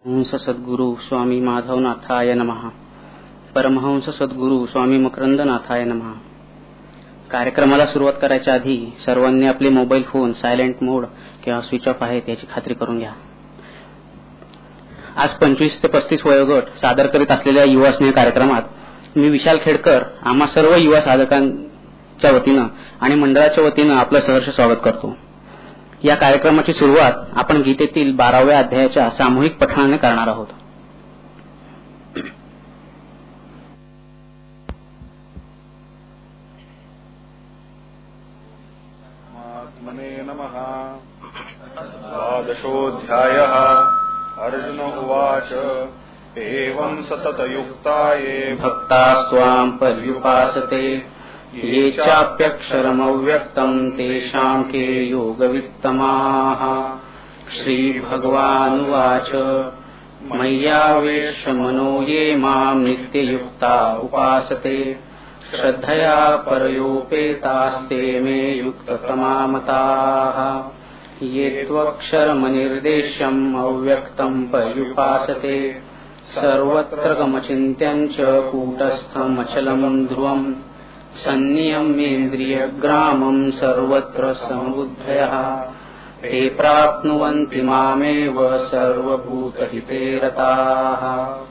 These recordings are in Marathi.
हंस सद्गुरु स्वामी माधवनाथाय नमः. परमहंस सद्गुरु स्वामी मकरंदनाथाय नमः. कार्यक्रमाला सुरुवात करायच्या आधी सर्वांनी आपले मोबाईल फोन सायलेंट मोड किंवा स्विच ऑफ आहेत याची खात्री करून घ्या. आज 25 ते 35 वयोगट सादर करीत असलेल्या युवा स्नेह कार्यक्रमात मी विशाल खेडकर आम्हा सर्व युवा साधकांच्या वतीनं आणि मंडळाच्या वतीनं आपलं सहर्ष स्वागत करतो. या कार्यक्रमाची सुरुवात आपण गीतेतील 12व्या अध्यायाच्या सामूहिक पठणाने करणार आहोत. आत्मने नमः. द्वादशोऽध्यायः. अर्जुन उवाच एवं सततयुक्ताये भक्तास्त्वां पर्युपासते ये चाप्यक्षरमव्यक्तं तेषां के योगवित्तमाः. श्रीभगवानुवाच मय्यावेश्य मनो ये मां नित्ययुक्ता उपासते श्रद्धया परयोपेतास्ते मे युक्ततमा मताः. ये त्वक्षरमनिर्देश्यम् अव्यक्तं पर्युपासते सर्वत्र गमचिन्त्यं च कूटस्थमचलं ध्रुवम् सन्नियम्येन्द्रियग्रामं सर्वत्र समबुद्धयः ते प्राप्नुवन्ति मामेव सर्वभूतहिते रताः.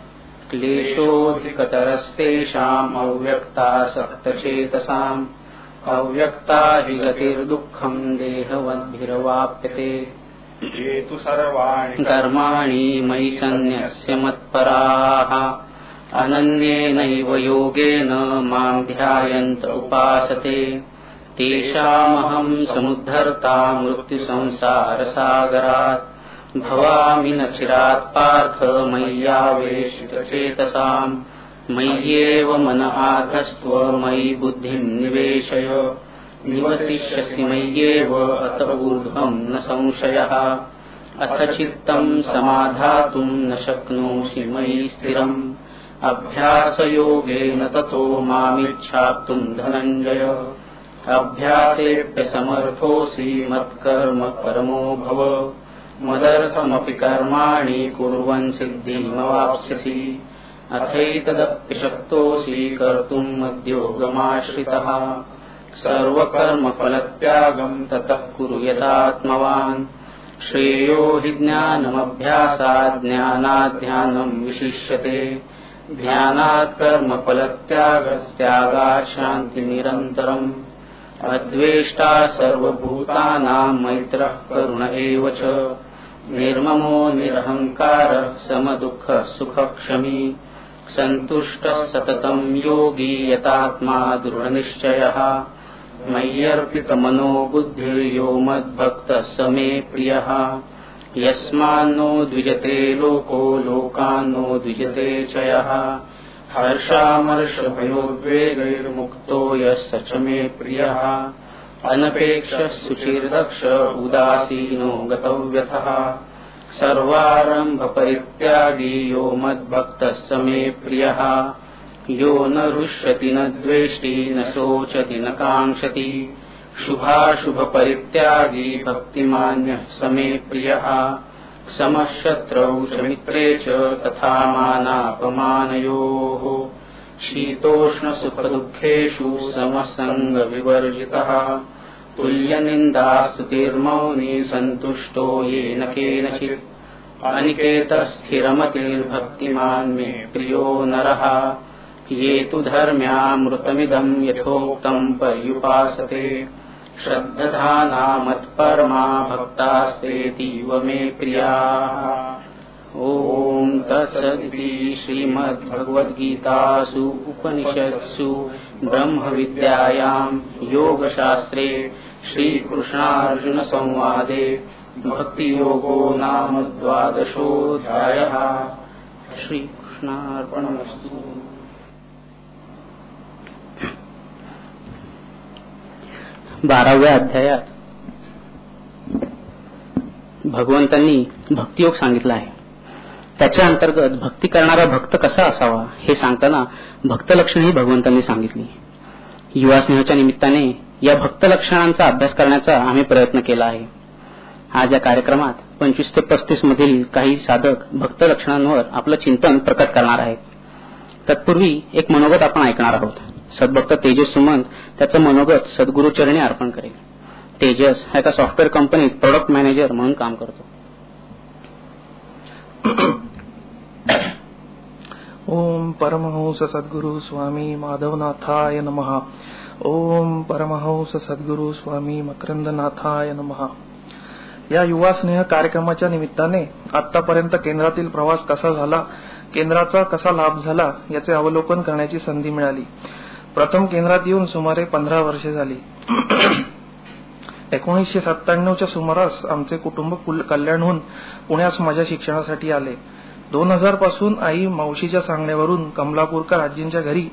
क्लेशोऽधिकतरस्तेषाम् अव्यक्तासक्तचेतसाम् अव्यक्ता हि गतिर्दुःखं देहवद्भिरवाप्यते. ये तु सर्वाणि कर्माणि मयि सन्न्यस्य मत्पराः अनन्येनैव योगेन मां ध्यायन्त उपासते तेषामहं समुद्धर्ता मृत्युसंसारसागरात्. भवामि न चिरात् पार्थ मय्यावेशितचेतसाम् मय्येव मन आधस्त्व मयि बुद्धिं निवेशय निवसिष्यसि मय्येव अत ऊर्ध्वं न संशयः. अथ चित्तं समाधातुं न शक्नोषि मयि स्थिरम् अभ्यासयोगेन ततो मामिच्छाप्तुं धनञ्जय. अभ्यासेऽप्यसमर्थोऽसि मत्कर्म परमो भव मदर्थमपि कर्माणि कुर्वन् सिद्धिमवाप्स्यसि. अथैतदपि शक्तोऽसि कर्तुं मद्योगमाश्रितः सर्वकर्मफलत्यागं ततः कुरु यदात्मवान्. श्रेयो हि ज्ञानमभ्यासात् ज्ञानात् ध्यानं विशिष्यते ध्यानात् कर्मफलत्यागात् शान्तिनिरन्तरम्. अद्वेष्टा सर्वभूतानां मैत्रः करुण एव च निर्ममो निरहङ्कारः समदुःखः सुखक्षमी सन्तुष्टः सततं योगी यतात्मा दृढनिश्चयः. मय्यर्पितमनो बुद्धिर्यो मद्भक्तः स मे प्रियः. यस्मान्नो द्विजते लोको लोकान्नो द्विजते च यः. हर्षामर्षभयोद्वेगैर्मुक्तो यः स च मे प्रियः. अनपेक्षः शुचिर्दक्ष उदासीनो गतव्यथः. सर्वारम्भपरित्यागी यो मद्भक्तः स मे प्रियः. यो न रुष्यति न द्वेष्टि न शोचति न काङ्क्षति शुभाशुभपरित्यागी भक्तिमान्यः स मे प्रियः. समः शत्रौ च मित्रे च तथा मानापमानयोः. शीतोष्णसुखदुःखेषु समसङ्गविवर्जितः. तुल्यनिन्दास्तुतिर्मौनी सन्तुष्टो येन केनचित्. अनिकेतः स्थिरमतिर्भक्तिमान् मे प्रियो नरः. ये तु धर्म्यामृतमिदं यथोक्तं पर्युपासते श्रद्धाना मत्परमा भक्तास्तेतीव मे प्रियाः. ॐ तत्सदिति श्रीमद्भगवद्गीतासु उपनिषत्सु ब्रह्मविद्यायां योगशास्त्रे श्रीकृष्णार्जुनसंवादे भक्तियोगो नाम 12ोऽध्यायः. श्रीकृष्णार्पणमस्तु. बाराव्या अध्यायात भगवंतांनी भक्तियोग सांगितला आहे. त्याच्या अंतर्गत भक्ती करणारा भक्त कसा असावा हे सांगताना भक्त लक्षणही भगवंतांनी सांगितली. युवा स्नेहाच्या निमित्ताने या भक्त लक्षणांचा अभ्यास करण्याचा आम्ही प्रयत्न केला आहे. आज या कार्यक्रमात 25 ते 35 मधील काही साधक भक्त लक्षणांवर आपलं चिंतन प्रकट करणार आहेत. तत्पूर्वी एक मनोगत आपण ऐकणार आहोत. सद्भक्त तेजस सुमंत त्याचं मनोगत सद्गुरुचरणी अर्पण करेल. तेजस हा एका सॉफ्टवेअर कंपनीत प्रोडक्ट मॅनेजर म्हणून काम करतो. ओम परमहंस सद्गुरु स्वामी माधवनाथाय नमः. ओम परमहंस सद्गुरु स्वामी मकरंदनाथाय नमः. या युवा स्नेह कार्यक्रमाच्या निमित्ताने आतापर्यंत केंद्रातील प्रवास कसा झाला, केंद्राचा कसा लाभ झाला याचे अवलोकन करण्याची संधी मिळाली. प्रथम केंद्रात येऊन सुमारे 15 वर्षे झाली. 1997च्या सुमारास आमचे कुटुंब कल्याणहून पुण्यास माझ्या शिक्षणासाठी आले. 2000 पासून आई मावशीच्या सांगण्यावरून कमलापूरकर आजींच्या घरी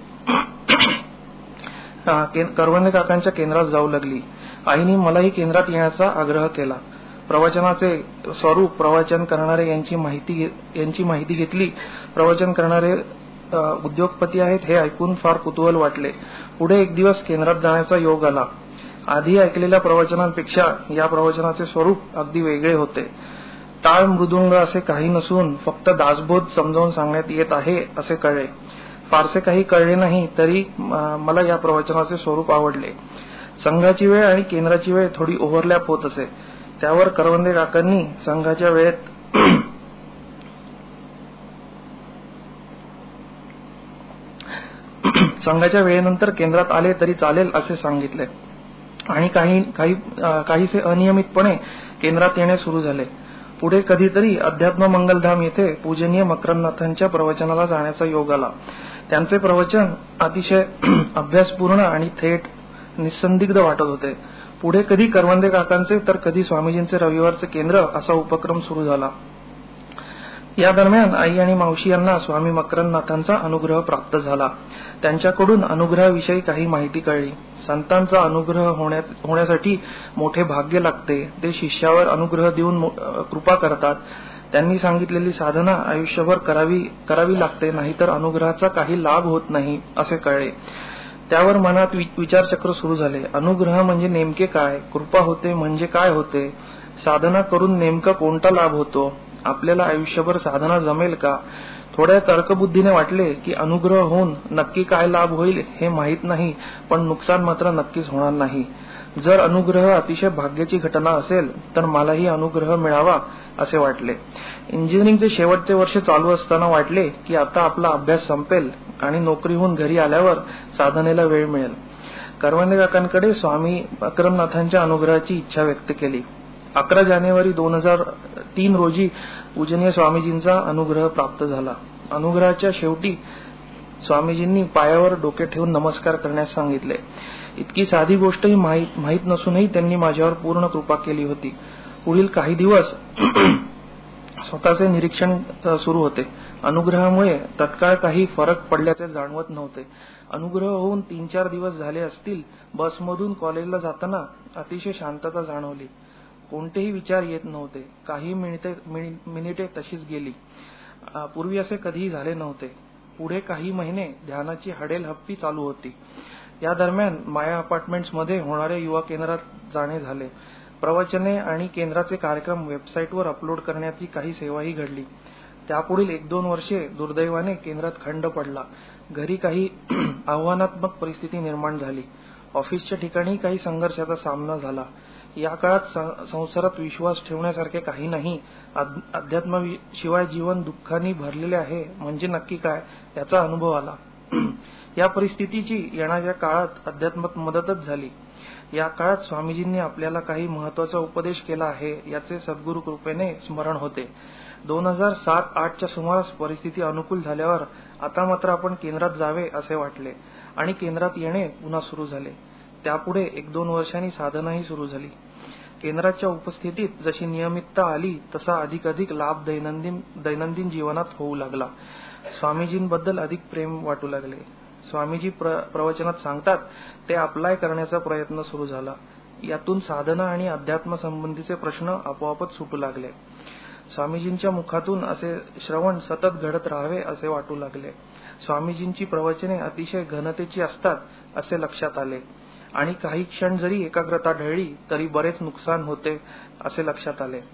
करवंदे काकांच्या केंद्रात जाऊ लागली. आईने मलाही केंद्रात येण्याचा आग्रह केला. प्रवचनाचे स्वरूप, प्रवचन करणारे यांची माहिती घेतली. प्रवचन करणारे उद्योगपती आहेत हे ऐकून फार कुतूहल वाटले. पुढे एक दिवस केंद्रात जाण्याचा योग आला. आधी ऐकलेल्या प्रवचनांपेक्षा या प्रवचनाचे स्वरूप अगदी वेगळे होते. टाळ मृदुंग असे काही नसून फक्त दासबोध समजावून सांगण्यात येत आहे असे कळले. फारसे काही कळले नाही तरी मला या प्रवचनाचे स्वरूप आवडले. संघाची वेळ आणि केंद्राची वेळ थोडी ओव्हरलॅप होत असे. त्यावर करवंदे काकांनी संघाच्या वेळेनंतर केंद्रात आले तरी चालेल असे सांगितले आणि काहीसे अनियमितपणे केंद्रात येणे सुरू झाले. पुढे कधीतरी अध्यात्म मंगलधाम येथे पूजनीय मकरंदनाथांच्या प्रवचनाला जाण्याचा योग आला. त्यांचे प्रवचन अतिशय अभ्यासपूर्ण आणि थेट निसंदिग्ध वाटत होते. पुढे कधी करवंदे काकांचे तर कधी स्वामीजींचे रविवारचे केंद्र असा उपक्रम सुरू झाला. या दरम्यान आई आणि मावशी यांना स्वामी मकरंदनाथांचा अनुग्रह प्राप्त झाला. त्यांच्याकडून अनुग्रहाविषयी काही माहिती कळली. संतांचा अनुग्रह होण्यासाठी मोठे भाग्य लागते. ते शिष्यावर अनुग्रह देऊन कृपा करतात. त्यांनी सांगितलेली साधना आयुष्यभर करावी लागते, नाहीतर अनुग्रहाचा काही लाभ होत नाही असे कळले. त्यावर मनात विचारचक्र सुरू झाले. अनुग्रह म्हणजे नेमके काय? कृपा होते म्हणजे काय होते? साधना करून नेमका कोणता लाभ होतो? आपल्याला आयुष्यभर साधना जमेल का? थोड्या तर्कबुद्धीने वाटले की अनुग्रह होऊन नक्की काय लाभ होईल हे माहीत नाही, पण नुकसान मात्र नक्कीच होणार नाही. जर अनुग्रह अतिशय भाग्याची घटना असेल तर मलाही अनुग्रह मिळावा असे वाटले. इंजिनिअरिंगचे शेवटचे वर्ष चालू असताना वाटले की आता आपला अभ्यास संपेल आणि नोकरीहून घरी आल्यावर साधनेला वेळ मिळेल. करवंदे काकांकडे स्वामी मकरंदनाथांच्या अनुग्रहाची इच्छा व्यक्त केली. 11 जानेवारी 2003 रोजी पूजनीय स्वामीजींचा अनुग्रह प्राप्त झाला. अनुग्रहाच्या शेवटी स्वामीजींनी पायावर डोके ठेवून नमस्कार करण्यास सांगितले. इतकी साधी गोष्टही माहीत नसूनही त्यांनी माझ्यावर पूर्ण कृपा केली होती. पुढील काही दिवस स्वतःचे निरीक्षण सुरू होते. अनुग्रहामुळे तत्काळ काही फरक पडल्याचे जाणवत नव्हते. अनुग्रह होऊन 3-4 दिवस झाले असतील. बसमधून कॉलेजला जाताना अतिशय शांतता जाणवली. कोणतेही विचार येत नव्हते. काही मिनिटे तशीच गेली. पूर्वी असे कधीही झाले नव्हते. पुढे काही महिने ध्यानाची हडेलहप्पी चालू होती. या दरम्यान माया अपार्टमेंट्समध्ये होणाऱ्या युवा केंद्रात जाणे झाले. प्रवचने आणि केंद्राचे कार्यक्रम वेबसाईटवर अपलोड करण्याची काही सेवाही घडली. त्यापुढील 1-2 वर्षे दुर्दैवाने केंद्रात खंड पडला. घरी काही आव्हानात्मक परिस्थिती निर्माण झाली. ऑफिसच्या ठिकाणी काही संघर्षाचा सामना झाला. या काळात संसारात विश्वास ठेवण्यासारखे काही नाही. अध्यात्माशिवाय जीवन दुःखाने भरलेले आहे म्हणजे नक्की काय याचा अनुभव आला. या परिस्थितीची येणाऱ्या काळात अध्यात्मात मदतच झाली. या काळात स्वामीजींनी आपल्याला काही महत्वाचा उपदेश केला आहे याचे सद्गुरु कृपेने स्मरण होते. 2007-08च्या सुमारास परिस्थिती अनुकूल झाल्यावर आता मात्र आपण केंद्रात जावे असे वाटले आणि केंद्रात येणे पुन्हा सुरू झाले. त्यापुढे 1-2 वर्षांनी साधनाही सुरू झाली. केंद्राच्या उपस्थितीत जशी नियमितता आली तसा अधिक लाभ दैनंदिन जीवनात होऊ लागला. स्वामीजींबद्दल अधिक प्रेम वाटू लागले. स्वामीजी प्रवचनात सांगतात ते अप्लाय करण्याचा प्रयत्न सुरू झाला. यातून साधना आणि अध्यात्म संबंधीचे प्रश्न आपोआपच सुटू लागले. स्वामीजींच्या मुखातून असे श्रवण सतत घडत राहावे असे वाटू लागले. स्वामीजींची प्रवचने अतिशय घनतेची असतात असे लक्षात आले आणि काही क्षण जरी एकाग्रता ढळली तरी बरेच नुकसान होते असे लक्षात आले.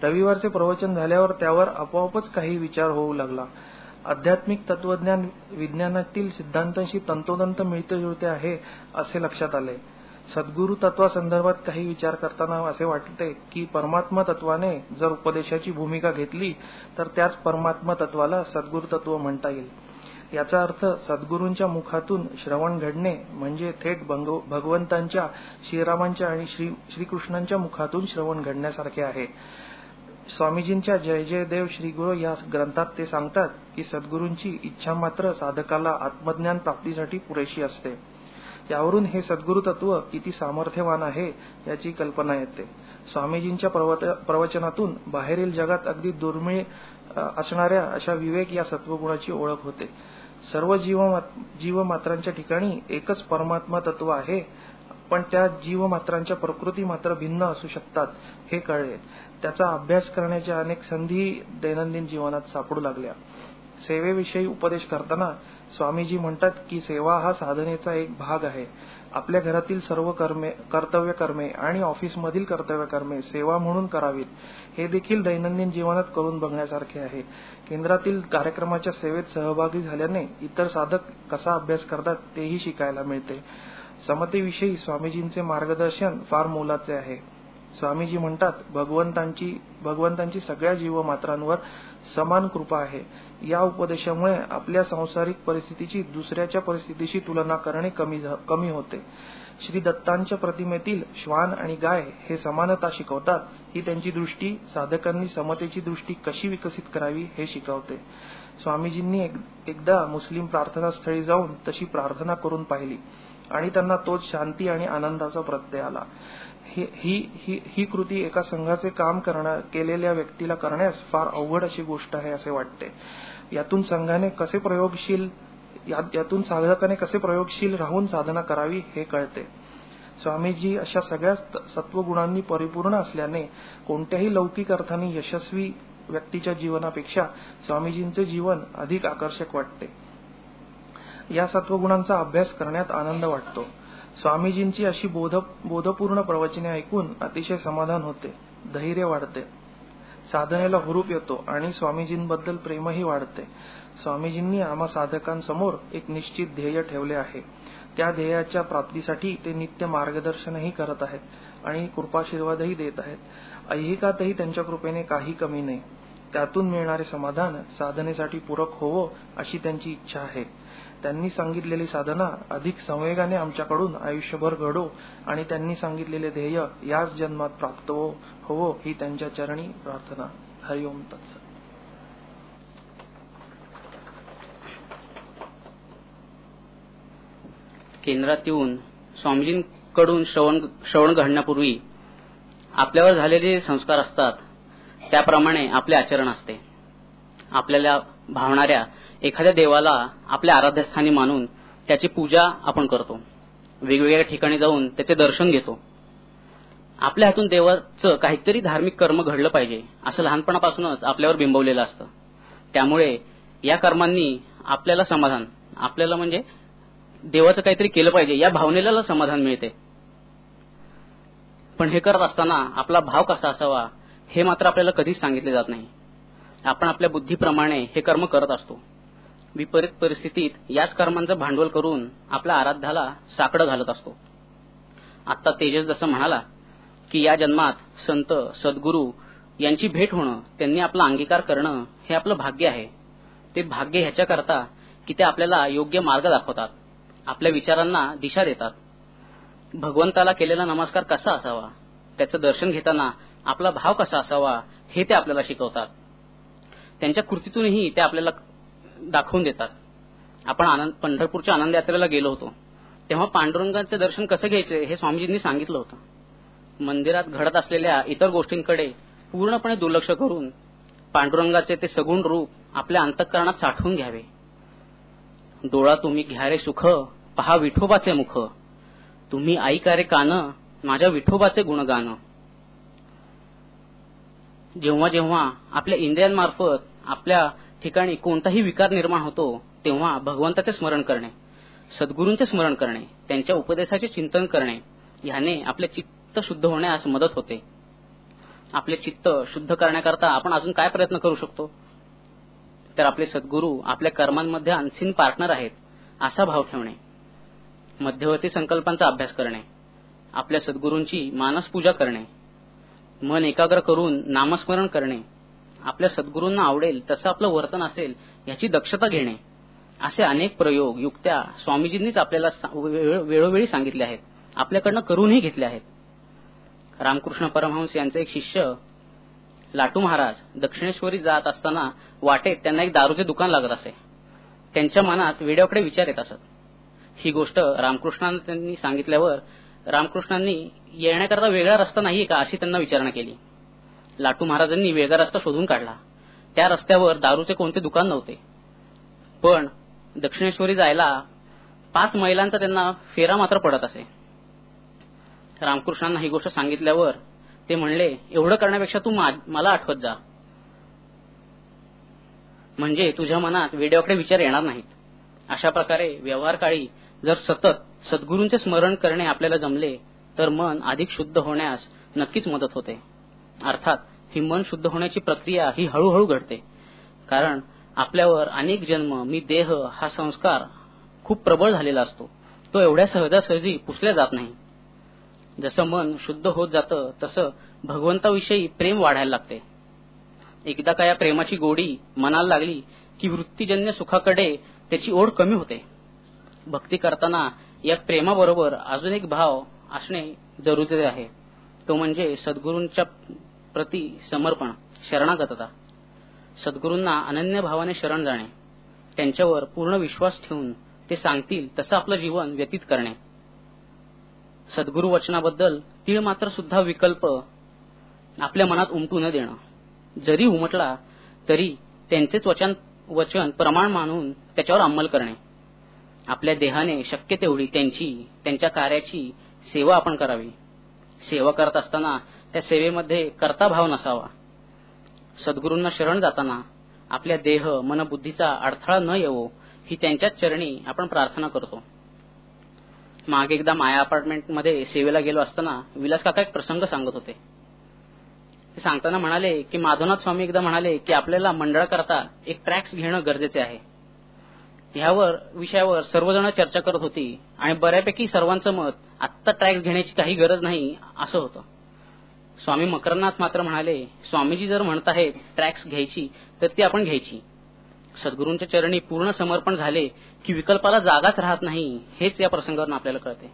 रविवारचे प्रवचन झाल्यावर त्यावर आपोआपच काही विचार होऊ लागला. आध्यात्मिक तत्वज्ञान विज्ञानातील सिद्धांतांशी तंतोतंत मिळते जुळते आहे असे लक्षात आले. सद्गुरु तत्वासंदर्भात काही विचार करताना असे वाटते की परमात्मा तत्वाने जर उपदेशाची भूमिका घेतली तर त्याच परमात्मा तत्वाला सद्गुरु तत्व म्हणता येईल. याचा अर्थ सद्गुरूंच्या मुखातून श्रवण घडणे म्हणजे थेट भगवंतांच्या, श्रीरामांच्या आणि श्रीकृष्णांच्या मुखातून श्रवण घडण्यासारखे आहे. स्वामीजींच्या जय जय देव श्री गुरु या ग्रंथात ते सांगतात की सद्गुरूंची इच्छा मात्र साधकाला आत्मज्ञान प्राप्तीसाठी पुरेशी असते. यावरून हे सद्गुरु तत्व किती सामर्थ्यवान आहे याची कल्पना येते. स्वामीजींच्या प्रवचनातून बाहेरील जगात अगदी दुर्मिळ असणाऱ्या अशा विवेक या सत्वगुणाची ओळख होते. सर्व जीवमात्रांच्या ठिकाणी एकच परमात्मा तत्व आहे, पण त्या जीवमात्रांच्या प्रकृती मात्र भिन्न असू शकतात हे कळले. त्याचा अभ्यास करण्याच्या अनेक संधी दैनंदिन जीवनात सापडू लागल्या. सेवेविषयी उपदेश करताना स्वामीजी म्हणतात की सेवा हा साधनेचा एक भाग आहे. आपल्या घरातील सर्व कर्तव्य कर्मे आणि ऑफिसमधील कर्तव्य कर्मे सेवा म्हणून करावीत हे देखील दैनंदिन जीवनात करून बघण्यासारखे आहे. केंद्रातील कार्यक्रमाच्या सेवेत सहभागी झाल्याने इतर साधक कसा अभ्यास करतात तेही शिकायला मिळते. समतेविषयी स्वामीजींचे मार्गदर्शन फार मोलाचे आहे. स्वामीजी म्हणतात भगवंतांची सगळ्या जीवमात्रांवर समान कृपा आहे. या उपदेशामुळे आपल्या सांसारिक परिस्थितीची दुसऱ्याच्या परिस्थितीशी तुलना करणे कमी होते. श्री दत्तांच्या प्रतिमेतील श्वान आणि गाय हे समानता शिकवतात. ही त्यांची दृष्टी साधकांनी समतेची दृष्टी कशी विकसित करावी हे शिकवते. स्वामीजींनी एकदा मुस्लिम प्रार्थनास्थळी जाऊन तशी प्रार्थना करून पाहिली आणि त्यांना तोच शांती आणि आनंदाचा प्रत्यय आला. ही कृती एका संघाचे काम केलेल्या व्यक्तीला करण्यास फार अवघड अशी गोष्ट आहे असे वाटते. यातून साधकाने कसे प्रयोगशील राहून साधना करावी हे कळते. स्वामीजी अशा सगळ्या सत्वगुणांनी परिपूर्ण असल्याने कोणत्याही लौकिक अर्थाने यशस्वी व्यक्तीच्या जीवनापेक्षा स्वामीजींचे जीवन अधिक आकर्षक वाटते. या सत्वगुणांचा अभ्यास करण्यात आनंद वाटतो. स्वामीजींची अशी बोधपूर्ण प्रवचने ऐकून अतिशय समाधान होते, धैर्य वाढते, साधनेला हुरूप येतो आणि स्वामीजींबद्दल प्रेमही वाढते. स्वामीजींनी आम्हा साधकांसमोर एक निश्चित ध्येय ठेवले आहे. त्या ध्येयाच्या प्राप्तीसाठी ते नित्य मार्गदर्शनही करत आहेत आणि कृपाशीर्वादही देत आहेत. ऐहिकातही त्यांच्या कृपेने काही कमी नाही. त्यातून मिळणारे समाधान साधनेसाठी पूरक होवो अशी त्यांची इच्छा आहे. त्यांनी सांगितलेली साधना अधिक संवेगाने आमच्याकडून आयुष्यभर घडो आणि त्यांनी सांगितलेले ध्येय याच जन्मात प्राप्त होवो ही त्यांच्या चरणी प्रार्थना. हरिओम तत्सत. केंद्रात येऊन स्वामीजींकडून श्रवण घडण्यापूर्वी आपल्यावर झालेले संस्कार असतात त्याप्रमाणे आपले आचरण असते. आपल्याला भावणाऱ्या एखाद्या देवाला आपल्या आराध्यस्थानी मानून त्याची पूजा आपण करतो. वेगवेगळ्या ठिकाणी जाऊन त्याचे दर्शन घेतो. आपल्या हातून देवाचं काहीतरी धार्मिक कर्म घडलं पाहिजे असं लहानपणापासूनच आपल्यावर बिंबवलेलं असतं. त्यामुळे या कर्मांनी आपल्याला समाधान, आपल्याला म्हणजे देवाचं काहीतरी केलं पाहिजे या भावनेला समाधान मिळते. पण हे करत असताना आपला भाव कसा असावा हे मात्र आपल्याला कधीच सांगितले जात नाही. आपण आपल्या बुद्धीप्रमाणे हे कर्म करत असतो. विपरीत परिस्थितीत याच कर्मांचं भांडवल करून आपल्या आराध्याला साकडं घालत असतो. आता तेजस जसं म्हणाला की या जन्मात संत सद्गुरू यांची भेट होणं, त्यांनी आपला अंगीकार करणं हे आपलं भाग्य आहे. ते भाग्य ह्याच्याकरता की ते आपल्याला योग्य मार्ग दाखवतात, आपल्या विचारांना दिशा देतात. भगवंताला केलेला नमस्कार कसा असावा, त्याचं दर्शन घेताना आपला भाव कसा असावा हे ते आपल्याला शिकवतात. त्यांच्या कृतीतूनही ते आपल्याला दाखवून देतात. आपण पंढरपूरच्या आनंद यात्रेला गेलो होतो तेव्हा पांडुरंगाचे दर्शन कसं घ्यायचे हे स्वामीजींनी सांगितलं होतं. मंदिरात घडत असलेल्या इतर गोष्टींकडे पूर्णपणे दुर्लक्ष करून पांडुरंगाचे ते सगुण रूप आपल्या अंतःकरणात साठवून घ्यावे. डोळा तुम्ही घ्या रे सुख, पहा विठोबाचे मुख, तुम्ही ऐका रे कान, माझ्या विठोबाचे गुणगान. जेव्हा जेव्हा आपल्या इंद्रियांमार्फत आपल्या ठिकाणी कोणताही विकार निर्माण होतो तेव्हा भगवंताचे स्मरण करणे, सद्गुरूंचे स्मरण करणे, त्यांच्या उपदेशाचे चिंतन करणे याने आपले चित्त शुद्ध होण्यास मदत होते. आपले चित्त शुद्ध करण्याकरता आपण अजून काय प्रयत्न करू शकतो? तर आपले सद्गुरू आपल्या कर्मांमध्ये अनसीन पार्टनर आहेत असा भाव ठेवणे, मध्यवर्ती संकल्पांचा अभ्यास करणे, आपल्या सद्गुरूंची मानस पूजा करणे, मन एकाग्र करून नामस्मरण करणे, आपल्या सद्गुरूंना आवडेल तसं आपलं वर्तन असेल याची दक्षता घेणे, असे अनेक प्रयोग युक्त्या स्वामीजींनीच आपल्याला वेळोवेळी सांगितले आहेत, आपल्याकडनं करूनही घेतले आहेत. रामकृष्ण परमहंस यांचे एक शिष्य लाटू महाराज दक्षिणेश्वरी जात असताना वाटेत त्यांना एक दारूचे दुकान लागत असे. त्यांच्या मनात वेड्याकडे विचार येत असत. ही गोष्ट रामकृष्णांना त्यांनी सांगितल्यावर रामकृष्णांनी येण्याकरता वेगळा रस्ता नाहीये का अशी त्यांना विचारणा केली. लाटू महाराजांनी वेगळा रस्ता शोधून काढला. त्या रस्त्यावर दारूचे कोणते दुकान नव्हते, पण दक्षिणेश्वरी जायला 5 मैलांचा त्यांना फेरा मात्र पडत असे. रामकृष्णांना ही गोष्ट सांगितल्यावर ते म्हणले, एवढं करण्यापेक्षा तू मला आठवत जा, म्हणजे तुझ्या मनात वेड्याकडे विचार येणार नाहीत. अशा प्रकारे व्यवहारकाळी जर सतत सद्गुरूंचे स्मरण करणे आपल्याला जमले तर मन अधिक शुद्ध होण्यास नक्कीच मदत होते. अर्थात ही मन शुद्ध होण्याची प्रक्रिया ही हळूहळू घडते, कारण आपल्यावर अनेक जन्म मी देह हा संस्कार खूप प्रबळ झालेला असतो. तो एवढ्या सहजासहजी पुसल्या जात नाही. जसं मन शुद्ध होत जातं तसं भगवंताविषयी प्रेम वाढायला लागते. एकदा का या प्रेमाची गोडी मनाला लागली की वृत्तीजन्य सुखाकडे त्याची ओढ कमी होते. भक्ती करताना या प्रेमाबरोबर अजून एक भाव असणे जरुरी आहे, तो म्हणजे सद्गुरूंच्या प्रती समर्पण, शरणागतता. सद्गुरूंना अनन्य भावाने शरण जाणे, त्यांच्यावर पूर्ण विश्वास ठेवून ते सांगतील तसं आपलं जीवन व्यतीत करणे. सद्गुरू वचनाबद्दल तीळ मात्र सुद्धा विकल्प आपल्या मनात उमटू न देणं. जरी उमटला तरी त्यांचेच वचन प्रमाण मानून त्याच्यावर अंमल करणे. आपल्या देहाने शक्य तेवढी त्यांच्या कार्याची सेवा आपण करावी. सेवा करत असताना त्या सेवेमध्ये कर्ता भाव नसावा. सद्गुरूंना शरण जाताना आपल्या देह मनबुद्धीचा अडथळा न येवो ही त्यांच्याच चरणी आपण प्रार्थना करतो. मागे एकदा माया अपार्टमेंटमध्ये सेवेला गेलो असताना विलास काका एक प्रसंग सांगत होते. ते सांगताना म्हणाले की माधवनाथ स्वामी एकदा म्हणाले की आपल्याला मंडळाकरता एक ट्रॅक्स घेणं गरजेचे आहे. ह्यावर विषयावर सर्वजण चर्चा करत होती आणि बऱ्यापैकी सर्वांचं मत आत्ता ट्रॅक्स घेण्याची काही गरज नाही असं होतं. स्वामी मकरनाथ मात्र म्हणाले, स्वामीजी जर म्हणत आहेत ट्रॅक्स घ्यायची तर ती आपण घ्यायची. सद्गुरूंच्या चरणी पूर्ण समर्पण झाले की विकल्पाला जागाच राहत नाही, हेच या प्रसंगावरून आपल्याला कळते.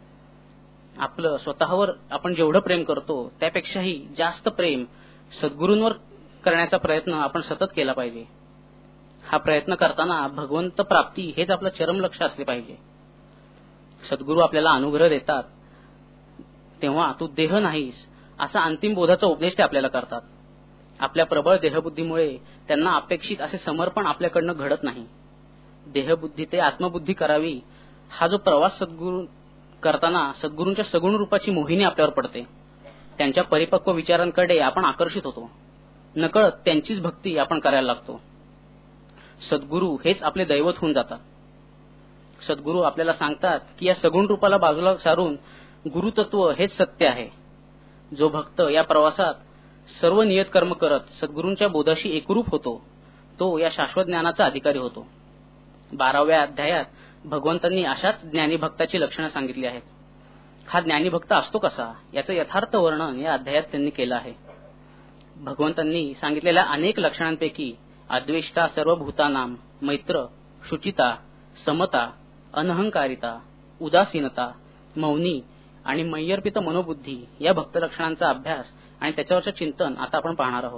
आपलं स्वतःवर आपण जेवढं प्रेम करतो त्यापेक्षाही जास्त प्रेम सद्गुरूंवर करण्याचा प्रयत्न आपण सतत केला पाहिजे. हा प्रयत्न करताना भगवंत प्राप्ती हेच आपलं चरम लक्ष असले पाहिजे. सद्गुरू आपल्याला अनुग्रह देतात तेव्हा तू देह नाहीस असा अंतिम बोधाचा उपदेश ते आपल्याला करतात. आपल्या प्रबळ देहबुद्धीमुळे त्यांना अपेक्षित असे समर्पण आपल्याकडनं घडत नाही. देहबुद्धी ते आत्मबुद्धी करावी हा जो प्रवास सद्गुरू करताना सद्गुरूंच्या सगुण रूपाची मोहिनी आपल्यावर पडते. त्यांच्या परिपक्व विचारांकडे आपण आकर्षित होतो. नकळत त्यांचीच भक्ती आपण करायला लागतो. सद्गुरू हेच आपले दैवत होऊन जातात. सद्गुरू आपल्याला सांगतात की या सगुण रूपाला बाजूला सारून गुरुतत्व हेच सत्य आहे. जो भक्त या प्रवासात सर्व नियत कर्म करत सद्गुरूंच्या बोधाशी एकरूप होतो तो या शाश्वत ज्ञानाचा अधिकारी होतो. 12व्या अध्यायात भगवंतांनी अशाच ज्ञानी भक्ताची लक्षणं सांगितली आहेत. हा ज्ञानी भक्त असतो कसा याचं यथार्थ वर्णन या अध्यायात त्यांनी केलं आहे. भगवंतांनी सांगितलेल्या अनेक लक्षणांपैकी अद्वेष्टा सर्वभूतानां, मैत्र, शुचिता, समता, अनहंकारिता, उदासीनता, मौनी आणि मय्यर्पित मनोबुद्धी या भक्त लक्षणांचा अभ्यास आणि त्याच्यावरचं चिंतन आता आपण पाहणार आहोत.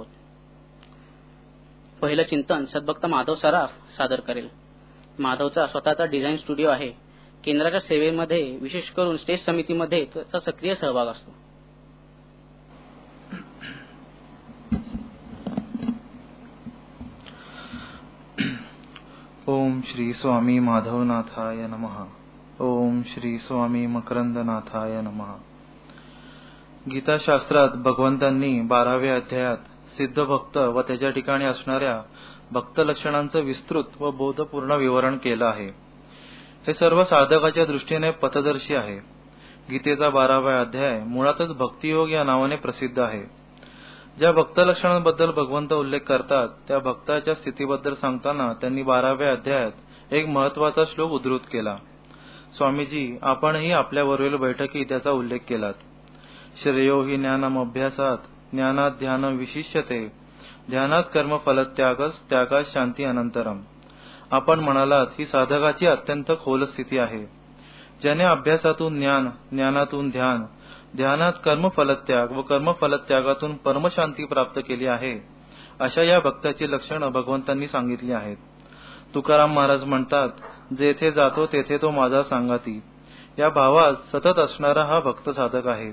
पहिलं चिंतन सद्भक्त माधव सराफ सादर करेल. माधवचा स्वतःचा डिझाईन स्टुडिओ आहे. केंद्राच्या सेवेमध्ये विशेष करून स्टेज समितीमध्ये त्याचा सक्रिय सहभाग असतो. ओम श्री स्वामी माधवनाथाय नमः. ओम श्री स्वामी मकरंदनाथाय नमः. गीताशास्त्रात भगवंतांनी 12व्या अध्यायात सिद्ध भक्त व त्याच्या ठिकाणी असणाऱ्या भक्त लक्षणांचं विस्तृत व बोधपूर्ण विवरण केलं आहे. हे सर्व साधकाच्या दृष्टीने पथदर्शी आहे. गीतेचा 12वा अध्याय मुळातच भक्तियोग या नावाने प्रसिद्ध आहे. ज्या भक्त लक्षणांबद्दल भगवंत उल्लेख करतात त्या भक्ताच्या स्थितीबद्दल सांगताना त्यांनी 12व्या अध्यायात एक महत्वाचा श्लोक उद्धृत केला. स्वामीजी, आपणही आपल्यावरील बैठकीत त्याचा उल्लेख केलात. श्रेयो हि ज्ञानम अभ्यासात ज्ञानात ध्यान विशिष्यते ध्यानात कर्म फलत्यागस त्यागात शांती अनंतरम. आपण म्हणालात ही साधकाची अत्यंत खोल स्थिती आहे. ज्याने अभ्यासातून ज्ञान, ज्ञानातून ध्यान, ध्यानात कर्मफलत्याग व कर्मफलत्यागातून परमशांती प्राप्त केली आहे, अशा या भक्ताची लक्षणं भगवंतांनी सांगितली आहेत. तुकाराम महाराज म्हणतात, जेथे जातो तेथे तो माझा सांगाती. या भावात सतत असणारा हा भक्त साधक आहे.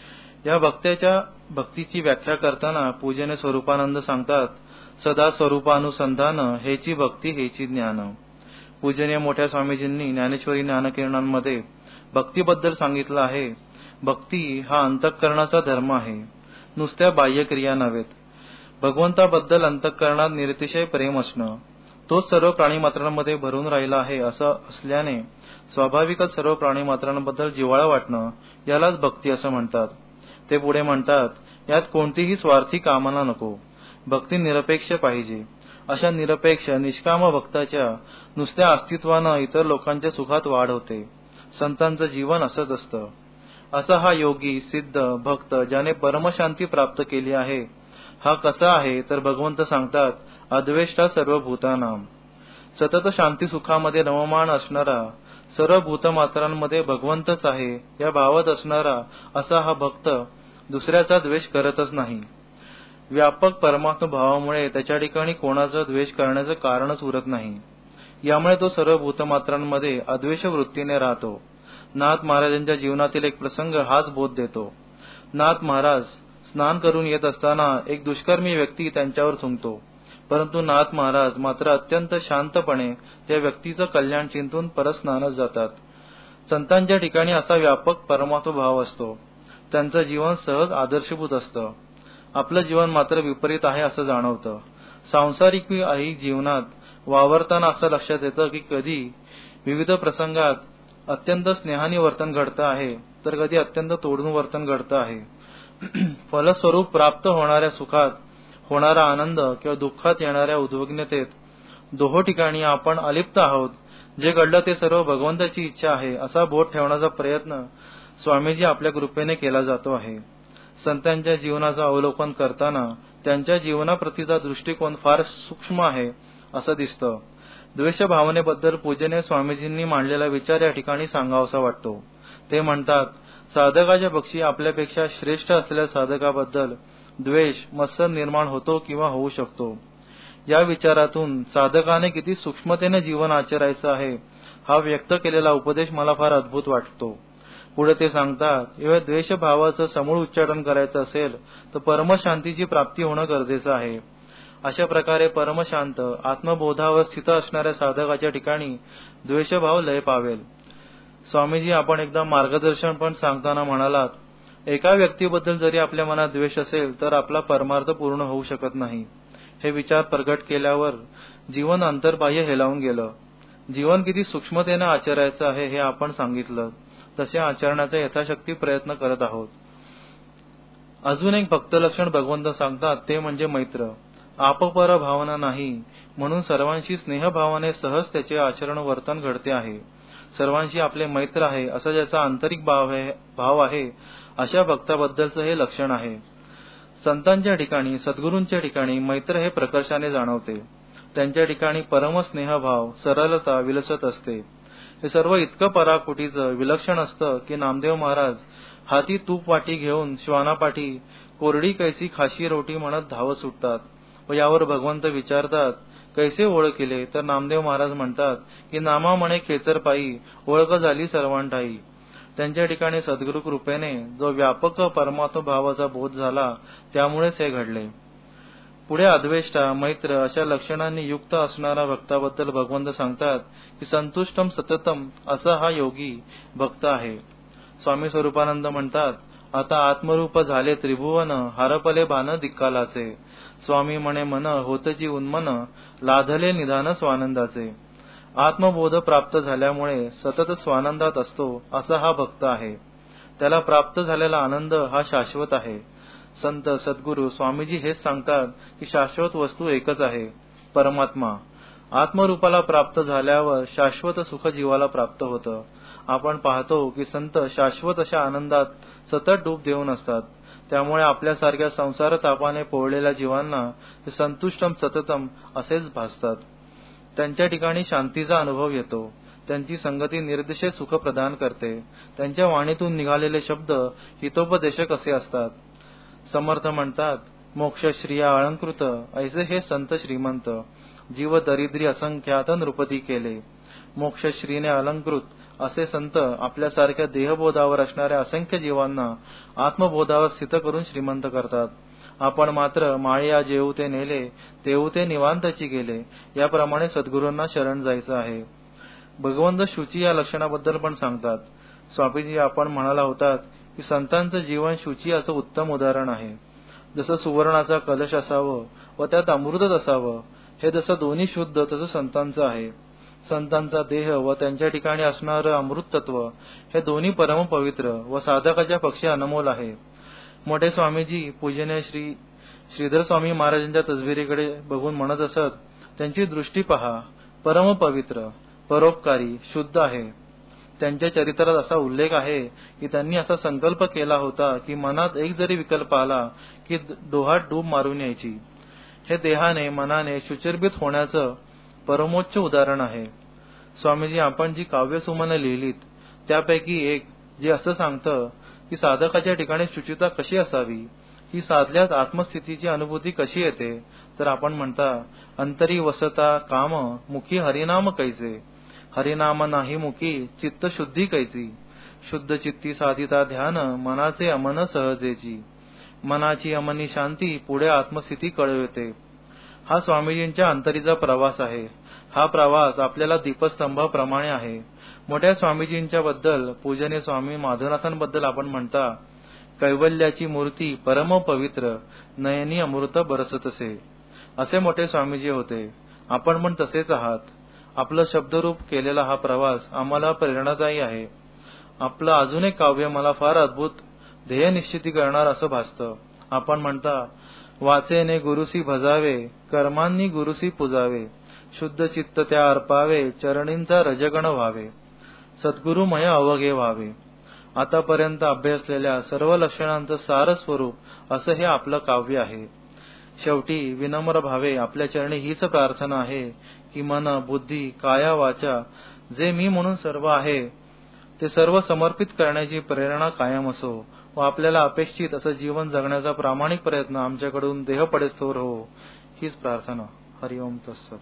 या भक्ताच्या भक्तीची व्याख्या करताना पूजने स्वरूपानंद सांगतात, सदा स्वरूपानुसंधान हेची भक्ती हेची ज्ञान. पूजनीय मोठ्या स्वामीजींनी ज्ञानेश्वरी ज्ञानकिरणांमध्ये भक्तीबद्दल सांगितलं आहे, भक्ती हा अंतःकरणाचा धर्म आहे, नुसत्या बाह्यक्रिया नव्हेत. भगवंताबद्दल अंतःकरणात निरतिशय प्रेम असणं, तोच सर्व प्राणीमात्रांमध्ये भरून राहिला आहे असं असल्याने स्वाभाविकच सर्व प्राणीमात्रांबद्दल जिव्हाळा वाटणं यालाच भक्ती असं म्हणतात. ते पुढे म्हणतात, यात कोणतीही स्वार्थी कामना नको, भक्ती निरपेक्ष पाहिजे. अशा निरपेक्ष निष्काम भक्ताच्या नुसत्या अस्तित्वानं इतर लोकांच्या सुखात वाढ होते. संतांचं जीवन असंच असतं. असा हा योगी सिद्ध भक्त ज्याने परमशांती प्राप्त केली आहे, हा कसा आहे तर भगवंत सांगतात, अद्वेष्टा सर्व भूतानाम. सतत शांती सुखामध्ये रममाण असणारा, सर्व भूतमात्रांमध्ये भगवंतच आहे या भावात असणारा असा हा भक्त दुसऱ्याचा द्वेष करतच नाही. व्यापक परमात्म भावामुळे त्याच्या ठिकाणी कोणाचा द्वेष करण्याचं कारणच उरत नाही. यामुळे तो सर्व भूतमात्रांमध्ये अद्वेष वृत्तीने राहतो. नाथ महाराजांच्या जीवनातील एक प्रसंग हाच बोध देतो. नाथ महाराज स्नान करून येत असताना एक दुष्कर्मी व्यक्ती त्यांच्यावर थुंकतो, परंतु नाथ महाराज मात्र अत्यंत शांतपणे त्या व्यक्तीचं कल्याण चिंतून परत स्नानास जातात. संतांच्या ठिकाणी असा व्यापक परमात्म भाव असतो. त्यांचं जीवन सहज आदर्शभूत असतं. आपलं जीवन मात्र विपरीत आहे असं जाणवतं. सांसारिक ऐहिक जीवनात वावरताना असं लक्षात येतं की कधी विविध प्रसंगात अत्यंत स्नेहाने वर्तन घडतं आहे, तर कधी अत्यंत तोडून वर्तन घडतं आहे. फलस्वरूप प्राप्त होणाऱ्या सुखात होणारा आनंद किंवा दुःखात येणाऱ्या उद्विग्नतेत दोहो ठिकाणी आपण अलिप्त आहोत. जे घडलं ते सर्व भगवंताची इच्छा आहे असा बोध ठेवण्याचा प्रयत्न स्वामीजी आपल्या कृपेने केला जातो आहे. संतांच्या जीवनाचं अवलोकन करताना त्यांच्या जीवनाप्रतीचा दृष्टिकोन फार सूक्ष्म आहे असं दिसतं. द्वेष भावनेबद्दल पूजनीय स्वामीजींनी मांडलेला विचार या ठिकाणी सांगावासा वाटतो. ते म्हणतात, साधकाच्या पक्षी आपल्यापेक्षा श्रेष्ठ असलेल्या साधकाबद्दल द्वेष मत्सर निर्माण होतो किंवा होऊ शकतो. या विचारातून साधकाने किती सूक्ष्मतेने जीवन आचरायचं आहे हा व्यक्त केलेला उपदेश मला फार अद्भुत वाटतो. पुढे ते सांगतात, एवढ्या द्वेष भावाचं समूळ उच्चाटन करायचं असेल तर परमशांतीची प्राप्ती होणं गरजेचं आहे. अशा प्रकारे परमशांत आत्मबोधावर स्थित असणाऱ्या साधकाच्या ठिकाणी द्वेषभाव लय पावेल. स्वामीजी, आपण एकदा मार्गदर्शन पण सांगताना म्हणालात, एका व्यक्तीबद्दल जरी आपल्या मनात द्वेष असेल तर आपला परमार्थ पूर्ण होऊ शकत नाही. हे विचार प्रगट केल्यावर जीवन अंतर्बाह्य हेलावून गेलं. जीवन किती सूक्ष्मतेनं आचरायचं आहे हे आपण सांगितलं. तसे आचरण्याचा यथाशक्ती प्रयत्न करत आहोत. अजून एक भक्त लक्षण भगवंत सांगतात ते म्हणजे मैत्र. आपपर भावना नाही म्हणून सर्वांशी स्नेहभावाने सहज त्याचे आचरण वर्तन घडते आहे. सर्वांशी आपले मैत्र आहे असा ज्याचा आंतरिक भाव आहे अशा भक्ताबद्दलचं हे लक्षण आहे. संतांच्या ठिकाणी सद्गुरूंच्या ठिकाणी मैत्र हे प्रकर्षाने जाणवते. त्यांच्या ठिकाणी परमस्नेहभाव सरलता विलसत असते. हे सर्व इतकं पराकुटीचं विलक्षण असतं की नामदेव महाराज हाती तूप वाटी घेऊन श्वानापाठी कोरडी कैसी खाशी रोटी म्हणत धावत सुटतात व यावर भगवंत विचारतात, कैसे ओळखिले? तर नामदेव महाराज म्हणतात की नामा म्हणे खेचर पायी ओळख झाली सर्वांठाई. त्यांच्या ठिकाणी सद्गुरु कृपेने जो व्यापक परमात्म भावाचा बोध झाला त्यामुळेच हे घडले. पुढे अद्वेष्टा मैत्र अशा लक्षणांनी युक्त असणारा भक्ताबद्दल भगवंत सांगतात की संतुष्टम सततम असा हा योगी भक्त आहे. स्वामी स्वरूपानंद म्हणतात, आता आत्मरूप झाले त्रिभुवन हरपले भान दिक्कालाचे. स्वामी म्हणे मन होतची उन्मन लाधले निधान स्वानंदाचे. आत्मबोध प्राप्त झाल्यामुळे सतत स्वानंदात असतो असा हा भक्त आहे. त्याला प्राप्त झालेला आनंद हा शाश्वत आहे. संत सद्गुरू स्वामीजी हेच सांगतात की शाश्वत वस्तू एकच आहे, परमात्मा. आत्मरूपाला प्राप्त झाल्यावर शाश्वत सुख जीवाला प्राप्त होतं. आपण पाहतो की संत शाश्वत अशा आनंदात सतत डूब देऊन असतात. त्यामुळे आपल्यासारख्या संसार तापाने पोळलेल्या जीवांना ते संतुष्टम सततम असेच भासतात. त्यांच्या ठिकाणी शांतीचा अनुभव येतो. त्यांची संगती निर्दिशे सुख प्रदान करते. त्यांच्या वाणीतून निघालेले शब्द हितोपदेशक असे असतात. समर्थ म्हणतात, मोक्ष श्रिया अलंकृत ऐसे हे संत श्रीमंत, जीव दरिद्री असंख्यात नृपती केले. मोक्ष श्रीने अलंकृत असे संत आपल्यासारख्या देहबोधावर असणाऱ्या असंख्य जीवांना आत्मबोधावर स्थित करून श्रीमंत करतात. आपण मात्र माळिया जेऊ ते नेले तेऊ ते निवांतची गेले याप्रमाणे सद्गुरूंना शरण जायचं आहे. भगवंत शुची या लक्षणाबद्दल पण सांगतात. स्वामीजी आपण म्हणाला होतात की संतांचं जीवन शुची असं उत्तम उदाहरण आहे. जसं सुवर्णाचा कलश असावं व त्यात अमृतच असावं, हे जसं दोन्ही शुद्ध तसं संतांचं आहे. संतांचा देह व त्यांच्या ठिकाणी असणारं अमृत तत्व हे दोन्ही परमपवित्र व साधकाच्या पक्षी अनमोल आहे. मोठे स्वामीजी पूजनीय श्रीधर स्वामी महाराजांच्या तसबिरीकडे बघून म्हणत असत, त्यांची दृष्टी पहा, परमपवित्र, परोपकारी, शुद्ध आहे. त्यांच्या चरित्रात असा उल्लेख आहे की त्यांनी असा संकल्प केला होता की मनात एक जरी विकल्प आला की डोहात डूब मारून यायची. हे देहाने मनाने शुचिर्भूत होण्याचं परमोच्च उदाहरण आहे. स्वामीजी आपण जी काव्यसुमनं लिहिलीत त्यापैकी एक जे असं सांगतं की साधकाच्या ठिकाणी शुचिता कशी असावी, ही साधल्यात आत्मस्थितीची अनुभूती कशी येते, तर आपण म्हणता, अंतरी वसता काम मुखी हरिनाम कैसे, हरिनाम नाही मुखी चित्त शुद्धी कैसी, शुद्ध चित्ती साधिता ध्यान मनाचे अमन सहजेची, मनाची अमनी शांती पुढे आत्मस्थिती कळवते. हा स्वामीजींच्या अंतरीचा प्रवास आहे. हा प्रवास आपल्याला दीपस्तंभाप्रमाणे आहे. मोठ्या स्वामीजींच्या बद्दल पूजनीय स्वामी माधवनाथांबद्दल आपण म्हणता, कैवल्याची मूर्ती परम पवित्र नयनी अमृत बरसतसे. असे मोठे स्वामीजी होते. आपण पण तसेच आहात. आपलं शब्दरूप केलेला हा प्रवास आम्हाला प्रेरणादायी आहे. आपलं अजून एक काव्य मला फार अद्भुत ध्येय निश्चिती करणार असं भासतं. आपण म्हणता, वाचेने गुरुसी भजावे कर्मांनी गुरुसी पुजावे, शुद्ध चित्त त्या अर्पावे चरणींचा रजगण व्हावे, सद्गुरुमय अवघे व्हावे. आतापर्यंत अभ्यासलेल्या सर्व लक्षणांचं सार स्वरूप असं हे आपलं काव्य आहे. शेवटी विनम्र भावे आपल्या चरणी हीच प्रार्थना आहे की मन बुद्धी काया वाचा जे मी म्हणून सर्व आहे ते सर्व समर्पित करण्याची प्रेरणा कायम असो व आपल्याला अपेक्षित असं जीवन जगण्याचा प्रामाणिक प्रयत्न आमच्याकडून देह पडेस्तोवर हो, हीच प्रार्थना. हरिओम तत्सत.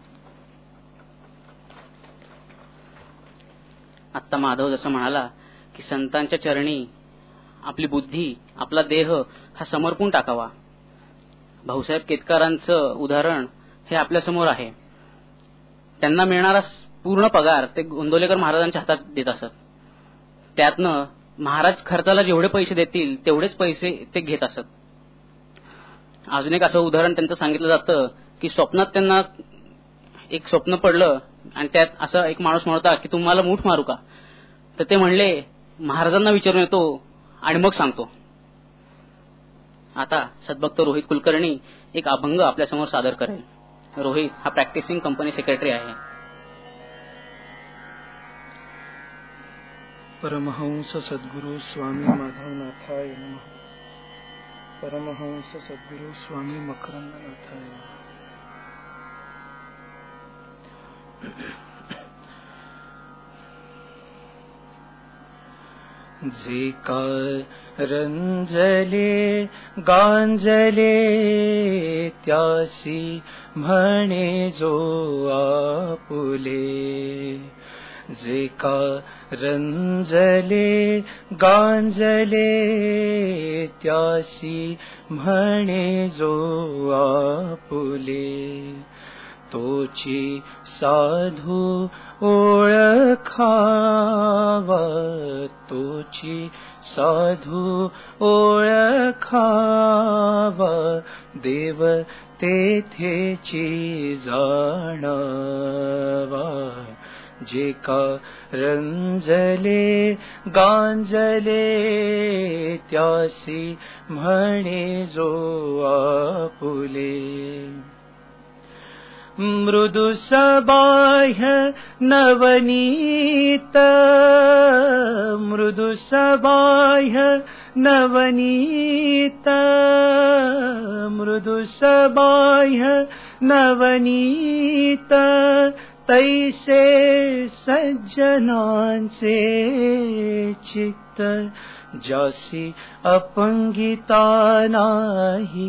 आत्ता माधव जसं म्हणाला की संतांच्या चरणी आपली बुद्धी आपला देह हा समर्पून टाकावा. भाऊसाहेब केतकरांचं उदाहरण हे आपल्या समोर आहे. त्यांना मिळणारा पूर्ण पगार ते गोंदवलेकर महाराजांच्या हातात देत असत. त्यातनं महाराज खर्चाला जेवढे पैसे देतील तेवढेच पैसे ते घेत असत. अजून एक असं उदाहरण त्यांचं सांगितलं जातं की स्वप्नात त्यांना एक स्वप्न पडलं आणि त्यात असा एक माणूस म्हणता की तुम्हाला मूठ मारू का, तर ते म्हणले महाराजांना विचारून येतो आणि मग सांगतो. आता सद्भक्त रोहित कुलकर्णी एक अभंग आपल्यासमोर सादर करेल. रोहित हा प्रॅक्टिसिंग कंपनी सेक्रेटरी आहे. परमहंस सद्गुरु स्वामी माधवनाथाय नमः. परमहंस सद्गुरु स्वामी मकरंदनाथाय नमः. जे रंजले गांजले त्यासी म्हणे जो आपुले, जे रंजले गांजले त्यासी म्हणे जो आपुले, तोची साधू ओळखावा, तोची साधू ओळखावा, देव तेथेची जाणावा, जे का रंजले गांजले त्यासी म्हणे जो आपुले. मृदु सबाह्य नवनीत मृदु सबाह्य नवनीत मृदु सबाह्य नवनीत तैसे सज्जनांचे चित्त जासी अपंगिता नाही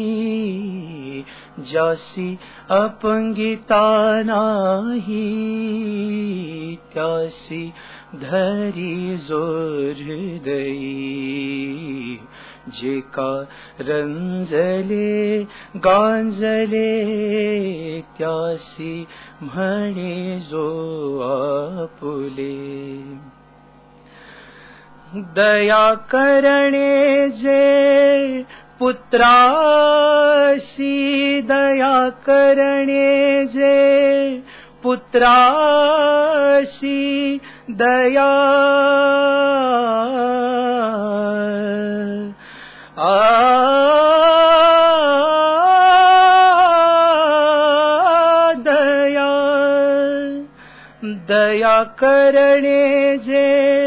जासी अपंगिता नाही त्यासी धरी जोर हृदयी. जे का रंजले गांजले त्यासी म्हणे जो आपुले. दया करणे जे पुत्रासी दया करणे जे पुत्रासी दया दया दया करणे जे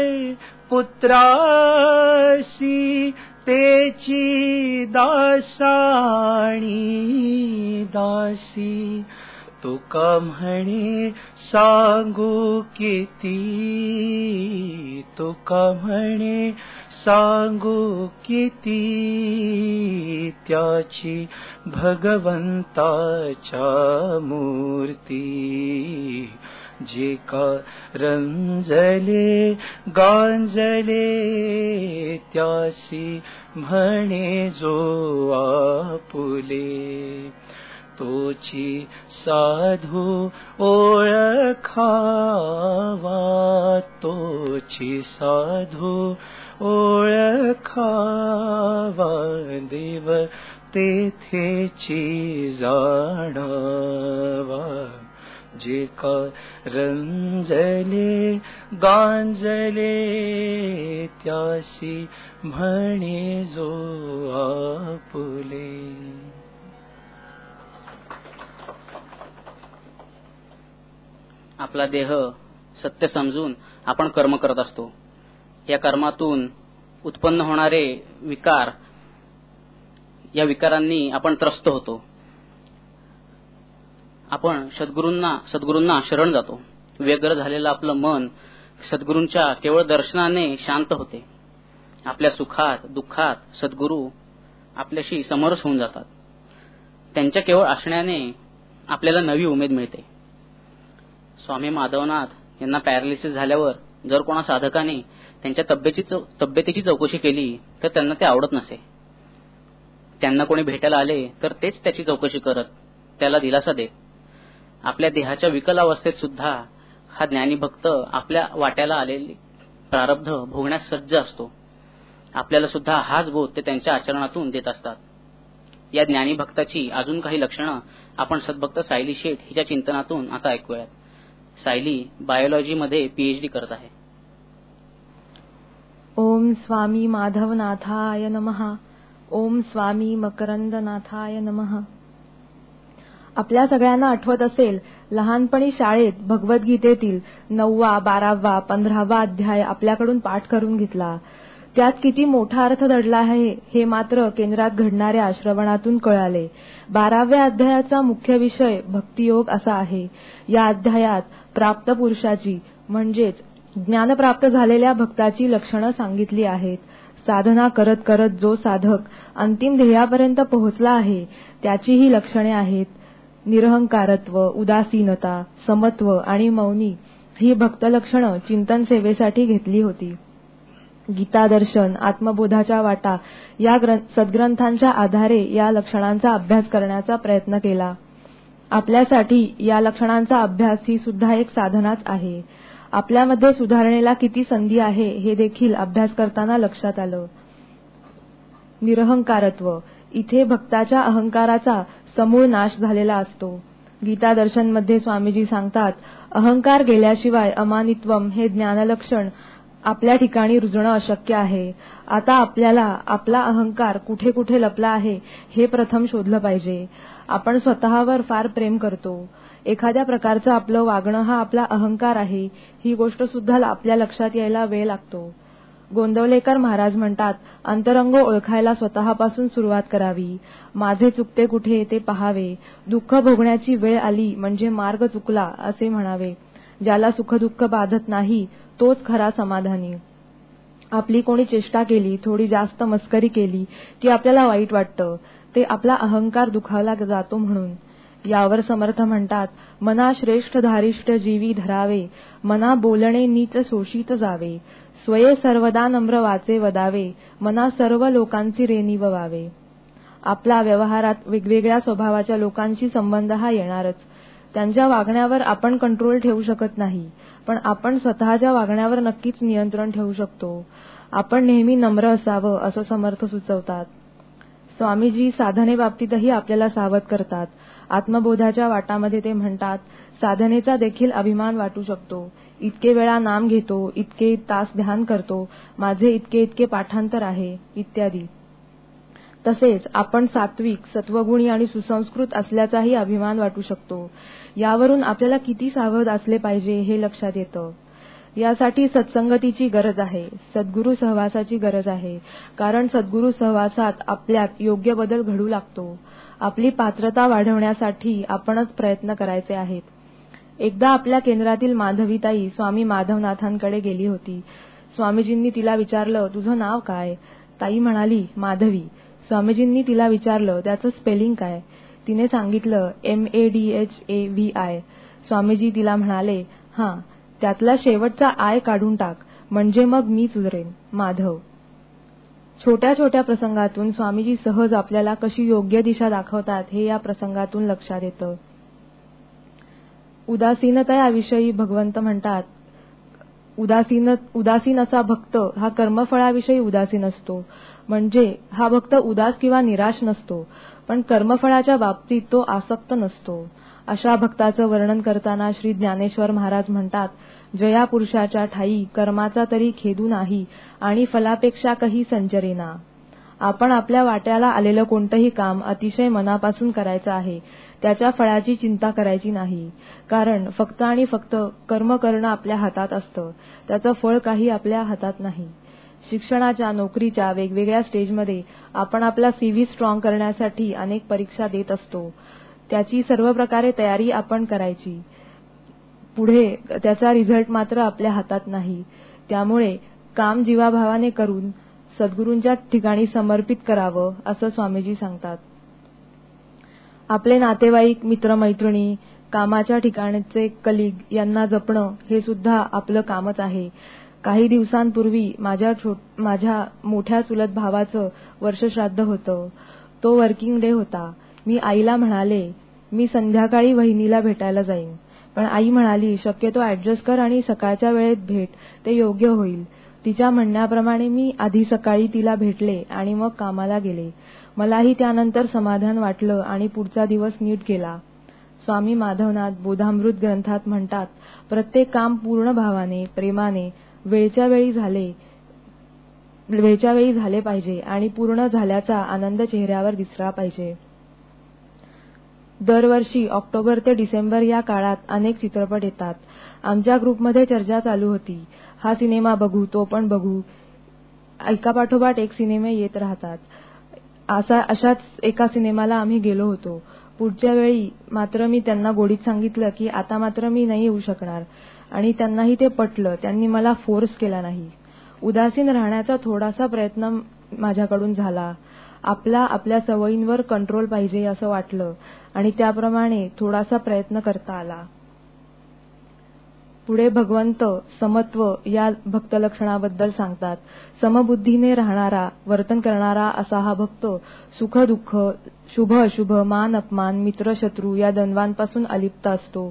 पुत्रासी तेची दासाणी दासी. तुका म्हणे सांगू किती तुका म्हणे सांगू किती त्याची भगवंताच्या मूर्ती. जे का रंजले गांजले त्यासी म्हणे जो आपुले. तोची साधू ओळखावा तोची साधू ओळखावा देव तेथेची जाणावा. जे का रंजले गांजले त्यासी म्हणे जो आपुले. आपला देह सत्य समजून आपण कर्म करत असतो. या कर्मातून उत्पन्न होणारे विकार या विकारांनी आपण त्रस्त होतो. आपण सद्गुरूंना शरण जातो. व्यग्र झालेलं आपलं मन सद्गुरूंच्या केवळ दर्शनाने शांत होते. आपल्या सुखात दुःखात सद्गुरू आपल्याशी समरस होऊन जातात. त्यांच्या केवळ असण्याने आपल्याला नवी उमेद मिळते. स्वामी माधवनाथ यांना पॅरालिसिस झाल्यावर जर कोणा साधकाने त्यांच्या तब्येतीची चौकशी केली तर त्यांना ते आवडत नसे. त्यांना कोणी भेटायला आले तर तेच त्याची चौकशी करत त्याला दिलासा देत. आपल्या देहाच्या विकल अवस्थेत सुद्धा हा ज्ञानी भक्त आपल्या वाट्याला आलेले प्रारब्ध भोगण्यास सज्ज असतो. आपल्याला सुद्धा हाच बोध ते त्यांच्या आचरणातून देत असतात. या ज्ञानी भक्ताची अजून काही लक्षणं आपण सद्भक्त सायली शेठ हिच्या चिंतनातून आता ऐकूयात. सायली बायोलॉजी मध्ये PhD करत आहे. ओम स्वामी माधवनाथाय नमः. ओम स्वामी मकरंदनाथाय नमः. आपल्या सगळ्यांना आठवत असेल, लहानपणी शाळेत भगवद्गीतेतील 9वा, 12वा, 15वा अध्याय आपल्याकडून पाठ करून घेतला. त्यात किती मोठा अर्थ दडला आहे हे मात्र केंद्रात घडणाऱ्या श्रवणातून कळाले. 12व्या अध्यायाचा मुख्य विषय भक्तियोग असा आहे. या अध्यायात प्राप्त पुरुषाची म्हणजेच ज्ञानप्राप्त झालेल्या भक्ताची लक्षणं सांगितली आहेत. साधना करत करत जो साधक अंतिम ध्येयापर्यंत पोहोचला आहे त्याची ही लक्षणे आहेत. निरहंकारत्व, उदासीनता, समत्व आणि मौनी ही भक्त लक्षणं चिंतन सेवेसाठी घेतली होती. गीता दर्शन, आत्मबोधाच्या वाटा या सद्ग्रंथांच्या आधारे या लक्षणांचा अभ्यास करण्याचा प्रयत्न केला. आपल्यासाठी या लक्षणांचा अभ्यास ही सुद्धा एक साधनाच आहे. आपल्यामध्ये सुधारणेला किती संधी आहे हे देखील अभ्यास करताना लक्षात आलं. निरहंकारत्व, इथे भक्ताच्या अहंकाराचा समूळ नाश झालेला असतो. गीता दर्शन मध्ये स्वामीजी सांगतात, अहंकार गेल्याशिवाय अमानित्वम हे ज्ञानलक्षण आपल्या ठिकाणी रुजणं अशक्य आहे. आता आपल्याला आपला अहंकार कुठे कुठे लपला आहे हे प्रथम शोधलं पाहिजे. आपण स्वतःवर फार प्रेम करतो. एखाद्या प्रकारचं आपलं वागणं हा आपला अहंकार आहे ही गोष्ट सुद्धा आपल्या लक्षात यायला वेळ लागतो. गोंदवलेकर महाराज म्हणतात, अंतरंग ओळखायला स्वतःपासून सुरुवात करावी. माझे चुकते कुठे ते पहावे. दुःख भोगण्याची वेळ आली म्हणजे मार्ग चुकला असे म्हणावे. ज्याला सुखदुःख बाधत नाही तोच खरा समाधानी. आपली कोणी चेष्टा केली, थोडी जास्त मस्करी केली की आपल्याला वाईट वाटतं. ते आपला अहंकार दुखावला जातो म्हणून. यावर समर्थ म्हणतात, मना श्रेष्ठ धारिष्ठ जीवी धरावे, मना बोलणे नीच शोषित जावे, स्वये सर्वदा नम्र वाचे वदावे, मना सर्व लोकांची रेणी व्हावे. आपला व्यवहारात वेगवेगळ्या स्वभावाच्या लोकांशी संबंध हा येणारच. त्यांच्या वागण्यावर आपण कंट्रोल ठेवू शकत नाही, पण आपण स्वतःच्या वागण्यावर नक्कीच नियंत्रण ठेवू शकतो. आपण नेहमी नम्र असावं असं समर्थ सुचवतात. स्वामीजी साधनेबाबतीतही आपल्याला सावध करतात. आत्मबोधाच्या वाटामध्ये ते म्हणतात, साधनेचा देखील अभिमान वाटू शकतो. इतके वेळा नाम घेतो, इतके तास ध्यान करतो, माझे इतके इतके पाठांतर आहे इत्यादी. तसेच आपण सात्विक, सत्वगुणी आणि सुसंस्कृत असल्याचाही अभिमान वाटू शकतो. यावरून आपल्याला किती सावध असले पाहिजे हे लक्षात येतं. यासाठी सत्संगतीची गरज आहे, सद्गुरू सहवासाची गरज आहे. कारण सद्गुरू सहवासात आपल्यात योग्य बदल घडू लागतो. आपली पात्रता वाढवण्यासाठी आपणच प्रयत्न करायचे आहेत. एकदा आपल्या केंद्रातील माधवीताई स्वामी माधवनाथांकडे गेली होती. स्वामीजींनी तिला विचारलं, तुझं नाव काय? ताई म्हणाली, माधवी. स्वामीजींनी तिला विचारलं, त्याचं स्पेलिंग काय? तिने सांगितलं, MADHAVI. स्वामीजी तिला म्हणाले, हां, त्यातला शेवटचा आय काढून टाक, म्हणजे मग मी सुधरेन, माधव. छोट्या छोट्या प्रसंगातून स्वामीजी सहज आपल्याला कशी योग्य दिशा दाखवतात हे या प्रसंगातून लक्षात येतं. उदासीनतेविषयी भगवंत म्हणतात, उदासीन असा भक्त हा कर्मफळाविषयी उदासीन असतो. म्हणजे हा भक्त उदास किंवा निराश नसतो, पण कर्मफळाच्या बाबतीत तो आसक्त नसतो. अशा भक्ताचं वर्णन करताना श्री ज्ञानेश्वर महाराज म्हणतात, जया पुरुषाच्या ठाई कर्माचा तरी खेदू नाही आणि फलापेक्षा काही संचरेना. आपण आपल्या वाट्याला आलेलं कोणतंही काम अतिशय मनापासून करायचं आहे. त्याच्या फळाची चिंता करायची नाही. कारण फक्त आणि फक्त कर्म करणं आपल्या हातात असतं, त्याचं फळ काही आपल्या हातात नाही. शिक्षणाच्या, नोकरीच्या वेगवेगळ्या स्टेजमध्ये आपण आपला CV स्ट्रॉंग करण्यासाठी अनेक परीक्षा देत असतो. त्याची सर्व प्रकारे तयारी आपण करायची. पुढे त्याचा रिझल्ट मात्र आपल्या हातात नाही. त्यामुळे काम जीवाभावाने करून सद्गुरूंच्या ठिकाणी समर्पित करावं असं स्वामीजी सांगतात. आपले नातेवाईक, मित्रमैत्रिणी, कामाच्या ठिकाणचे कलिग यांना जपणं हे सुद्धा आपलं कामच आहे. काही दिवसांपूर्वी माझ्या मोठ्या चुलत भावाचं वर्षश्राद्ध होतं. तो वर्किंग डे होता. मी आईला म्हणाले, मी संध्याकाळी वहिनीला भेटायला जाईन. पण आई म्हणाली, शक्यतो ऍडजस्ट कर आणि सकाळच्या वेळेत भेट, ते योग्य होईल. तिच्या म्हणण्याप्रमाणे मी आधी सकाळी तिला भेटले आणि मग कामाला गेले. मलाही त्यानंतर समाधान वाटलं आणि पुढचा दिवस नीट गेला. स्वामी माधवनाथ बोधामृत ग्रंथात म्हणतात, प्रत्येक काम पूर्ण भावाने, प्रेमाने, वेळच्या वेळी झाले पाहिजे आणि पूर्ण झाल्याचा आनंद चेहऱ्यावर दिसला पाहिजे. दरवर्षी ऑक्टोबर ते डिसेंबर या काळात अनेक चित्रपट येतात. आमच्या ग्रुपमध्ये चर्चा चालू होती, हा सिनेमा बघू, तो पण बघू. एकापाठोपाठ एक सिनेमे येत राहतात. अशाच एका सिनेमाला आम्ही गेलो होतो. पुढच्या वेळी मात्र मी त्यांना गोडीत सांगितलं की आता मात्र मी नाही येऊ शकणार आणि त्यांनाही ते पटलं. त्यांनी मला फोर्स केला नाही. उदासीन राहण्याचा थोडासा प्रयत्न माझ्याकडून झाला. आपल्या सवयींवर कंट्रोल पाहिजे असं वाटलं आणि त्याप्रमाणे थोडासा प्रयत्न करता आला. पुढे भगवंत समत्व या भक्त लक्षणाबद्दल सांगतात. समबुद्धीने राहणारा, वर्तन करणारा असा हा भक्त सुख दुःख, शुभ अशुभ, मान अपमान, मित्र शत्रू या द्वंद्वांपासून अलिप्त असतो.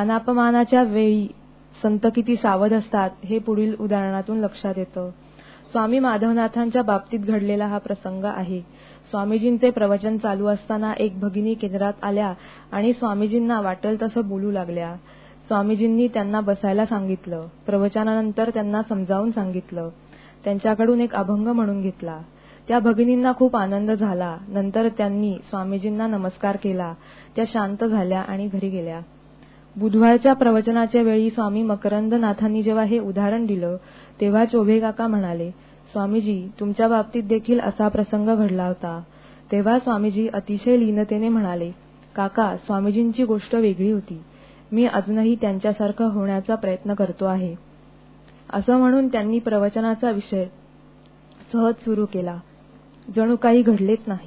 मानापमानाच्या वेळी संत किती सावध असतात हे पुढील उदाहरणातून लक्षात येतं. स्वामी माधवनाथांच्या बाबतीत घडलेला हा प्रसंग आहे. स्वामीजींचे प्रवचन चालू असताना एक भगिनी केंद्रात आल्या आणि स्वामीजींना वाटेल तसं बोलू लागल्या. स्वामीजींनी त्यांना बसायला सांगितलं. प्रवचनानंतर त्यांना समजावून सांगितलं. त्यांच्याकडून एक अभंग म्हणून घेतला. त्या भगिनींना खूप आनंद झाला. नंतर त्यांनी स्वामीजींना नमस्कार केला. त्या शांत झाल्या आणि घरी गेल्या. बुधवारच्या प्रवचनाच्या वेळी स्वामी मकरंदनाथांनी जेव्हा हे उदाहरण दिलं तेव्हा चोभे काका म्हणाले, स्वामीजी, तुमच्या बाबतीत देखील असा प्रसंग घडला होता. तेव्हा स्वामीजी अतिशय लीनतेने म्हणाले, काका, स्वामीजींची गोष्ट वेगळी होती. मी अजूनही त्यांच्यासारखं होण्याचा प्रयत्न करतो आहे. असं म्हणून त्यांनी प्रवचनाचा विषय सहज सुरू केला, जणू काही घडलेच नाही.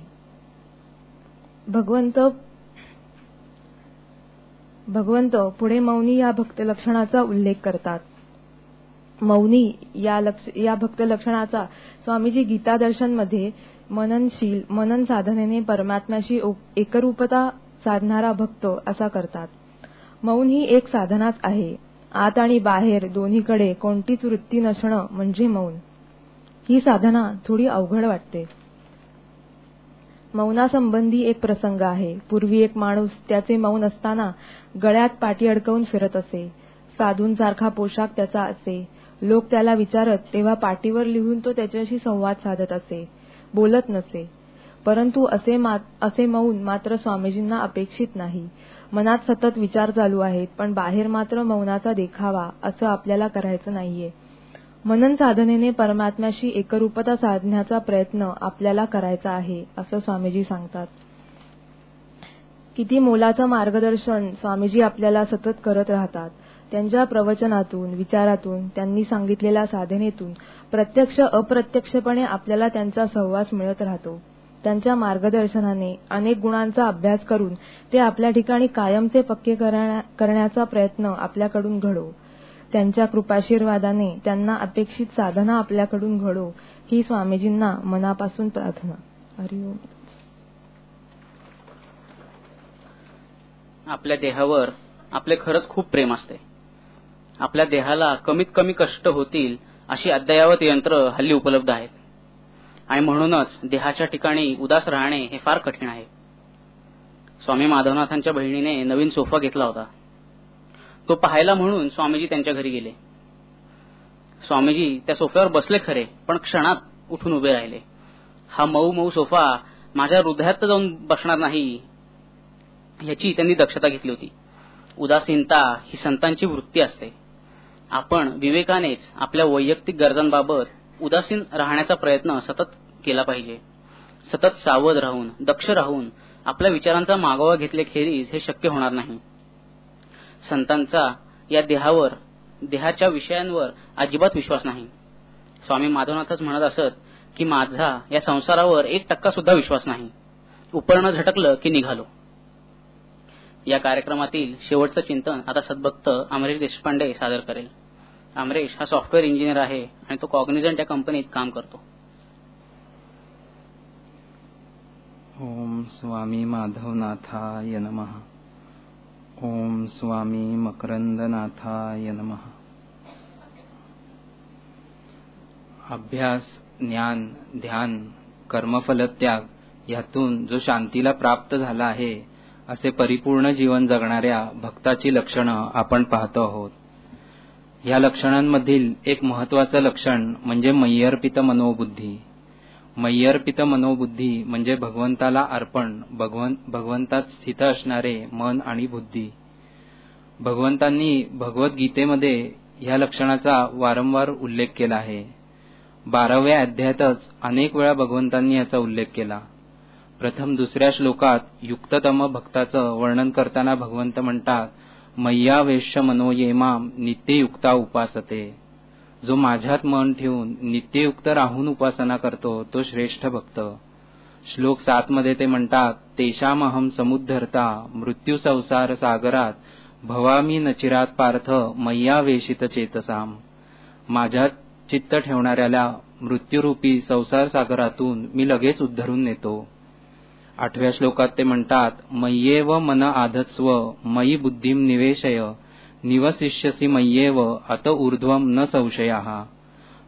भगवंत पुढे मौनी या भक्त लक्षणाचा उल्लेख करतात. मौनी या भक्त लक्षणाचा स्वामीजी गीता दर्शन मध्ये मननशील, मनन साधनेने परमात्म्याशी एकरूपता साधणारा भक्त असा करतात. मौन ही एक साधनाच आहे. आत आणि बाहेर दोन्हीकडे कोणतीच वृत्ती नसणं म्हणजे मौन. ही साधना थोडी अवघड वाटते. मौनासंबंधी एक प्रसंग आहे. पूर्वी एक माणूस त्याचे मौन असताना गळ्यात पाटी अडकवून फिरत असे. साधूंसारखा पोशाख त्याचा असे. लोक त्याला विचारत तेव्हा पाटीवर लिहून तो त्याच्याशी संवाद साधत असे, बोलत नसे. परंतु असे मौन मात्र स्वामीजींना अपेक्षित नाही. मनात सतत विचार चालू आहेत, पण बाहेर मात्र मौनाचा देखावा असं आपल्याला करायचं नाहीये. मनन साधनेने परमात्म्याशी एकरूपता साधण्याचा प्रयत्न आपल्याला करायचा आहे असं स्वामीजी सांगतात. किती मोलाचं मार्गदर्शन स्वामीजी आपल्याला सतत करत राहतात. त्यांच्या प्रवचनातून, विचारातून, त्यांनी सांगितलेल्या साधनेतून प्रत्यक्ष अप्रत्यक्षपणे आपल्याला त्यांचा सहवास मिळत राहतो. त्यांच्या मार्गदर्शनाने अनेक गुणांचा अभ्यास करून ते आपल्या ठिकाणी कायमचे पक्के करण्याचा प्रयत्न आपल्याकडून घडो. त्यांच्या कृपाशीर्वादाने त्यांना अपेक्षित साधना आपल्याकडून घडो ही स्वामीजींना मनापासून प्रार्थना. हरिओम. आपल्या देहावर आपले खरंच खूप प्रेम असते. आपल्या देहाला कमीत कमी कष्ट होतील अशी अद्ययावत यंत्र हल्ली उपलब्ध आहेत आणि म्हणूनच देहाच्या ठिकाणी उदास राहणे हे फार कठीण आहे. स्वामी माधवनाथांच्या बहिणीने नवीन सोफा घेतला होता. तो पाहायला म्हणून स्वामीजी त्यांच्या घरी गेले. स्वामीजी त्या सोफ्यावर बसले खरे, पण क्षणात उठून उभे राहिले. हा मऊ मऊ सोफा माझ्या हृदयात जाऊन बसणार नाही याची त्यांनी दक्षता घेतली होती. उदासीनता ही संतांची वृत्ती असते. आपण विवेकानेच आपल्या वैयक्तिक गरजांबाबत उदासीन राहण्याचा प्रयत्न सतत केला पाहिजे. सतत सावध राहून, दक्ष राहून आपल्या विचारांचा मागोवा घेतल्याखेरीज हे शक्य होणार नाही. संतांचा या देहाच्या विषयांवर अजिबात विश्वास नाही. स्वामी माधवनाथच म्हणत असत की माझा या संसारावर 1% सुद्धा विश्वास नाही. उपरणं झटकलं की निघालो. या कार्यक्रमातील शेवटचं चिंतन आता सद्भक्त अमरेश देशपांडे सादर करेल. अमरेश हा सॉफ्टवेअर इंजिनियर आहे आणि तो कॉग्निझंट या कंपनीत काम करतो. ओम स्वामी माधवनाथाय नमः. ओम स्वामी मकरंदनाथाय नमः. अभ्यास, ज्ञान, ध्यान, कर्मफल त्याग यातून जो शांतीला प्राप्त झाला आहे असे परिपूर्ण जीवन जगणाऱ्या भक्ताची लक्षणं आपण पाहतो आहोत. या लक्षणांमधील एक महत्वाचं लक्षण म्हणजे मय्यर्पित मनोबुद्धी. मय्यर्पित मनोबुद्धी म्हणजे भगवंताला अर्पण, भगवंतात स्थित असणारे मन आणि बुद्धी. भगवंतांनी भगवद्गीतेमध्ये या लक्षणाचा वारंवार उल्लेख केला आहे. 12व्या अध्यायातच अनेक वेळा भगवंतांनी याचा उल्लेख केला. प्रथम 2ऱ्या श्लोकात युक्ततम भक्ताचं वर्णन करताना भगवंत म्हणतात, मय्यावेश्य मनोयेमाम नित्ययुक्ता उपासते. जो माझ्यात मन ठेवून नित्ययुक्त राहून उपासना करतो तो श्रेष्ठ भक्त. श्लोक 7 मध्ये ते म्हणतात, तेषामहम समुद्धरता मृत्यू संसार सागरात भवामी नचिरात पार्थ मय्यावेशित चेतसाम. माझ्यात चित्त ठेवणाऱ्याला मृत्यूरूपी संसार सागरातून मी लगेच उद्धरून नेतो. 8व्या श्लोकात ते म्हणतात, मय्येव मन आधत्स्व मयी बुद्धिम निवेशय निवसिष्यसि मय्येव अत ऊर्ध्वम न संशयाः.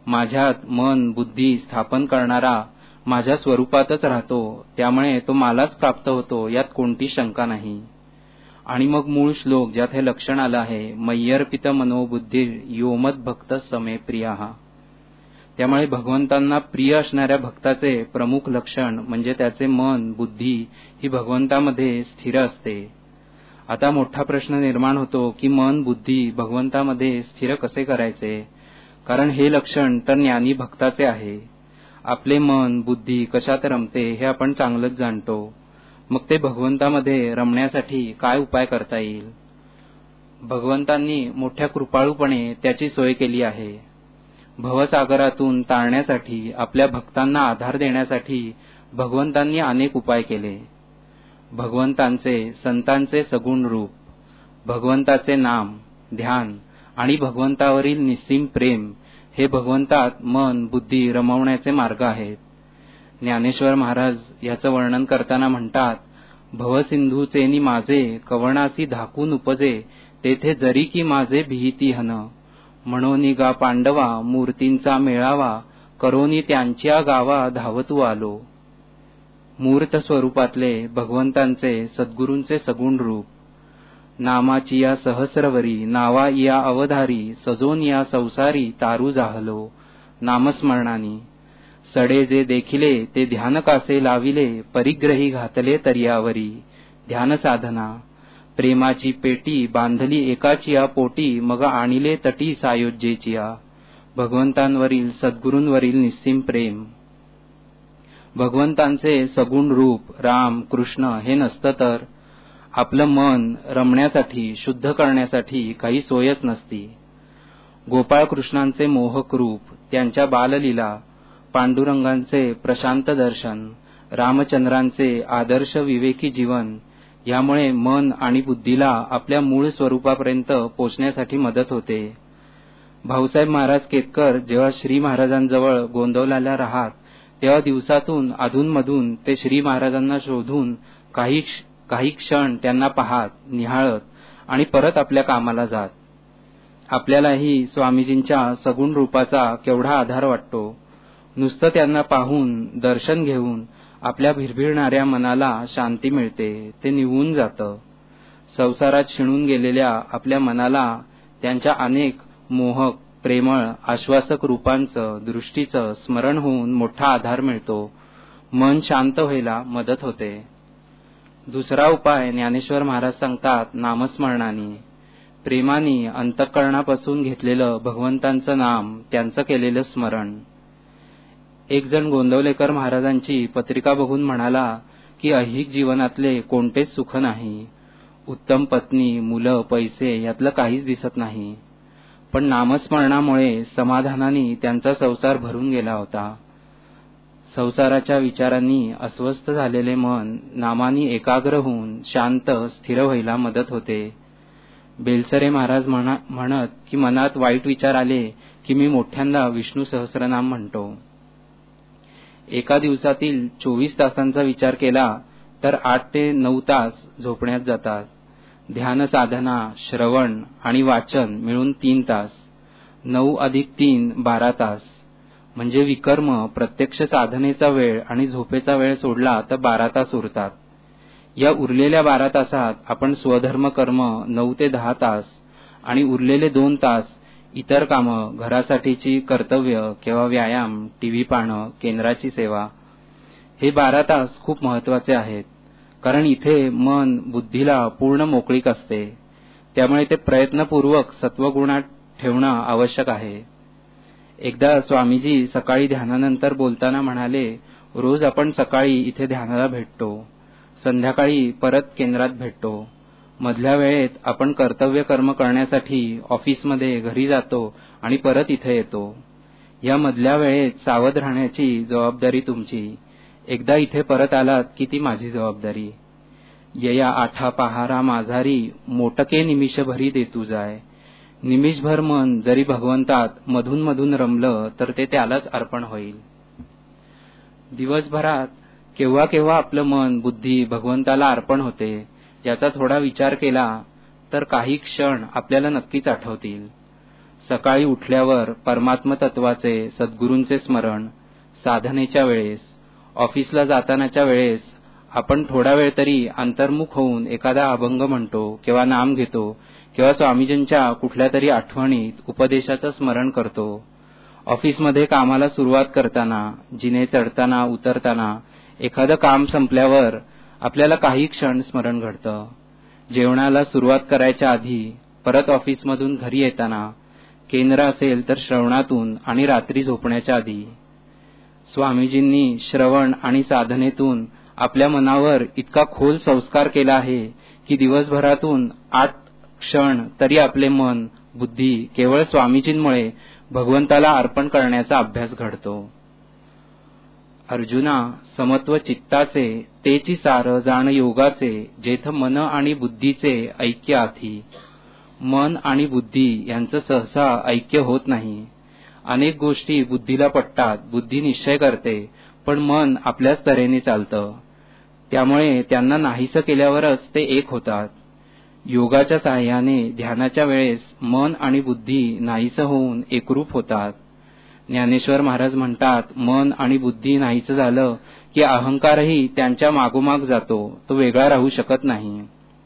माझ्यात मन बुद्धी स्थापन करणारा माझ्या स्वरूपातच राहतो, त्यामुळे तो मलाच प्राप्त होतो, यात कोणती शंका नाही. आणि मग मूळ श्लोक ज्यात हे लक्षण आलं आहे, मय्यर्पित मनोबुद्धी योमद भक्त समे प्रिया. त्यामुळे भगवंतांना प्रिय असणाऱ्या भक्ताचे प्रमुख लक्षण म्हणजे त्याचे मन बुद्धी ही भगवंतामध्ये स्थिर असते. आता मोठा प्रश्न निर्माण होतो की मन बुद्धी भगवंतामध्ये स्थिर कसे करायचे, कारण हे लक्षण तर ज्ञानी भक्ताचे आहे. आपले मन बुद्धी कशात रमते हे आपण चांगलंच जाणतो. मग ते भगवंतामध्ये रमण्यासाठी काय उपाय करता येईल. भगवंतांनी मोठ्या कृपाळूपणे त्याची सोय केली आहे. भवसागरातून तारण्यासाठी आपल्या भक्तांना आधार देण्यासाठी भगवंतांनी अनेक उपाय केले. भगवंतांचे संतांचे सगुण रूप, भगवंताचे नाम ध्यान आणि भगवंतावरील निस्सीम प्रेम हे भगवंतात मन बुद्धी रमवण्याचे मार्ग आहेत. ज्ञानेश्वर महाराज याचं वर्णन करताना म्हणतात, भवसिंधूचेनी माझे कवणासी धाकून उपजे, तेथे जरी की माझे भीती हन, म्हणोनी गा पांडवा मूर्तींचा मेळावा, करोनी त्यांच्या गावा धावतू आलो. मूर्त स्वरूपातले भगवंतांचे सद्गुरूंचे सगुण रूप, नामाची या सहस्रवरी नावा या अवधारी, सजोन या संसारी तारू जाहलो. नामस्मरणानी सडे जे देखिले ते ध्यान कासे लाविले, परिग्रही घातले तर्यावरी. ध्यान साधना प्रेमाची पेटी बांधली एकाचिया पोटी, मग आणिले तटी सायोज्येचिया. भगवंतांवरील सद्गुरूंवरील निस्सीम प्रेम. भगवंतांचे सगुण रूप राम कृष्ण हे नसतं तर आपलं मन रमण्यासाठी शुद्ध करण्यासाठी काही सोयच नसती. गोपाळ कृष्णांचे मोहक रूप, त्यांच्या बाललीला, पांडुरंगांचे प्रशांत दर्शन, रामचंद्रांचे आदर्श विवेकी जीवन यामुळे मन आणि बुद्धीला आपल्या मूळ स्वरूपापर्यंत पोचण्यासाठी मदत होते. भाऊसाहेब महाराज केतकर जेव्हा श्री महाराजांजवळ गोंदवल्याला राहत, तेव्हा दिवसातून अधूनमधून ते श्री महाराजांना शोधून काही क्षण त्यांना पाहत निहाळत आणि परत आपल्या कामाला जात. आपल्यालाही स्वामीजींच्या सगुण रूपाचा केवढा आधार वाटतो. नुसतं त्यांना पाहून दर्शन घेऊन आपल्या भिरभिरणाऱ्या मनाला शांती मिळते, ते निवून जातं. संसारात शिणून गेलेल्या आपल्या मनाला त्यांच्या अनेक मोहक प्रेमळ आश्वासक रूपांचं दृष्टीचं स्मरण होऊन मोठा आधार मिळतो. मन शांत व्हायला मदत होते. दुसरा उपाय ज्ञानेश्वर महाराज सांगतात, नामस्मरणाने प्रेमाने अंतःकरणापासून घेतलेलं भगवंतांचं नाम, त्यांचं केलेलं स्मरण. एक जण गोंदवलेकर महाराजांची पत्रिका बघून म्हणाला की ऐहिक जीवनातले कोणतेच सुख नाही. उत्तम पत्नी मुलं पैसे यातलं काहीच दिसत नाही. पण नामस्मरणामुळे समाधानाने त्यांचा संसार भरून गेला होता. संसाराच्या विचारांनी अस्वस्थ झालेले मन नामानी एकाग्र होऊन शांत स्थिर व्हायला मदत होते. बेलसरे महाराज म्हणत की मनात वाईट विचार आले की मी मोठ्यांदा विष्णू सहस्रनाम म्हणतो. एका दिवसातील 24 तासांचा विचार केला तर 8 ते 9 तास झोपण्यात जातात. ध्यान साधना श्रवण आणि वाचन मिळून 3 तास, 9 अधिक 3 12 तास. म्हणजे विकर्म प्रत्यक्ष साधनेचा वेळ आणि झोपेचा वेळ सोडला तर 12 तास उरतात. या उरलेल्या 12 तासात आपण स्वधर्म कर्म 9 ते 10 तास आणि उरलेले 2 तास इतर कामं, घरासाठीची कर्तव्य किंवा व्यायाम, टीव्ही पाहणं, केंद्राची सेवा. हे 12 तास खूप महत्वाचे आहेत, कारण इथे मन बुद्धीला पूर्ण मोकळीक असते. त्यामुळे ते प्रयत्नपूर्वक सत्वगुणात ठेवणं आवश्यक आहे. एकदा स्वामीजी सकाळी ध्यानानंतर बोलताना म्हणाले, रोज आपण सकाळी इथे ध्यानाला भेटतो, संध्याकाळी परत केंद्रात भेटतो. मधल्या वेळेत आपण कर्तव्य कर्म करण्यासाठी ऑफिसमध्ये घरी जातो आणि परत इथे येतो. या मधल्या वेळेत सावध राहण्याची जबाबदारी तुमची. एकदा इथे परत आलात की ती माझी जबाबदारी. यया आठा पहारा माझारी, मोटके निमिषभरी देतू जाय. निमिषभर मन जरी भगवंतात मधून मधून रमलं तर ते त्यालाच अर्पण होईल. दिवसभरात केव्हा केव्हा आपलं मन बुद्धी भगवंताला अर्पण होते याचा थोडा विचार केला तर काही क्षण आपल्याला नक्कीच आठवतील. सकाळी उठल्यावर परमात्म तत्वाचे सद्गुरूंचे स्मरण, साधनेच्या वेळेस, ऑफिसला जातानाच्या वेळेस आपण थोडा वेळ तरी अंतर्मुख होऊन एखादा अभंग म्हणतो किंवा नाम घेतो किंवा स्वामीजींच्या कुठल्या तरी आठवणीत उपदेशाचं स्मरण करतो. ऑफिसमध्ये कामाला सुरुवात करताना, जिने चढताना उतरताना, एखादं काम संपल्यावर आपल्याला काही क्षण स्मरण घडतं. जेवणाला सुरुवात करायच्या आधी, परत ऑफिसमधून घरी येताना, केंद्र असेल तर श्रवणातून आणि रात्री झोपण्याच्या आधी. स्वामीजींनी श्रवण आणि साधनेतून आपल्या मनावर इतका खोल संस्कार केला आहे की दिवसभरातून 8 क्षण तरी आपले मन, बुद्धी केवळ स्वामीजींमुळे भगवंताला अर्पण करण्याचा अभ्यास घडतो. अर्जुना, समत्व चित्ताचे तेची सार जाण योगाचे, जेथ मन आणि बुद्धीचे ऐक्य आथी. मन आणि बुद्धी यांचं सहसा ऐक्य होत नाही. अनेक गोष्टी बुद्धीला पटतात, बुद्धी निश्चय करते, पण मन आपल्याच तऱ्हेने चालतं. त्यामुळे त्यांना नाहीसं केल्यावरच ते एक होतात. योगाच्या साहाय्याने ध्यानाच्या वेळेस मन आणि बुद्धी नाहीसं होऊन एकरूप होतात. ज्ञानेश्वर महाराज म्हणतात, मन आणि बुद्धी नाहीसं झालं की अहंकारही त्यांच्या मागोमाग जातो, तो वेगळा राहू शकत नाही.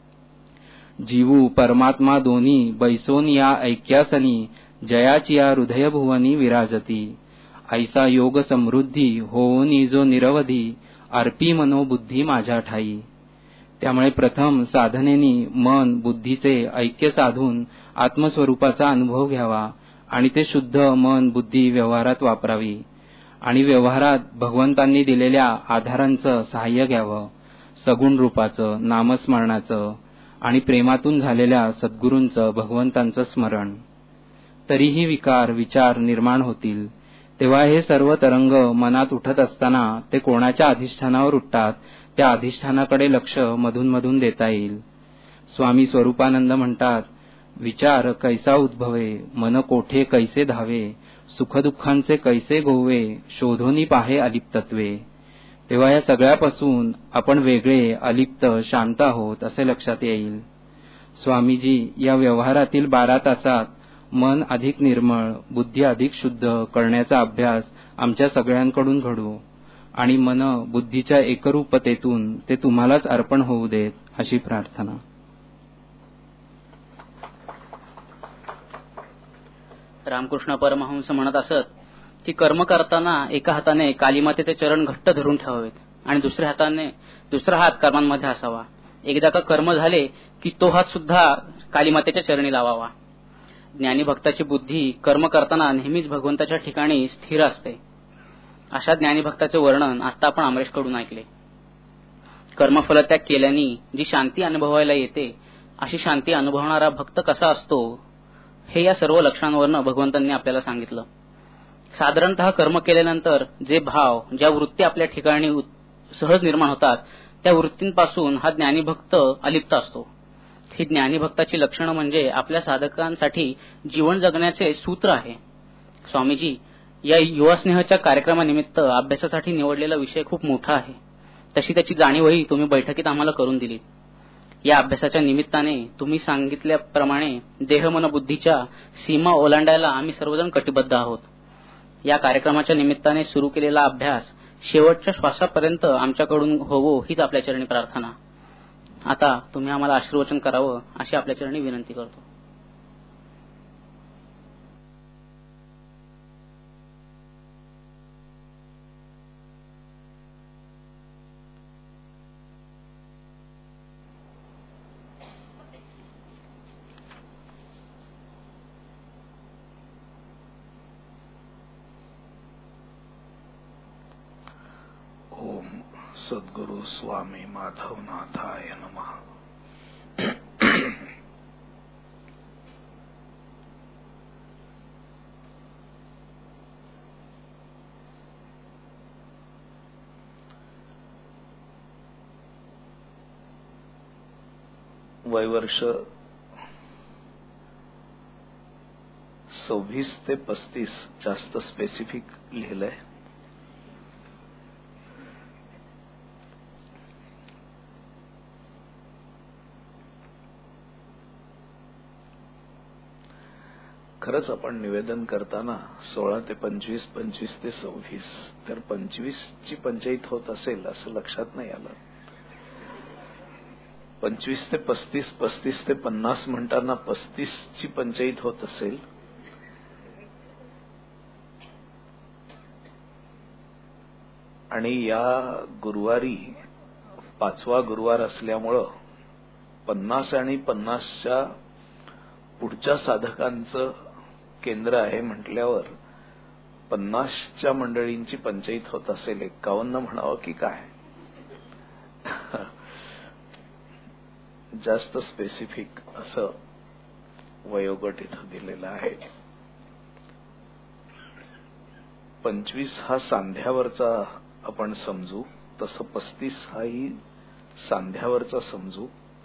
जीवू परमात्मा दोन्ही बैसोन या ऐक्यासनी, जयाची या हृदयभुवनी विराजती. ऐसा योग समृद्धी होऊनी जो निरवधी, अर्पी मनोबुद्धी माझ्या ठाई. त्यामुळे प्रथम साधनेनी मन बुद्धीचे ऐक्य साधून आत्मस्वरूपाचा अनुभव घ्यावा आणि ते शुद्ध मन बुद्धी व्यवहारात वापरावी आणि व्यवहारात भगवंतांनी दिलेल्या आधारांचं सहाय्य घ्यावं, सगुण रूपाचं, नामस्मरणाचं आणि प्रेमातून झालेल्या सद्गुरूंचं, भगवंतांचं स्मरण. तरीही विकार विचार निर्माण होतील. तेव्हा हे सर्व तरंग मनात उठत असताना ते कोणाच्या अधिष्ठानावर उठतात, त्या अधिष्ठानाकडे लक्ष मधून मधून देता येईल. स्वामी स्वरूपानंद म्हणतात, विचार कैसा उद्भवे, मन कोठे कैसे धावे, सुखदुःखांचे कैसे गोवे, शोधोनी पाहे अलिप्तत्वे. तेव्हा या सगळ्यापासून आपण वेगळे, अलिप्त, शांत आहोत असे लक्षात येईल. स्वामीजी या व्यवहारातील 12 तासात मन अधिक निर्मळ, बुद्धी अधिक शुद्ध करण्याचा अभ्यास आमच्या सगळ्यांकडून घडू आणि मन बुद्धीच्या एकरूपतेतून ते तुम्हालाच अर्पण होऊ देत, अशी प्रार्थना. रामकृष्ण परमहंस म्हणत असत की कर्म करताना एका हाताने कालीमातेचे चरण घट्ट धरून ठेवावेत आणि दुसरा हात कर्मांमध्ये असावा. एकदा का कर्म झाले की तो हात सुद्धा कालीमातेच्या चरणी लावावा. ज्ञानी भक्ताची बुद्धी कर्म करताना नेहमीच भगवंताच्या ठिकाणी स्थिर असते. अशा ज्ञानी भक्ताचे वर्णन आता आपण अमरेशकडून ऐकले. कर्मफलत्याग केल्याने जी शांती अनुभवायला येते, अशी शांती अनुभवणारा भक्त कसा असतो हे या सर्व लक्षणांवरनं भगवंतांनी आपल्याला सांगितलं. साधारणतः कर्म केल्यानंतर जे भाव, ज्या वृत्ती आपल्या ठिकाणी सहज निर्माण होतात, त्या वृत्तींपासून हा ज्ञानी भक्त अलिप्त असतो. ही ज्ञानी भक्ताची लक्षणं म्हणजे आपल्या साधकांसाठी जीवन जगण्याचे सूत्र आहे. स्वामीजी या युवास्नेहच्या कार्यक्रमानिमित्त अभ्यासासाठी निवडलेला विषय खूप मोठा आहे, तशी त्याची जाणीवही तुम्ही बैठकीत आम्हाला करून दिली. या अभ्यासाच्या निमित्ताने तुम्ही सांगितल्याप्रमाणे देह मन बुद्धीच्या सीमा ओलांडायला आम्ही सर्वजण कटिबद्ध आहोत. या कार्यक्रमाच्या निमित्ताने सुरू केलेला अभ्यास शेवटच्या श्वासापर्यंत आमच्याकडून होवो हीच आपल्या चरणी प्रार्थना. आता तुम्ही आम्हाला आशीर्वचन करावं अशी आपल्या चरणी विनंती करतो. ओम सद्गुरु स्वामी माधवनाथाय नमः. वयवर्ष 26 ते 35 जास्त स्पेसिफिक लिहिलंय. खरंच आपण निवेदन करताना 16 ते 25, 25 ते 26 तर 25ची पंचायत होत असेल असं लक्षात नाही आलं. 25 ते 35, 35 ते 50 म्हणताना 35ची पंचायत होत असेल. आणि या गुरुवारी 5वा गुरुवार असल्यामुळं 50 आणि 50च्या पुढच्या साधकांचं केंद्र आहे म्हटल्यावर 50च्या मंडळींची पंचायत होत असेल. 51 म्हणावं की काय? जास्त स्पेसिफिक असं वयोगट इथं दिलेला आहे. 25 हा सांध्यावरचा आपण समजू, तसं 35 हाही सांध्यावरचा समजू.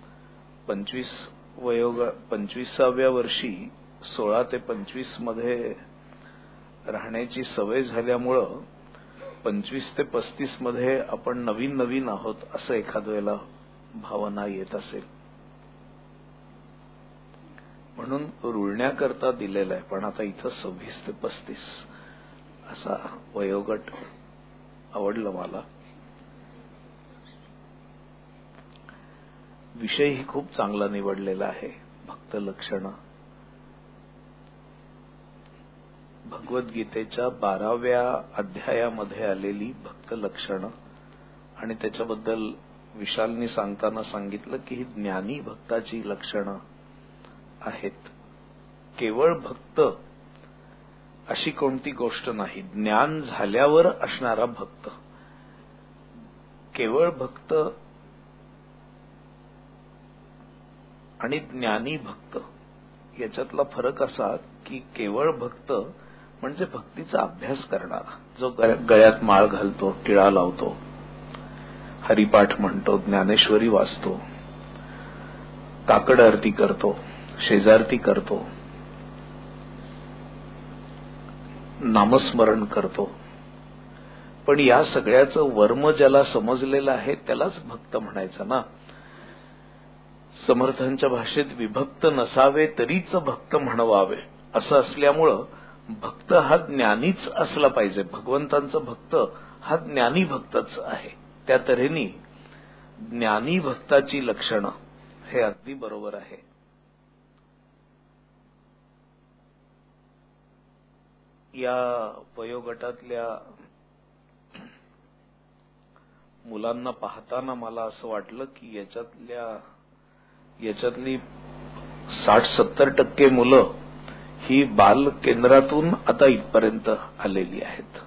25व्या वर्षी 16 ते 25 मध्ये राहण्याची सवय झाल्यामुळं 25 ते 35 मध्ये आपण नवीन नवीन आहोत असं एखाद वेळेला भावना येत असेल. म्हणून रुळण्याकरता दिलेलं आहे. पण आता इथं 26 ते 35 असा वयोगट आवडलं मला. विषयही खूप चांगला निवडलेला आहे. भक्त लक्षणं. भगवद्गीतेच्या 12व्या अध्यायामध्ये आलेली भक्त लक्षणं आणि त्याच्याबद्दल विशालनी सांगताना सांगितलं की ही ज्ञानी भक्ताची लक्षणं आहेत. केवळ भक्त अशी कोणती गोष्ट नाही. ज्ञान झाल्यावर असणारा भक्त. केवळ भक्त आणि ज्ञानी भक्त याच्यातला फरक असा की केवळ भक्त म्हणजे भक्तीचा अभ्यास करणारा, जो गळ्यात माळ घालतो, टिळा लावतो, हरिपाठ म्हणतो, ज्ञानेश्वरी वाचतो, काकड आरती करतो, शेजारती करतो, नामस्मरण करतो. पण या सगळ्याचं वर्म ज्याला समजलेलं आहे त्यालाच भक्त म्हणायचं ना. समर्थांच्या भाषेत विभक्त नसावे तरीच भक्त म्हणवावे असं असल्यामुळं भक्त हा ज्ञानीच असला पाहिजे. भगवंतांचा भक्त हा ज्ञानी भक्तच आहे. त्या तऱ्हेने ज्ञानी भक्ताची लक्षणं हे अगदी बरोबर आहे. या वयोगटातल्या मुलांना पाहताना मला असं वाटलं की याच्यातली 60-70% मुलं ही बाल केंद्रातून आता इथपर्यंत आलेली आहेत.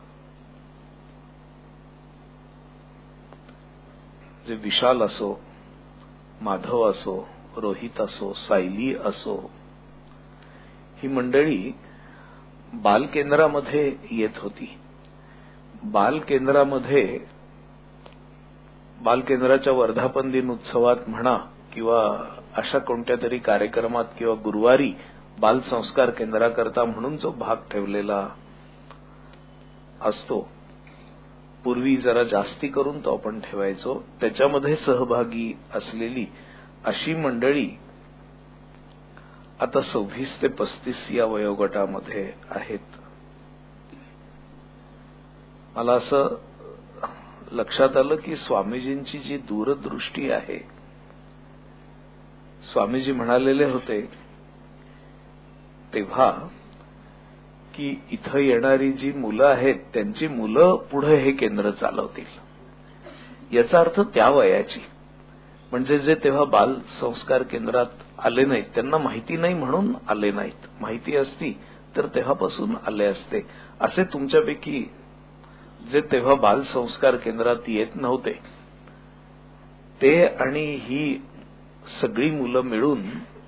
जे विशाल असो, माधव असो, रोहित असो, सायली असो, ही मंडळी बाल केंद्रामध्ये येत होती. बाल केंद्राच्या वर्धापन दिन उत्सवात म्हणा किंवा अशा कोणत्या तरी कार्यक्रमात किंवा गुरुवारी बाल संस्कार केंद्राकरता म्हणून जो भाग ठेवलेला असतो, पूर्वी जरा जास्ती करून तो आपण ठेवायचो, त्याच्यामध्ये सहभागी असलेली अशी मंडळी आता 26 ते 35 या वयोगटामध्ये आहेत. मला असं लक्षात आलं की स्वामीजींची जी दूरदृष्टी आहे, स्वामीजी म्हणालेले होते तेव्हा की इथं येणारी जी मुलं आहेत त्यांची मुलं पुढे हे केंद्र चालवतील. याचा अर्थ त्या वयाची, म्हणजे जे तेव्हा बाल संस्कार केंद्रात आले नाहीत, त्यांना माहिती नाही म्हणून आले नाहीत. माहिती असती तर तेव्हापासून आले असते. असे तुमच्यापैकी जे तेव्हा बाल संस्कार केंद्रात येत नव्हते ते आणि ही सगळी मुलं मिळून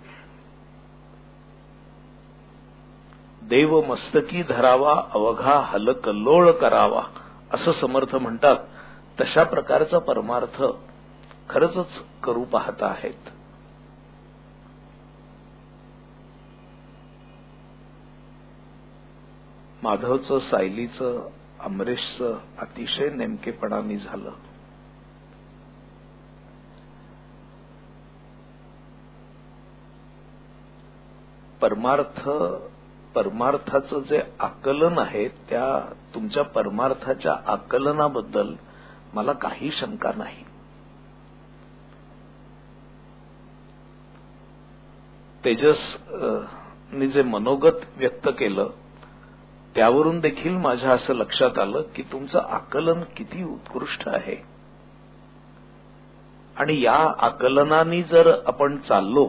देव मस्तकी धरावा अवघा हलकल्लोळ करावा असं समर्थ म्हणतात. तशा प्रकारचा परमार्थ खरंच करू पाहता आहेत. माधवचं, सायलीचं, अमरेशचं अतिशय नेमकेपणाने झालं. परमार्थ परमार्थाचं जे आकलन आहे त्या तुमच्या परमार्थाच्या आकलनाबद्दल मला काही शंका नाही. तेजसने जे मनोगत व्यक्त केलं त्यावरून देखील माझ्या असं लक्षात आलं की तुमचं आकलन किती उत्कृष्ट आहे. आणि या आकलनाने जर आपण चाललो,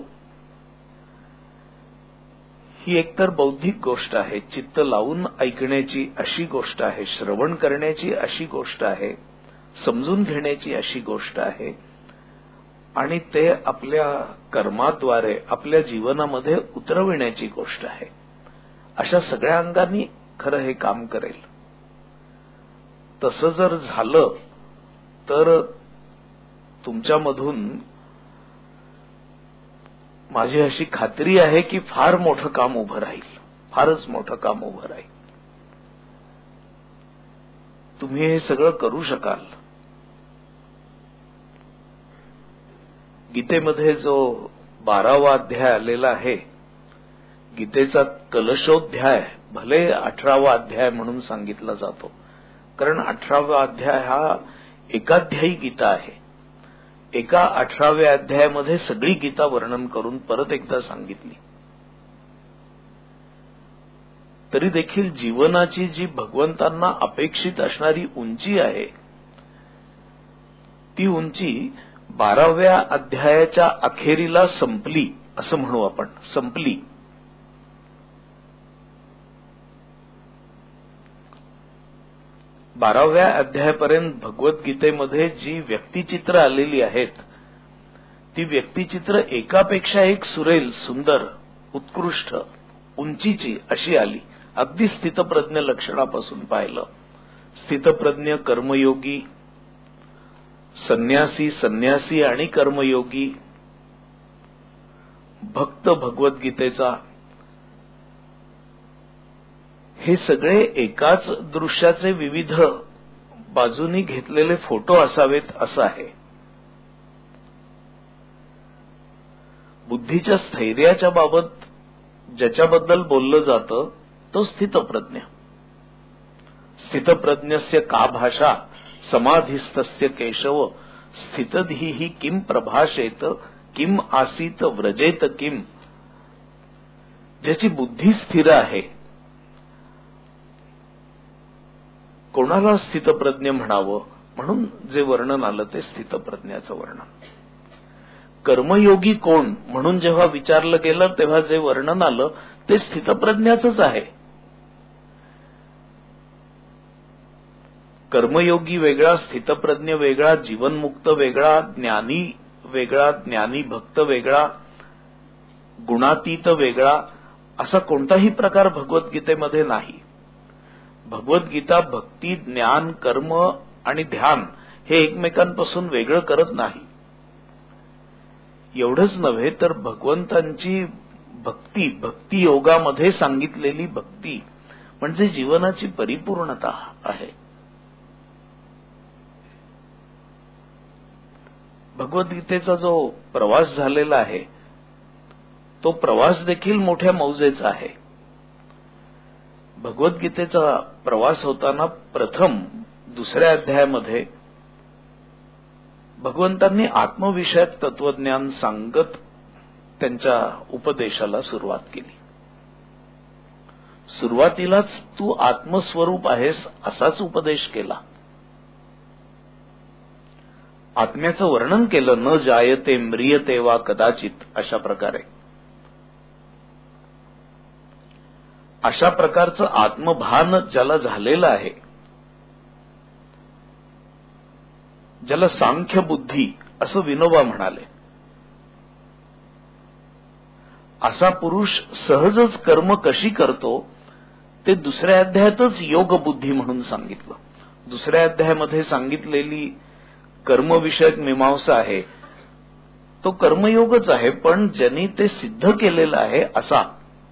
ही एकतर बौद्धिक गोष्ट आहे, चित्त लावून ऐकण्याची अशी गोष्ट आहे, श्रवण करण्याची अशी गोष्ट आहे, समजून घेण्याची अशी गोष्ट आहे, आणि ते आपल्या कर्माद्वारे आपल्या जीवनामध्ये उतरविण्याची गोष्ट आहे. अशा सगळ्या अंगांनी खरं हे काम करेल. तसं जर झालं तर तुमच्यामधून माझी अशी खात्री आहे की फार मोठं काम उभं राहील, फारच मोठं काम उभं राहील. तुम्ही हे सगळं करू शकाल. गीतेमध्ये जो 12वा अध्याय आलेला आहे, गीतेचा कलशोध्याय भले 18वा अध्याय म्हणून सांगितला जातो, कारण 18वा अध्याय हा एकाध्यायी गीता आहे. एका 18व्या अध्यायामध्ये सगळी गीता वर्णन करून परत एकदा सांगितली. तरी देखील जीवनाची जी भगवंतांना अपेक्षित असणारी उंची आहे, ती उंची 12व्या अध्यायाच्या अखेरीला संपली असं म्हणू आपण, संपली. बाराव्या अध्यायापर्यंत भगवद्गीतेमध्ये जी व्यक्तिचित्र आलेली आहेत, ती व्यक्तिचित्र एकापेक्षा एक सुरेल, सुंदर, उत्कृष्ट, उंचीची अशी आली. अगदी स्थितप्रज्ञ लक्षणापासून पाहिलं, स्थितप्रज्ञ कर्मयोगी, संन्यासी आणि कर्मयोगी, भक्त भगवद्गीतेचा, हे सगळे एकाच दृश्याचे विविध बाजूनी घेतलेले फोटो असावेत असं आहे. बुद्धीच्या स्थैर्याच्या बाबत ज्याच्याबद्दल बोललं जातं तो स्थितप्रज्ञ. स्थितप्रज्ञस्य का भाषा समाधिस्थस्य केशव स्थितधीहि किम प्रभाषेत किम आसीत व्रजेत किम. ज्याची बुद्धी स्थिर आहे, कोणाला स्थितप्रज्ञ म्हणावं म्हणून जे वर्णन आलं ते स्थितप्रज्ञाचं वर्णन. कर्मयोगी कोण म्हणून जेव्हा विचारलं गेलं तेव्हा जे वर्णन आलं ते स्थितप्रज्ञाचंच आहे. कर्मयोगी वेगळा, स्थितप्रज्ञ वेगळा, जीवनमुक्त वेगळा, ज्ञानी वेगळा, ज्ञानी भक्त वेगळा, गुणातीत वेगळा, असा कोणताही प्रकार भगवद्गीतेमध्ये नाही. भगवद्गीता भक्ती, ज्ञान, कर्म आणि ध्यान हे एकमेकांपासून वेगळं करत नाही. एवढंच नव्हे तर भगवंतांची भक्ती, भक्ती योगामध्ये सांगितलेली भक्ती म्हणजे जीवनाची परिपूर्णता आहे. भगवद्गीतेचा जो प्रवास झालेला आहे तो प्रवास देखील मोठ्या मौजेचा आहे. भगवद्गीतेचा प्रवास होताना प्रथम 2ऱ्या अध्यायामध्ये भगवंतांनी आत्मविषयक तत्वज्ञान सांगत त्यांच्या उपदेशाला सुरुवात केली. सुरुवातीलाच तू आत्मस्वरूप आहेस असाच उपदेश केला. आत्म्याचं वर्णन केलं, न जायते म्रियते वा कदाचित, अशा प्रकारे. अशा प्रकारचं आत्मभान ज्याला झालेलं आहे, ज्याला सांख्य बुद्धी असं विनोबा म्हणाले, असा पुरुष सहजच कर्म कशी करतो ते 2ऱ्या अध्यायातच योग बुद्धी म्हणून सांगितलं. 2ऱ्या अध्यायामध्ये सांगितलेली कर्मविषयक मीमांसा आहे तो कर्मयोगच आहे, पण ज्यांनी ते सिद्ध केलेलं आहे असा,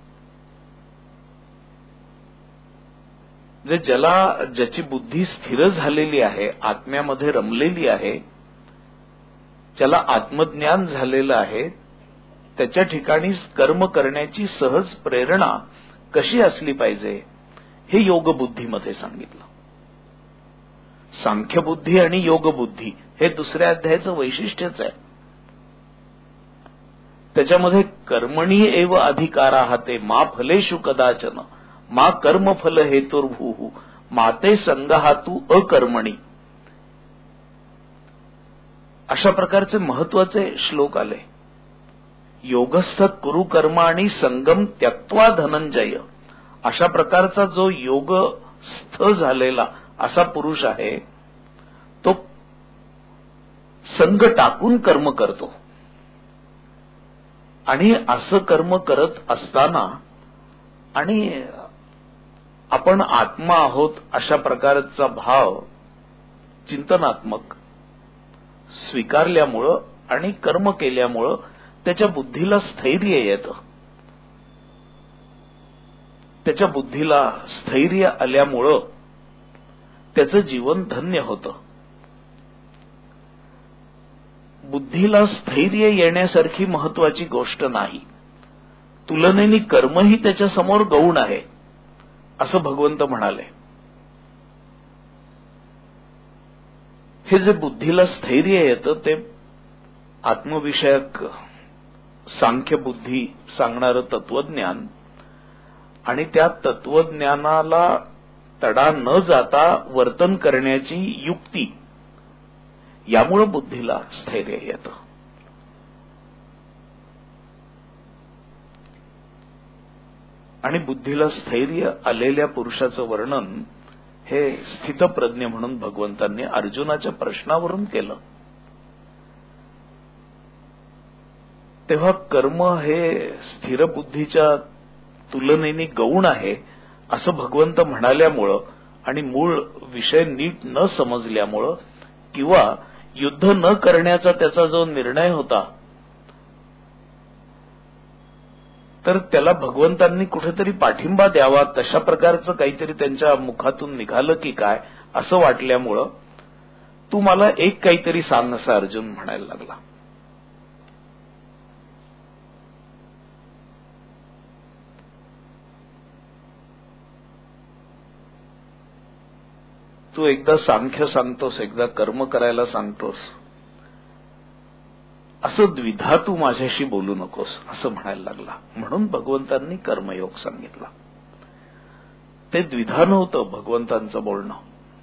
ज्याची बुद्धी स्थिर झालेली आहे, आत्म्यामध्ये रमलेली आहे, ज्याला आत्मज्ञान झालेलं आहे, त्याच्या ठिकाणी कर्म करण्याची सहज प्रेरणा कशी असली पाहिजे हे योगबुद्धीमध्ये सांगितलं. सांख्यबुद्धी आणि योगबुद्धी हे दुसऱ्या अध्यायाचं वैशिष्ट्यच आहे. त्याच्यामध्ये कर्मणी एव अधिकाराः ते मा फलेषु कदाचन मा कर्मफल हेतुर्भूः माते संगहातु अकर्मणी, अशा प्रकारचे महत्वाचे श्लोक आले. योगस्थ कुरु कर्माणि संगम त्यक्त्वा धनंजय, अशा प्रकारचा जो योगस्थ झालेला असा पुरुष आहे तो संग टाकून कर्म करतो. आणि असं कर्म करत असताना आणि आपण आत्मा आहोत अशा प्रकारचा भाव चिंतनात्मक स्वीकारल्यामुळं आणि कर्म केल्यामुळं त्याच्या बुद्धीला स्थैर्य येतं. त्याच्या बुद्धीला स्थैर्य आल्यामुळं त्याचं जीवन धन्य होतं. बुद्धीला स्थैर्य येण्यासारखी महत्वाची गोष्ट नाही, तुलनेने कर्मही त्याच्या समोर गौण आहे असं भगवंत म्हणाले. हे जे बुद्धीला स्थैर्य येतं ते आत्मविषयक सांख्य बुद्धी सांगणारं तत्वज्ञान आणि त्या तत्वज्ञानाला तडा न जाता वर्तन करण्याची युक्ती, यामुळं बुद्धीला स्थैर्य येतं. आणि बुद्धीला स्थैर्य आलेल्या पुरुषाचं वर्णन हे स्थितप्रज्ञ म्हणून भगवंतांनी अर्जुनाच्या प्रश्नावरून केलं. तेव्हा कर्म हे स्थिर बुद्धीच्या तुलनेने गौण आहे असं भगवंत म्हणाल्यामुळं आणि मूळ विषय नीट न समजल्यामुळं किंवा युद्ध न करण्याचा त्याचा जो निर्णय होता तर त्याला भगवंतांनी कुठेतरी पाठिंबा द्यावा तशा प्रकारचं काहीतरी त्यांच्या मुखातून निघालं की काय असं वाटल्यामुळं तू मला एक काहीतरी सांग असं अर्जुन म्हणायला लागला. तू एकदा सांख्य सांगतोस, एकदा कर्म करायला सांगतोस, असं द्विधा तू माझ्याशी बोलू नकोस असं म्हणायला लागला. म्हणून भगवंतांनी कर्मयोग सांगितला. ते द्विधा नव्हतं भगवंतांचं बोलणं,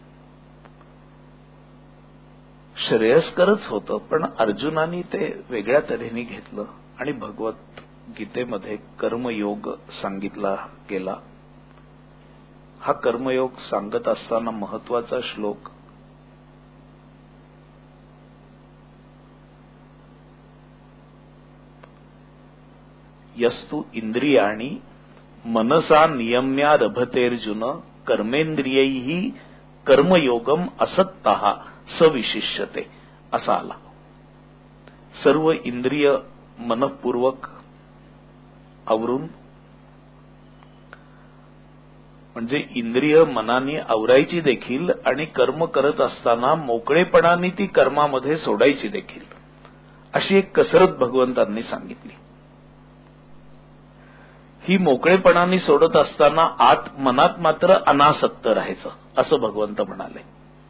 श्रेयस्करच होतं, पण अर्जुनानी ते वेगळ्या तऱ्हेने घेतलं आणि भगवत गीतेमध्ये कर्मयोग सांगितला गेला. हा कर्मयोग सांगत असताना महत्वाचा श्लोक यस्तु इंद्रियाणि मनसा नियम्यारभतेर्जुन कर्मेंद्रियैहि कर्मयोगम असक्तः सविशिष्यते असा आला. सर्व इंद्रिय मनपूर्वक आवरून, म्हणजे इंद्रिय मनाने आवरायची देखील आणि कर्म करत असताना मोकळेपणाने ती कर्मामध्ये सोडायची देखील, अशी एक कसरत भगवंतांनी सांगितली. ही मोकळेपणाने सोडत असताना आत मनात मात्र अनासक्त राहायचं असं भगवंत म्हणाले.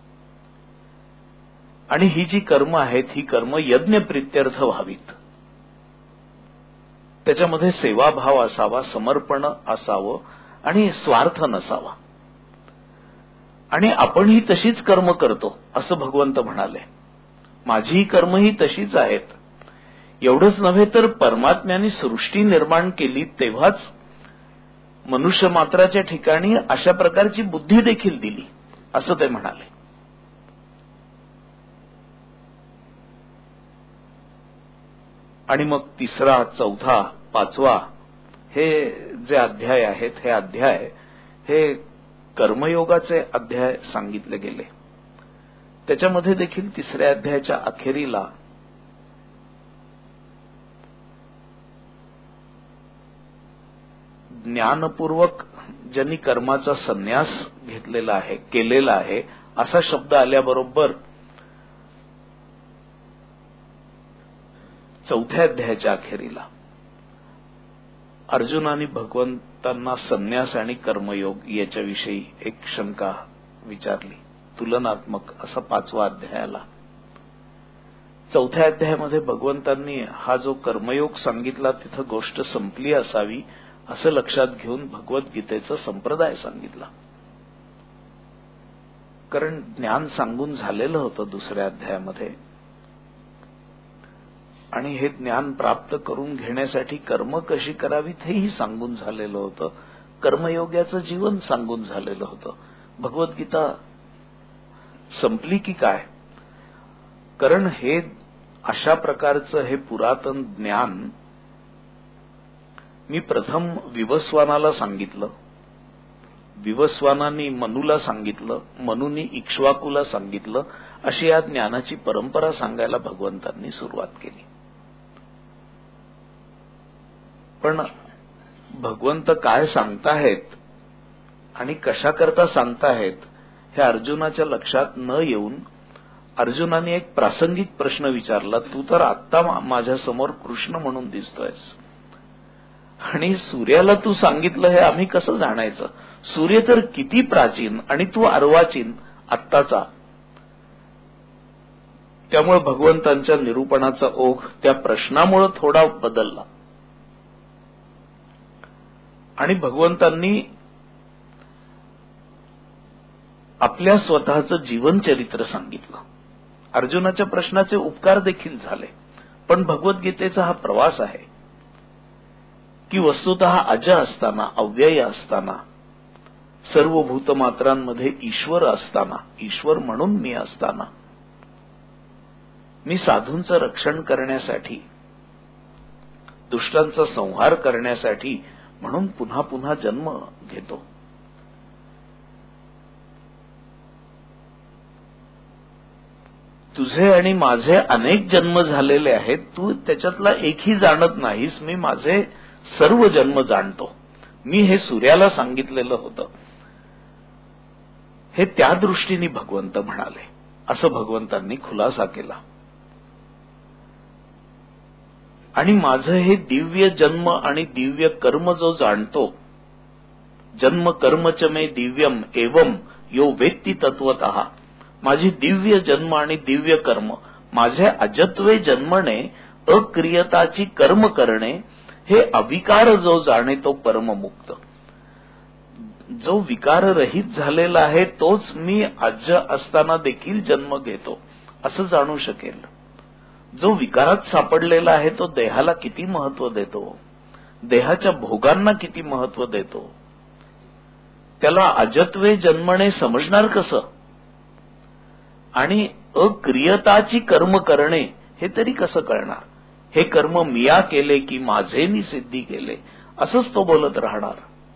आणि ही जी कर्म आहेत ही कर्म यज्ञप्रित्यर्थ व्हावीत, त्याच्यामध्ये सेवाभाव असावा, समर्पण असावं आणि स्वार्थ नसावा. आणि आपणही तशीच कर्म करतो असं भगवंत म्हणाले. माझीही कर्म ही तशीच आहेत. एवढंच नव्हे तर परमात्म्याने सृष्टी निर्माण केली तेव्हाच मनुष्य मात्राच्या ठिकाणी अशा प्रकारची बुद्धी देखील दिली असं ते म्हणाले. आणि मग तिसरा, चौथा, पाचवा हे जे अध्याय आहेत हे अध्याय हे कर्मयोगाचे अध्याय सांगितले गेले. त्याच्यामध्ये देखील तिसऱ्या अध्यायाच्या अखेरीला ज्ञानपूर्वक ज्यांनी कर्माचा संन्यास घेतलेला आहे, केलेला आहे असा शब्द आल्याबरोबर चौथ्या अध्यायाच्या अखेरीला अर्जुनाने भगवंत भगवंतांना संन्यास आणि कर्मयोग याच्याविषयी एक शंका विचारली. तुलनात्मक असा 5वा अध्याय आला. 4थ्या अध्यायामध्ये भगवंतांनी हा जो कर्मयोग सांगितला तिथं गोष्ट संपली असावी असं लक्षात घेऊन भगवद्गीतेचा संप्रदाय सांगितला. कारण ज्ञान सांगून झालेलं होतं 2ऱ्या अध्यायामध्ये, आणि हे ज्ञान प्राप्त करून घेण्यासाठी कर्म कशी करावीत हेही सांगून झालेलं होतं. कर्मयोग्याचं जीवन सांगून झालेलं होतं. भगवद्गीता संपली की काय? कारण हे अशा प्रकारचं हे पुरातन ज्ञान मी प्रथम विवस्वानाला सांगितलं, विवस्वानांनी मनुला सांगितलं, मनुनी इक्ष्वाकूला सांगितलं, अशी या ज्ञानाची परंपरा सांगायला भगवंतांनी सुरुवात केली. पण भगवंत काय सांगताहेत आणि कशा करता सांगताहेत हे अर्जुनाच्या लक्षात न येऊन अर्जुनाने एक प्रासंगिक प्रश्न विचारला. तू तर आत्ता माझ्या समोर कृष्ण म्हणून दिसतोयस आणि सूर्याला तू सांगितलं हे आम्ही कसं जाणायचं? सूर्य तर किती प्राचीन आणि तू अर्वाचीन आत्ताचा. त्यामुळे भगवंतांच्या निरूपणाचा ओघ त्या प्रश्नामुळे थोडा बदलला आणि भगवंतांनी आपल्या स्वतःचं जीवनचरित्र सांगितलं. अर्जुनाच्या प्रश्नाचे उपकार देखील झाले. पण भगवद्गीतेचा हा प्रवास आहे की वस्तुतः अज असताना, अव्यय असताना, सर्व भूतमात्रांमध्ये ईश्वर असताना, ईश्वर म्हणून मी असताना, मी साधूंचं रक्षण करण्यासाठी, दुष्टांचा संहार करण्यासाठी म्हणून पुन्हा पुन्हा जन्म घेतो. तुझे आणि माझे अनेक जन्म झालेले आहेत, तू त्याच्यातला एकही जाणत नाहीस. मी माझे सर्व जन्म जाणतो. मी हे सूर्याला सांगितलेलं होतं. हे त्या दृष्टीने भगवंत म्हणाले, असं भगवंतांनी खुलासा केला. आणि माझं हे दिव्य जन्म आणि दिव्य कर्म जो जाणतो, जन्म कर्म च मे दिव्यम एवं यो वेत्ती तत्वतः, माझी दिव्य जन्म आणि दिव्य कर्म, माझे अजत्वे जन्मणे, अक्रियताची कर्म करणे, हे अविकार जो जाणे तो परममुक्त. जो विकाररहित झालेला आहे तोच मी अज असताना देखील जन्म घेतो असं जाणू शकेल. जो विकारात सापडलेला आहे तो देहाला किती महत्व देतो, देहाच्या भोगांना किती महत्व देतो, त्याला अजत्वे जन्मणे समजणार कसं? आणि अक्रियताची कर्म करणे हे तरी कसं कळणार? हे कर्म मिया केले की माझे मी सिद्धी केले असंच तो बोलत राहणार.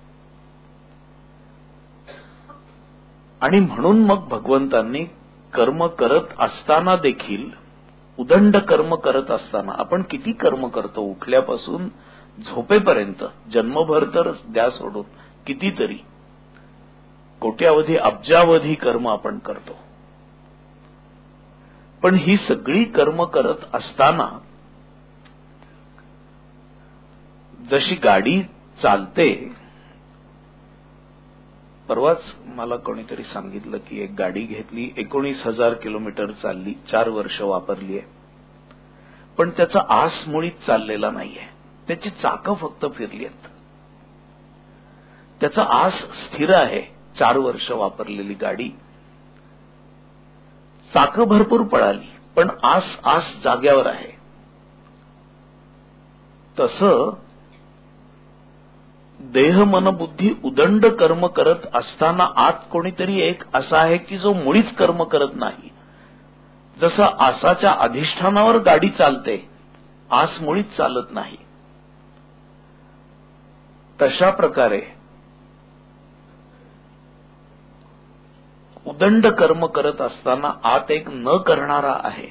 आणि म्हणून मग भगवंतांनी कर्म करत असताना देखील, उदंड कर्म करत असताना, आपण किती कर्म करतो उठल्यापासून झोपेपर्यंत, जन्मभर तर द्या सोडून, कितीतरी कोट्यावधी अब्जावधी कर्म आपण करतो. पण ही सगळी कर्म करत असताना जशी गाडी चालते, परवाच मला कोणीतरी सांगितलं की एक गाडी घेतली, 19,000 किलोमीटर चालली, 4 वर्ष वापरली आहे, पण त्याचा आस मुळीच चाललेला नाहीये. त्याची चाकं फक्त फिरली आहेत. त्याचा आस स्थिर आहे. 4 वर्ष वापरलेली गाडी, चाकं भरपूर पळाली पण आस जाग्यावर आहे. तसं देह मन बुद्धी उदंड कर्म करत असताना आत कोणीतरी एक असा आहे की जो मुळीच कर्म करत नाही. जसं आसाच्या अधिष्ठानावर गाडी चालते, आस मुळीच चालत नाही, तशा प्रकारे उदंड कर्म करत असताना आत एक न करणारा आहे.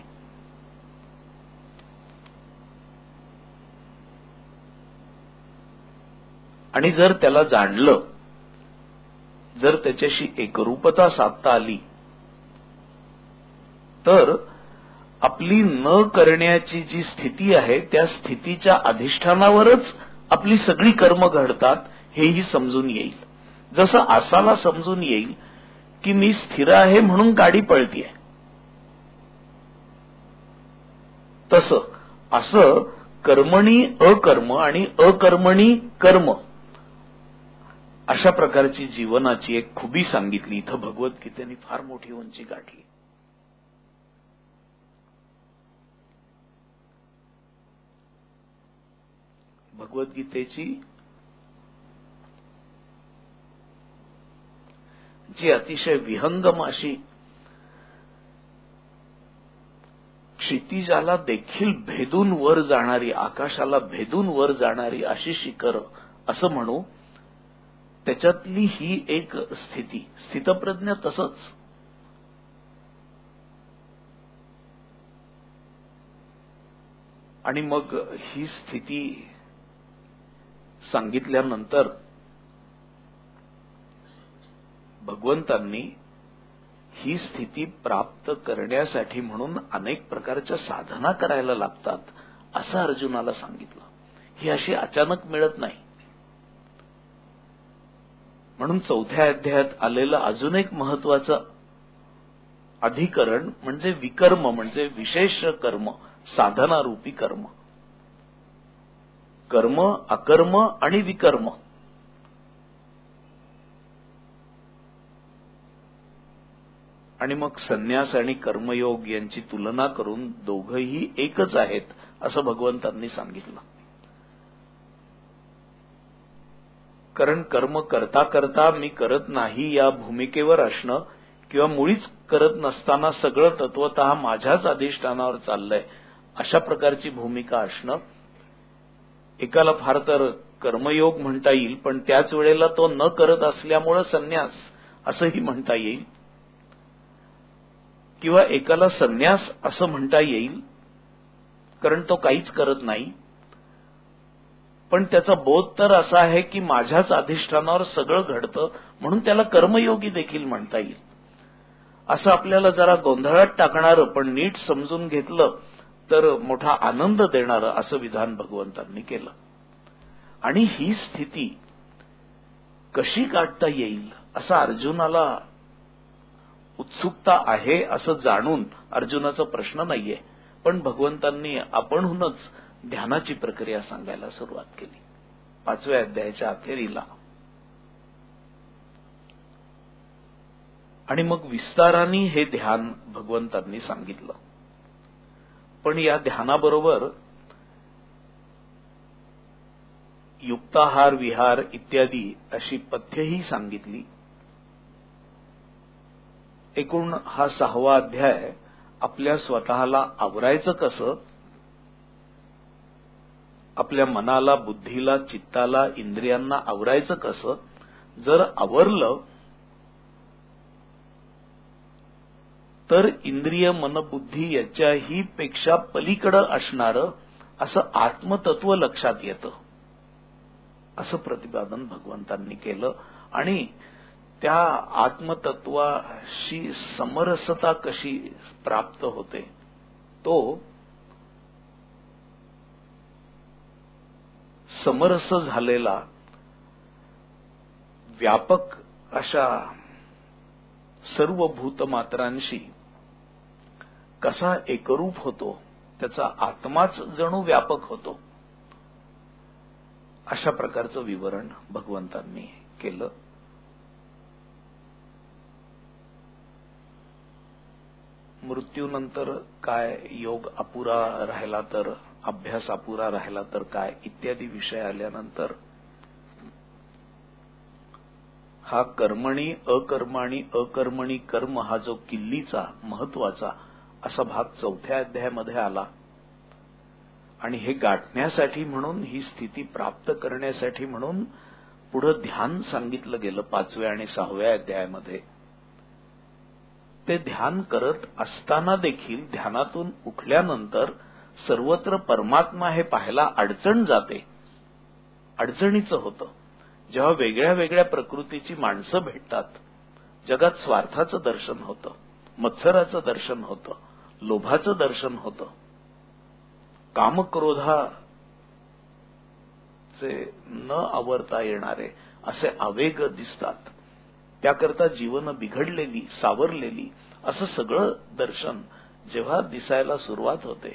आणि जर त्याला जाणलं, जर त्याच्याशी एकरूपता साधता आली, तर आपली न करण्याची जी स्थिती आहे त्या स्थितीच्या अधिष्ठानावरच आपली सगळी कर्म घडतात हेही समजून येईल. जसं आसाला समजून येईल की मी स्थिर आहे म्हणून गाडी पळतीये, तसं असं कर्मणी अकर्म आणि अकर्मणी कर्म अशा प्रकारची जीवनाची एक खुबी सांगितली. इथं भगवद्गीतेने फार मोठी उंची गाठली. भगवद्गीतेची जी अतिशय विहंगम अशी क्षितिजाला देखील भेदून वर जाणारी, आकाशाला भेदून वर जाणारी अशी शिखर असं म्हणू, त्याच्यातली ही एक स्थिती, स्थितप्रज्ञ तसंच. आणि मग ही स्थिती सांगितल्यानंतर भगवंतांनी ही स्थिती प्राप्त करण्यासाठी म्हणून अनेक प्रकारच्या साधना करायला लागतात असं अर्जुनाला सांगितलं. ही अशी अचानक मिळत नाही. म्हणून 4थ्या अध्यायात आलेलं अजून एक महत्वाचं अधिकरण म्हणजे विकर्म, म्हणजे विशेष कर्म, साधनारूपी कर्म. कर्म, अकर्म आणि विकर्म. आणि मग संन्यास आणि कर्मयोग यांची तुलना करून दोघंही एकच आहेत असं भगवंतांनी सांगितलं. कारण कर्म करता करता मी करत नाही या भूमिकेवर असणं किंवा मुळीच करत नसताना सगळं तत्वतः माझ्याच अधिष्ठानावर चाललंय अशा प्रकारची भूमिका असणं, एकाला फार तर कर्मयोग म्हणता येईल, पण त्याच वेळेला तो न करत असल्यामुळे संन्यास असंही म्हणता येईल, किंवा एकाला संन्यास असं म्हणता येईल कारण तो काहीच करत नाही, पण त्याचा बोध तर असा आहे की माझ्याच अधिष्ठानावर सगळं घडतं म्हणून त्याला कर्मयोगी देखील म्हणता येईल. असं आपल्याला जरा गोंधळात टाकणारं पण नीट समजून घेतलं तर मोठा आनंद देणारं असं विधान भगवंतांनी केलं. आणि ही स्थिती कशी गाठता येईल असं अर्जुनाला उत्सुकता आहे असं जाणून अर्जुनाचा प्रश्न नाहीये, पण भगवंतांनी आपणहूनच ध्यानाची प्रक्रिया सांगायला सुरुवात केली 5व्या अध्यायाच्या अखेरीला. आणि मग विस्ताराने हे ध्यान भगवंतांनी सांगितलं. पण या ध्यानाबरोबर युक्ताहार, विहार इत्यादी अशी पथ्यही सांगितली. एकूण हा 6वा अध्याय आपल्या स्वतःला आवरायचं कसं, आपल्या मनाला, बुद्धीला, चित्ताला, इंद्रियांना आवरायचं कसं, जर आवरलं तर इंद्रिय, मन, बुद्धी याच्याही पेक्षा पलीकडं असणारं असं आत्मतत्व लक्षात येतं असं प्रतिपादन भगवंतांनी केलं. आणि त्या आत्मतत्वाशी समरसता कशी प्राप्त होते, तो समरस झालेला व्यापक अशा सर्व भूतमात्रांशी कसा एकरूप होतो, त्याचा आत्माच जणू व्यापक होतो, अशा प्रकारचं विवरण भगवंतांनी केलं. मृत्यूनंतर काय, योग अपुरा राहिला तर, अभ्यास अपुरा राहिला तर काय इत्यादी विषय आल्यानंतर हा कर्मणी अकर्म आणि अकर्मणी कर्म हा जो किल्लीचा महत्वाचा असा भाग 4थ्या अध्यायामध्ये आला. आणि हे गाठण्यासाठी म्हणून, ही स्थिती प्राप्त करण्यासाठी म्हणून पुढं ध्यान सांगितलं गेलं 5व्या आणि 6व्या अध्यायामध्ये. ते ध्यान करत असताना देखील ध्यानातून उठल्यानंतर सर्वत्र परमात्मा हे पाहायला अडचण जाते, अडचणीचं होतं. जेव्हा वेगळ्या वेगळ्या प्रकृतीची माणसं भेटतात, जगात स्वार्थाचं दर्शन होतं, मत्सराचं दर्शन होतं, लोभाचं दर्शन होतं, कामक्रोधाचे प्रकारचे न आवरता येणारे असे आवेग दिसतात. त्याकरता जीवन बिघडलेली, सावरलेली असं सगळं दर्शन जेव्हा दिसायला सुरुवात होते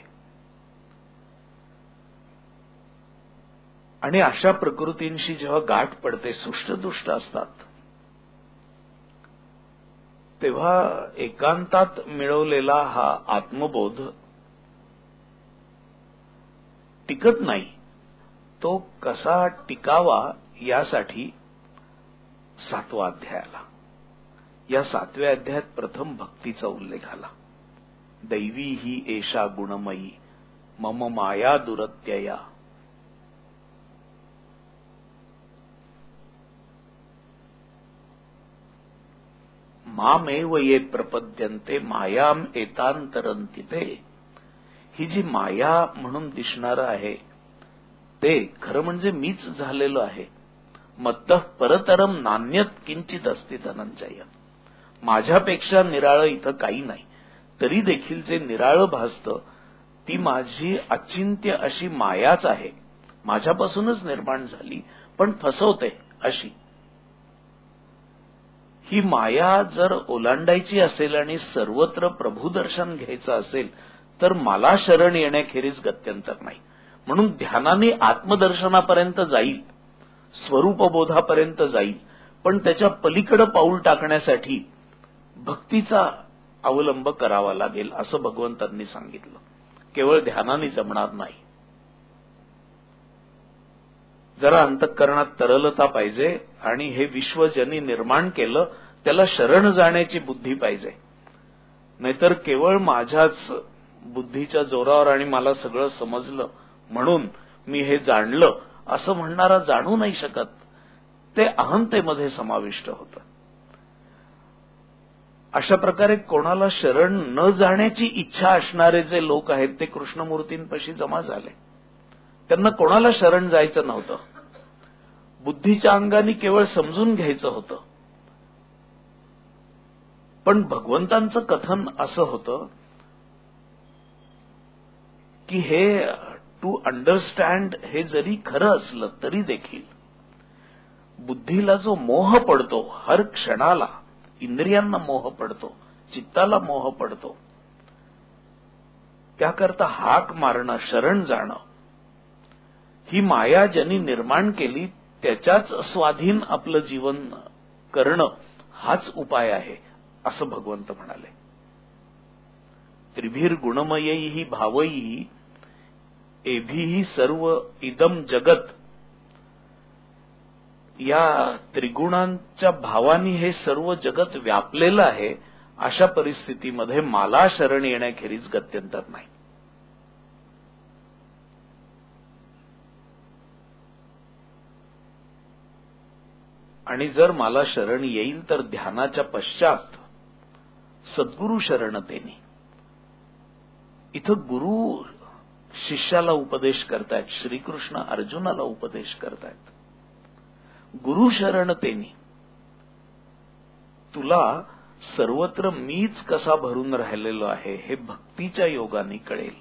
आणि अशा प्रकृतींशी जेव्हा गाठ पडते, सुष्टदुष्ट असतात, तेव्हा एकांतात मिळवलेला हा आत्मबोध टिकत नाही. तो कसा टिकावा यासाठी 7वा अध्याय आला. या 7व्या अध्यायात प्रथम भक्तीचा उल्लेख आला. दैवी ही एषा गुणमयी मम माया दुरत्यया. मामेव ये प्रपद्यन्ते मायाम एतांतरंती ते. ही जी माया म्हणून दिसणारं आहे ते खरं म्हणजे मीच झालेलो आहे. मत्तः परतरम नान्यत किंचित अस्ति धनंजय. माझ्यापेक्षा निराळं इथं काही नाही. तरी देखील जे निराळं भासतं ती माझी अचिंत्य अशी मायाच आहे. माझ्यापासूनच निर्माण झाली पण फसवते अशी. ही माया जर ओलांडायची असेल आणि सर्वत्र प्रभुदर्शन घ्यायचं असेल तर मला शरण येण्याखेरीज गत्यंतर नाही. म्हणून ध्यानाने आत्मदर्शनापर्यंत जाईल, स्वरूपबोधापर्यंत जाईल, पण त्याच्या पलीकडे पाऊल टाकण्यासाठी भक्तीचा अवलंब करावा लागेल असं भगवंतांनी सांगितलं. केवळ ध्यानाने जमणार नाही. जरा अंतःकरणात तरलता पाहिजे आणि हे विश्व ज्यांनी निर्माण केलं त्याला शरण जाण्याची बुद्धी पाहिजे. नाहीतर केवळ माझ्याच बुद्धीच्या जोरावर आणि मला सगळं समजलं म्हणून मी हे जाणलं असं म्हणणारा जाणू नाही शकत. ते अहंतेमध्ये समाविष्ट होतं. अशा प्रकारे कोणाला शरण न जाण्याची इच्छा असणारे जे लोक आहेत ते कृष्णमूर्तींपाशी जमा झाले. त्यांना कोणाला शरण जायचं नव्हतं. बुद्धीच्या अंगाने केवळ समजून घ्यायचं होतं. पण भगवंतांचं कथन असं होतं की हे टू अंडरस्टँड हे जरी खरं असलं तरी देखील बुद्धीला जो मोह पडतो, हर क्षणाला इंद्रियांना मोह पडतो, चित्ताला मोह पडतो, त्याकरता हाक मारणं, शरण जाणं, ही माया ज्यांनी निर्माण केली त्याच्याच स्वाधीन आपलं जीवन करणं हाच उपाय आहे असं भगवंत म्हणाले. त्रिभीर गुणमयी भावई एभिही सर्व इदम जगत. या त्रिगुणांच्या भावानी हे सर्व जगत व्यापलेलं आहे. अशा परिस्थितीमध्ये मला शरण येण्याखेरीज गत्यंतर नाही. आणि जर मला शरण येईल तर ध्यानाच्या पश्चात सद्गुरु शरणतेने. इथं गुरु शिष्याला उपदेश करतायत, श्रीकृष्ण अर्जुनाला उपदेश करतायत. गुरु शरणतेने तुला सर्वत्र मीच कसा भरून राहिलेलो आहे हे भक्तीच्या योगाने कळेल.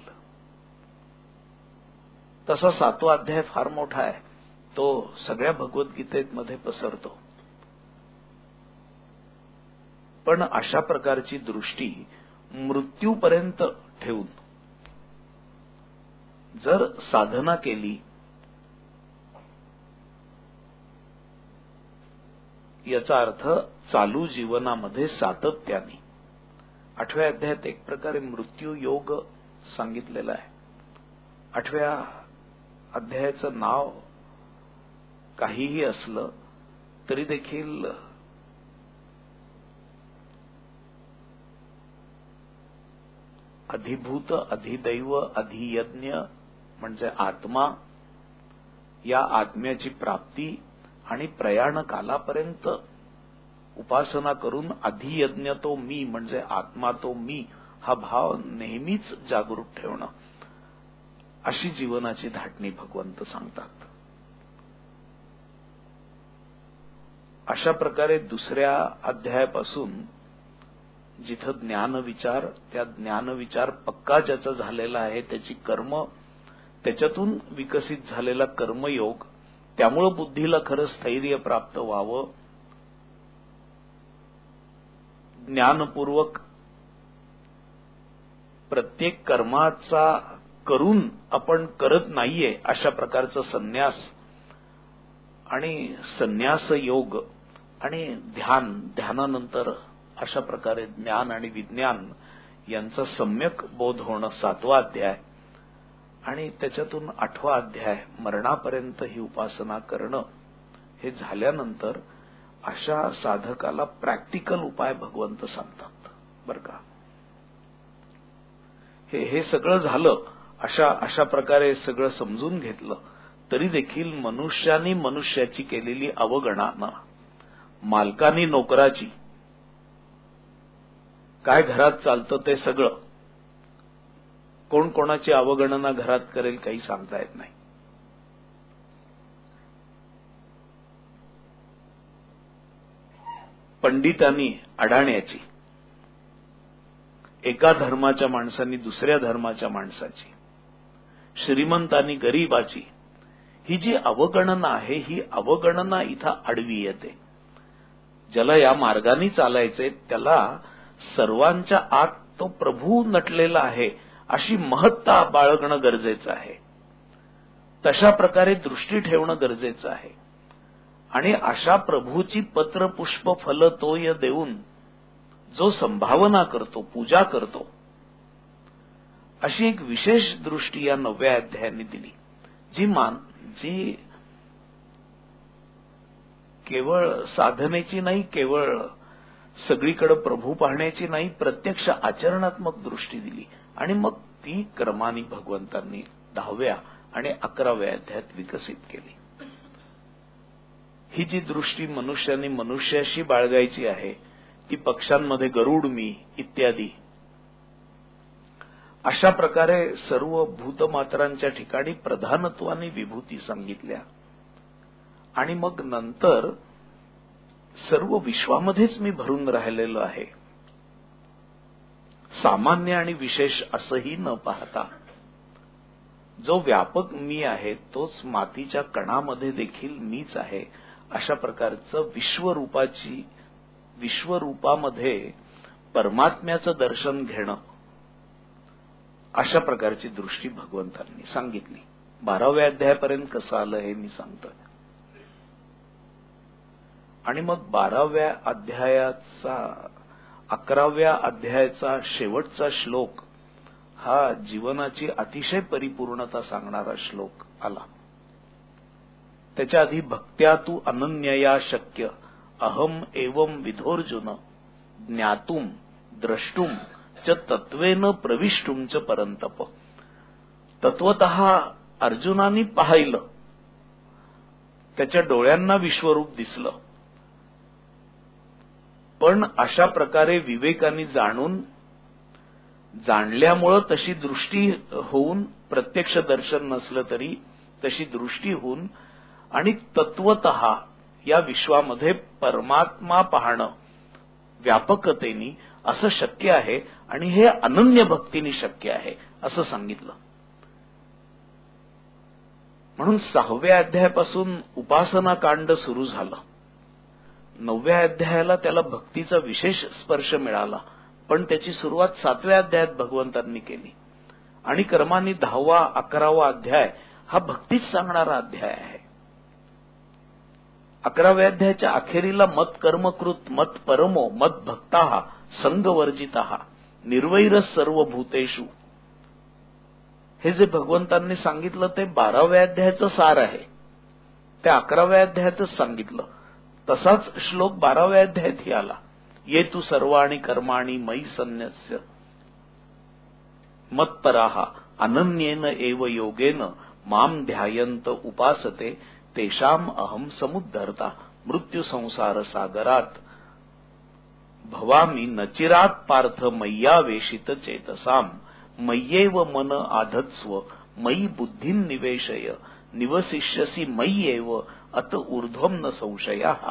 तसा 7वा अध्याय फार मोठा आहे. तो सगळ्या भगवद्गीतेमध्ये पसरतो. पण अशा प्रकारची दृष्टी मृत्यूपर्यंत ठेवून जर साधना केली, याचा अर्थ चालू जीवनामध्ये सातत्याने. 8व्या अध्यायात एक प्रकारे मृत्यू योग सांगितलेला आहे. 8व्या अध्यायाचं नाव काहीही असलं तरी देखील अधिभूत, अधिदैव, अधियज्ञ म्हणजे आत्मा, या आत्म्याची प्राप्ती आणि प्रयाण कालापर्यंत उपासना करून अधियज्ञ तो मी म्हणजे आत्मा तो मी हा भाव नेहमीच जागरूक ठेवणं, अशी जीवनाची धाटणी भगवंत सांगतात. अशा प्रकारे 2ऱ्या अध्यायापासून जिथं ज्ञानविचार, त्या ज्ञानविचार पक्का ज्याचा झालेला आहे त्याची कर्म, त्याच्यातून विकसित झालेला कर्मयोग त्यामुळं बुद्धीला खरं स्थैर्य प्राप्त व्हावं, ज्ञानपूर्वक प्रत्येक कर्माचा करून आपण करत नाहीये अशा प्रकारचं संन्यास आणि संन्यास योग आणि ध्यानानंतर अशा प्रकारे ज्ञान आणि विज्ञान यांचा सम्यक बोध होणं 7वा अध्याय आणि त्याच्यातून 8वा अध्याय मरणापर्यंत ही उपासना करणं हे झाल्यानंतर अशा साधकाला प्रॅक्टिकल उपाय भगवंत सांगतात बरं का. हे सगळं झालं, अशा प्रकारे सगळं समजून घेतलं तरी देखील मनुष्याने मनुष्याची केलेली अवगणना, मालकानी नोकराची, काय घरात चालतं ते सगळं, कोण कोणाची अवगणना घरात करेल काही सांगता येत नाही. पंडितांनी अडाण्याची, एका धर्माच्या माणसांनी दुसऱ्या धर्माच्या माणसाची, श्रीमंतांनी गरीबाची, ही जी अवगणना आहे ही अवगणना इथं आडवी येते. ज्याला या मार्गाने चालायचे त्याला सर्वांच्या आत तो प्रभू नटलेला आहे अशी महत्ता बाळगणं गरजेचं आहे. तशा प्रकारे दृष्टी ठेवणं गरजेचं आहे. आणि अशा प्रभूची पत्र पुष्प फल तोय देऊन जो संभावना करतो, पूजा करतो, अशी एक विशेष दृष्टी या 9व्या अध्यायाने दिली, जी केवळ साधनेची नाही, केवळ सगळीकडे प्रभू पाहण्याची नाही, प्रत्यक्ष आचरणात्मक दृष्टी दिली. आणि मग ती क्रमाने भगवंतांनी 10व्या आणि 11व्या अध्यायात विकसित केली. ही जी दृष्टी मनुष्याने मनुष्याशी बाळगायची आहे ती पक्ष्यांमध्ये गरुड मी इत्यादी अशा प्रकारे सर्व भूतमात्रांच्या ठिकाणी प्रधानत्वाने विभूती सांगितल्या. आणि मग नंतर सर्व विश्वामध्येच मी भरून राहिलेलो आहे, सामान्य आणि विशेष असंही न पाहता जो व्यापक मी आहे तोच मातीच्या कणामध्ये देखील मीच आहे, अशा प्रकारचं विश्वरूपामध्ये परमात्म्याचं दर्शन घेणं, अशा प्रकारची दृष्टी भगवंतांनी सांगितली. 12व्या अध्यायापर्यंत कसं आलं हे मी सांगतोय. आणि मग 12व्या अध्यायाचा 11व्या अध्यायाचा शेवटचा श्लोक हा जीवनाची अतिशय परिपूर्णता सांगणारा श्लोक आला. त्याच्या आधी भक्त्या तू अनन्यया शक्य अहम एवं विधोर्जुन ज्ञातुम द्रष्टुम च तत्वेन प्रविष्टुम च परंतप. तत्वतः अर्जुनानी पाहिलं, त्याच्या डोळ्यांना विश्वरूप दिसलं, पण अशा प्रकारे विवेकाने जाणल्यामुळं तशी दृष्टी होऊन, प्रत्यक्ष दर्शन नसलं तरी तशी दृष्टी होऊन आणि तत्वतः या विश्वामध्ये परमात्मा पाहणं व्यापकतेने असं शक्य आहे आणि हे अनन्य भक्तीने शक्य आहे असं सांगितलं. म्हणून 6व्या अध्यायापासून उपासना कांड सुरू झालं. 9व्या अध्यायाला त्याला भक्तीचा विशेष स्पर्श मिळाला, पण त्याची सुरुवात 7व्या अध्यायात भगवंतांनी केली. आणि क्रमाने 10वा 11वा अध्याय हा भक्तीच सांगणारा अध्याय आहे. 11व्या अध्यायाच्या अखेरीला मत कर्मकृत मत परमो मत भक्ताः संगवर्जिताः निर्वैर सर्व भूतेषु, हे जे भगवंतांनी सांगितलं ते 12व्या अध्यायाचं सार आहे. ते 11व्या अध्यायातच सांगितलं. तसाच श्लोक 12व्या अध्यायातही आला. ये तू सर्वाणि कर्माणि मयि सन्न्यस्य मत्पराः अनन्येन एव योगेन माम ध्यायन्त उपासते तेषाम अहम समुद्धरता मृत्यू संसार सागरात भवामी नचिरात पार्थ मय्यावेशित चेतसाम मय्येव मन आधत्स्व मयि बुद्धिं निवेशय निवसिष्यसि मय्येव अत ऊर्ध्वं न संशयः.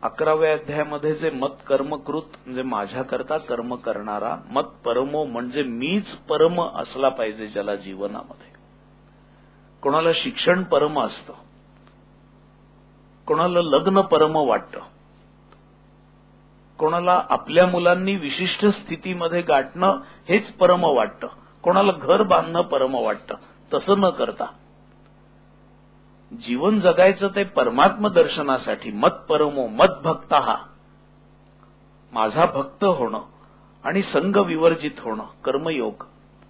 11व्या अध्यायामध्ये जे मत कर्मकृत म्हणजे माझ्याकरता कर्म करणारा, मत परमो म्हणजे मीच परम असला पाहिजे ज्याला जीवनामध्ये. कोणाला शिक्षण परम असतं, कोणाला लग्न परम वाटतं, कोणाला आपल्या मुलांनी विशिष्ट स्थितीमध्ये गाठणं हेच परम वाटतं, कोणाला घर बांधणं परम वाटतं. तसं न करता जीवन जगायचं ते परमात्म दर्शनासाठी. मत परमो मत भक्ता, माझा भक्त होणं आणि संग विवर्जित होणं कर्मयोग.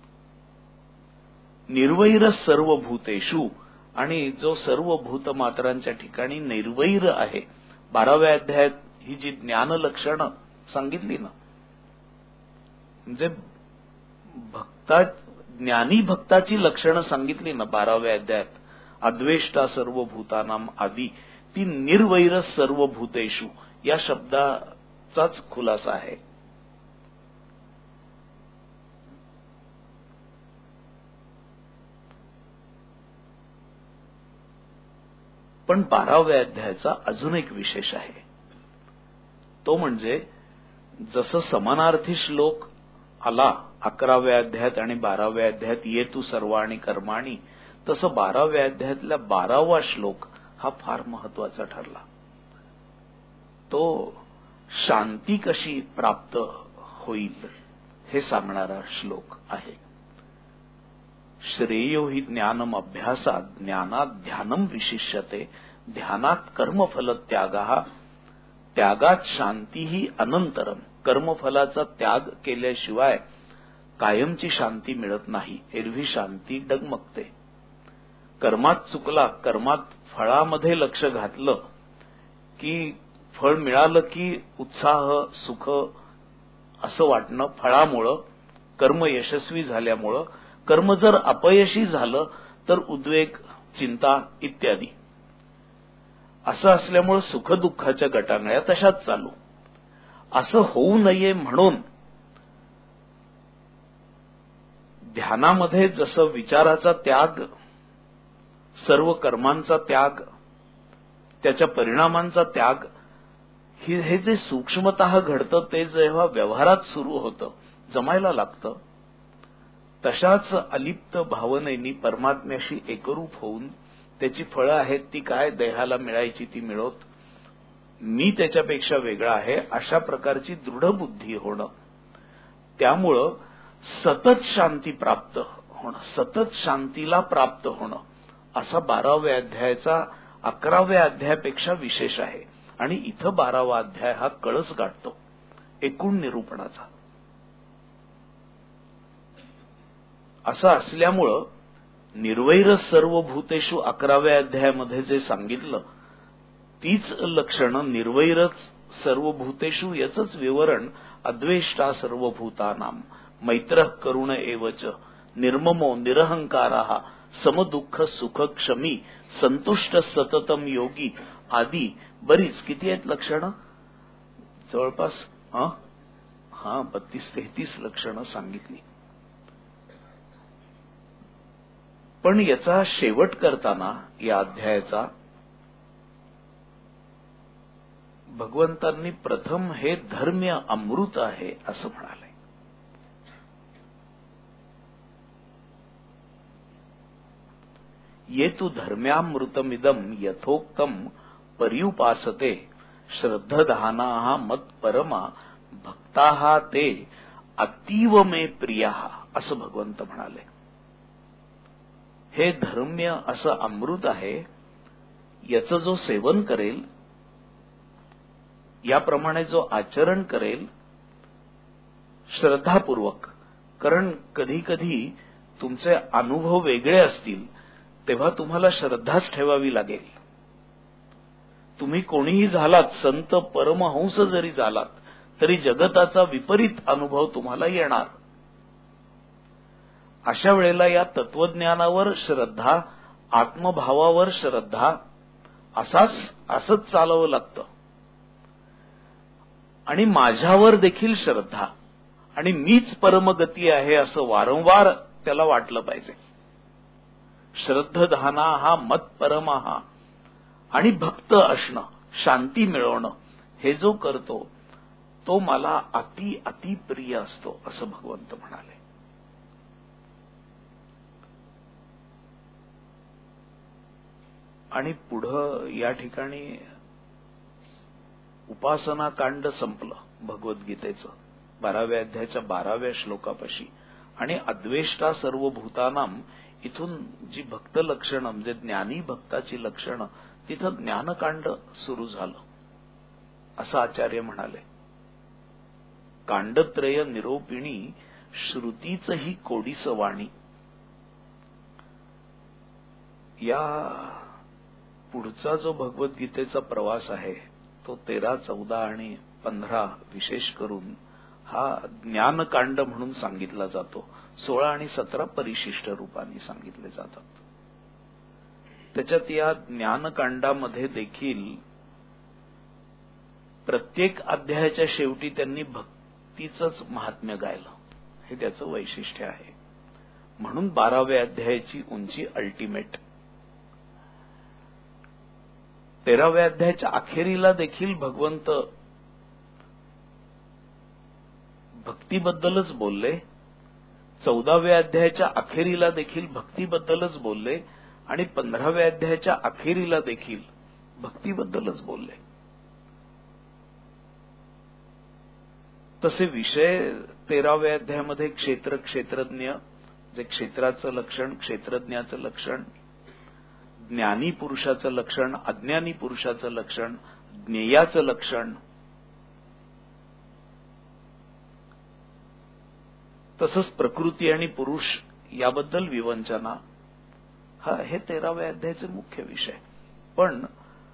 निर्वैर सर्व भूतेषु, आणि जो सर्व भूतमात्रांच्या ठिकाणी निर्वैर आहे. 12व्या अध्यायात ही जी ज्ञान लक्षणं सांगितली ना, म्हणजे ज्ञानी भक्ताची लक्षणं सांगितली ना 12व्या अध्यायात, अद्वेष्टा सर्व भूतानाम आदी, ती निर्वैर सर्व भूतेषु या शब्दाचाच खुलासा आहे. पण 12व्या अध्यायाचा अजून एक विशेष आहे. तो म्हणजे जसं समानार्थी श्लोक आला 11व्या अध्यायात आणि 12व्या अध्यायात, ये तू सर्वाणी कर्माणी, तसं 12व्या अध्यायातला 12वा श्लोक हा फार महत्वाचा ठरला. तो शांती कशी प्राप्त होईल हे सांगणारा श्लोक आहे. श्रेयो हि ज्ञानम अभ्यासात ज्ञानात ध्यानम विशिष्यते, ध्यानात कर्मफल त्यागा, त्यागात शांती ही अनंतरम. कर्मफलाचा त्याग केल्याशिवाय कायमची शांती मिळत नाही, एरवी शांती डगमगते. कर्मात चुकला, कर्मात फळामध्ये लक्ष घातलं की फळ मिळालं की उत्साह सुख असं वाटणं फळामुळं, कर्म यशस्वी झाल्यामुळं. कर्म जर अपयशी झालं तर उद्वेग, चिंता इत्यादी. असं असल्यामुळं सुखदुःखाच्या गटांगळ्या तशाच चालू. असं होऊ नये म्हणून ध्यानामध्ये जसं विचाराचा त्याग, सर्व कर्मांचा त्याग, त्याच्या परिणामांचा त्याग, हे जे सूक्ष्मतः घडतं ते जेव्हा व्यवहारात सुरू होतं, जमायला लागतं, तशाच अलिप्त भावनेनी परमात्म्याशी एकरूप होऊन त्याची फळं आहेत ती काय, देहाला मिळायची ती मिळवत, मी त्याच्यापेक्षा वेगळा आहे अशा प्रकारची दृढ बुद्धी होणं. त्यामुळं सतत शांती प्राप्त होणं, सतत शांतीला प्राप्त होणं, असा 12व्या अध्यायाचा 11व्या अध्यायापेक्षा विशेष आहे. आणि इथं 12वा अध्याय हा कळस गाठतो एकूण निरूपणाचा. असं असल्यामुळं निर्वैर सर्व भूतेषु 11व्या अध्यायामध्ये जे सांगितलं तीच लक्षणं निर्वैरच सर्व भूतेषु याचंच विवरण अद्वेष्टा सर्व भूतानाम, मैत्रः करुण एवच, निर्ममो निरहंकाराः, समदुःख सुख क्षमी, संतुष्ट सततम योगी आदी बरीच. किती आहेत लक्षणं? जवळपास 32-33 लक्षणं सांगितली. पण याचा शेवट करताना या अध्यायाचा भगवंतांनी प्रथम हे धर्म्य अमृत आहे असं म्हणाले. ये तु धर्म्यामृतमिदम यथोक्तम पर्युपासते, श्रद्धधानाः मत्परमा भक्ताः ते अतीव मे प्रियाः, असं भगवंत म्हणाले. हे धर्म्य असं अमृत आहे, याचं जो सेवन करेल, याप्रमाणे जो आचरण करेल श्रद्धापूर्वक, कारण कधी कधी तुमचे अनुभव वेगळे असतील तेव्हा तुम्हाला श्रद्धाच ठेवावी लागेल. तुम्ही कोणीही झालात, संत परमहंस जरी झालात तरी जगताचा विपरीत अनुभव तुम्हाला येणार. अशा वेळेला या तत्वज्ञानावर श्रद्धा, आत्मभावावर श्रद्धा असंच चालवं लागतं. आणि माझ्यावर देखील श्रद्धा, आणि मीच परमगती आहे असं वारंवार त्याला वाटलं पाहिजे. श्रद्धधाना हा मत परमा हा, आणि भक्त असणं, शांती मिळवणं, हे जो करतो तो मला अति अति प्रिय असतो असं भगवंत म्हणाले. आणि पुढं या ठिकाणी उपासना कांड संपलं भगवद्गीतेचं 12व्या अध्यायाच्या 12व्या श्लोकापाशी. आणि अद्वेष्टा सर्व भूतानाम इथून जी भक्त लक्षणं म्हणजे ज्ञानी भक्ताची लक्षणं तिथं ज्ञानकांड सुरू झालं असं आचार्य म्हणाले. कांडत्रय निरोपिणी श्रुतीचही कोडीस वाणी. या पुढचा जो भगवद्गीतेचा प्रवास आहे तो 13, 14 आणि 15 विशेष करून हा ज्ञानकांड म्हणून सांगितला जातो. 16 आणि 17 परिशिष्ट रूपाने सांगितले जातात. त्याच्यात या ज्ञानकांडामध्ये देखील प्रत्येक अध्यायाच्या शेवटी त्यांनी भक्तीचंच महात्म्य गायलं. हे त्याचं वैशिष्ट्य आहे. म्हणून 12व्या अध्यायाची उंची अल्टिमेट. 13व्या अध्यायाच्या अखेरीला देखील भगवंत भक्तीबद्दलच बोलले. 14व्या अध्यायाच्या अखेरीला देखील भक्तीबद्दलच बोलले आणि 15व्या अध्यायाच्या अखेरीला देखील भक्तीबद्दलच बोलले. तसे विषय 13व्या अध्यायामध्ये क्षेत्र, क्षेत्रज्ञ, जे क्षेत्राचं लक्षण, क्षेत्रज्ञाचं लक्षण, ज्ञानी पुरुषाचं लक्षण, अज्ञानी पुरुषाचं लक्षण, ज्ञेयाचं लक्षण, तसंच प्रकृती आणि पुरुष याबद्दल विवंचना, हे 13व्या अध्यायाचे मुख्य विषय. पण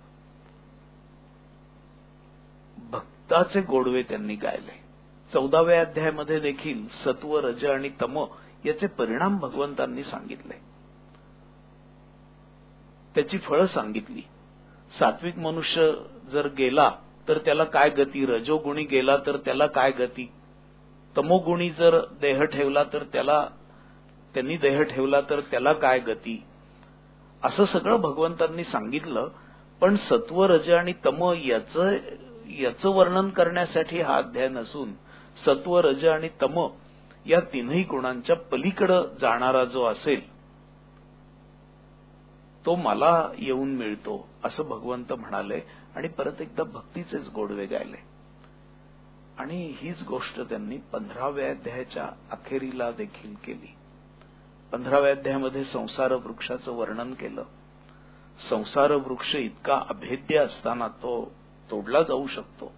भक्ताचे गोडवे त्यांनी गायले. 14व्या अध्यायामध्ये देखील सत्व, रज आणि तम याचे परिणाम भगवंतांनी सांगितले. त्याची फळं सांगितली. सात्विक मनुष्य जर गेला तर त्याला काय गती, रजोगुणी गेला तर त्याला काय गती, तमोगुणी जर देह ठेवला तर त्यांनी देह ठेवला तर त्याला काय गती, असं सगळं भगवंतांनी सांगितलं. पण सत्व, रज आणि तम याचं वर्णन करण्यासाठी हा अध्याय नसून सत्व, रज आणि तम या तीनही गुणांच्या पलीकडे जाणारा जो असेल तो मला येऊन मिळतो असं भगवंत म्हणाले. आणि परत एकदा भक्तीचेच गोडवे गायले. आणि हीच गोष्ट त्यांनी 15व्या अध्यायाच्या अखेरीला देखील केली. 15व्या अध्यायामध्ये संसार वृक्षाचं वर्णन केलं. संसार वृक्ष इतका अभेद्य असताना तो तोडला जाऊ शकतो.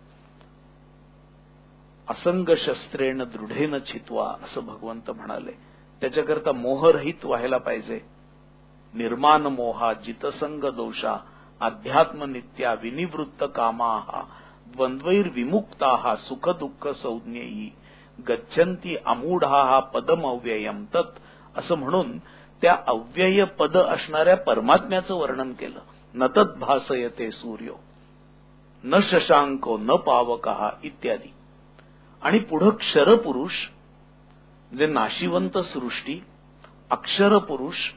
असंग शस्त्रेण दृढेन छित्वा असं भगवंत म्हणाले. त्याच्याकरता मोहरहित व्हायला पाहिजे. निर्माण मोहा जितसंग दोषा अध्यात्म नित्या विनिवृत्त कामाहा द्वंद्वैर विमुक्ताहा सुख दुःख संज्ञेयी गच्छन्ति अमूढाहा पदम अव्ययम तत् असं म्हणून त्या अव्यय पद असणाऱ्या परमात्म्याचं वर्णन केलं. न तत् भासयते सूर्यो न शशांको न पावकहा इत्यादी. आणि पुढं क्षरपुरुष जे नाशिवंत सृष्टी, अक्षर पुरुष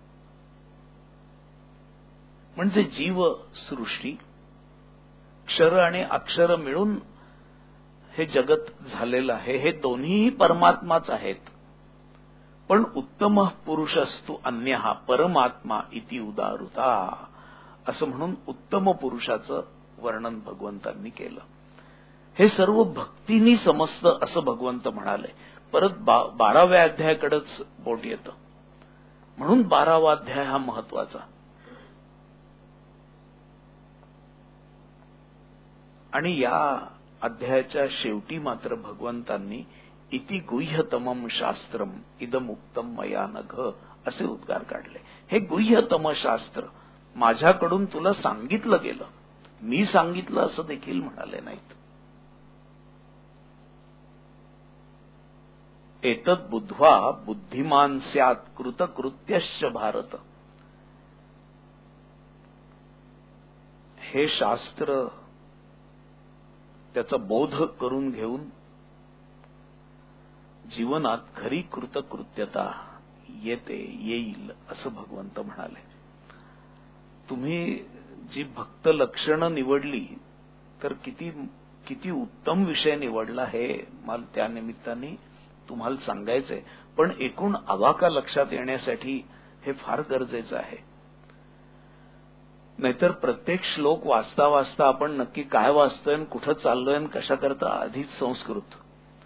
म्हणजे जीव सृष्टी, क्षर आणि अक्षर मिळून हे जगत झालेलं आहे. हे दोन्हीही परमात्माच आहेत. पण उत्तम पुरुषस्तु अन्यहा परमात्मा इति उदारुता असं म्हणून उत्तम पुरुषाचं वर्णन भगवंतांनी केलं. हे सर्व भक्तीनी समजतं असं भगवंत म्हणाले. परत 12व्या अध्यायाकडेच बोट येतं. म्हणून 12वा अध्याय हा महत्वाचा. आणि या अध्यायाच्या शेवटी मात्र भगवंतांनी इति गुह्यतमम शास्त्रम इदमुक्तम मया नघ असे उद्गार काढले. हे गुह्यतम शास्त्र माझ्याकडून तुला सांगितलं गेलं, मी सांगितलं असं देखील म्हणाले नाहीत. एतत् बुद्ध्वा बुद्धिमान स्यात् कृतकृत्यश्च भारत. हे शास्त्र त्याचा बोध करून घेऊन जीवनात खरी कृतकृत्यता येईल असं भगवंत म्हणाले. तुम्ही जी भक्त लक्षणं निवडली तर किती किती उत्तम विषय निवडला हे मला त्या निमित्ताने तुम्हाला सांगायचंय. पण एकूण आवाका लक्षात येण्यासाठी हे फार गरजेचं आहे. नाहीतर प्रत्येक श्लोक वाचता वाचता आपण नक्की काय वाचतोय, कुठं चाललोय, कशा करता आधीच संस्कृत.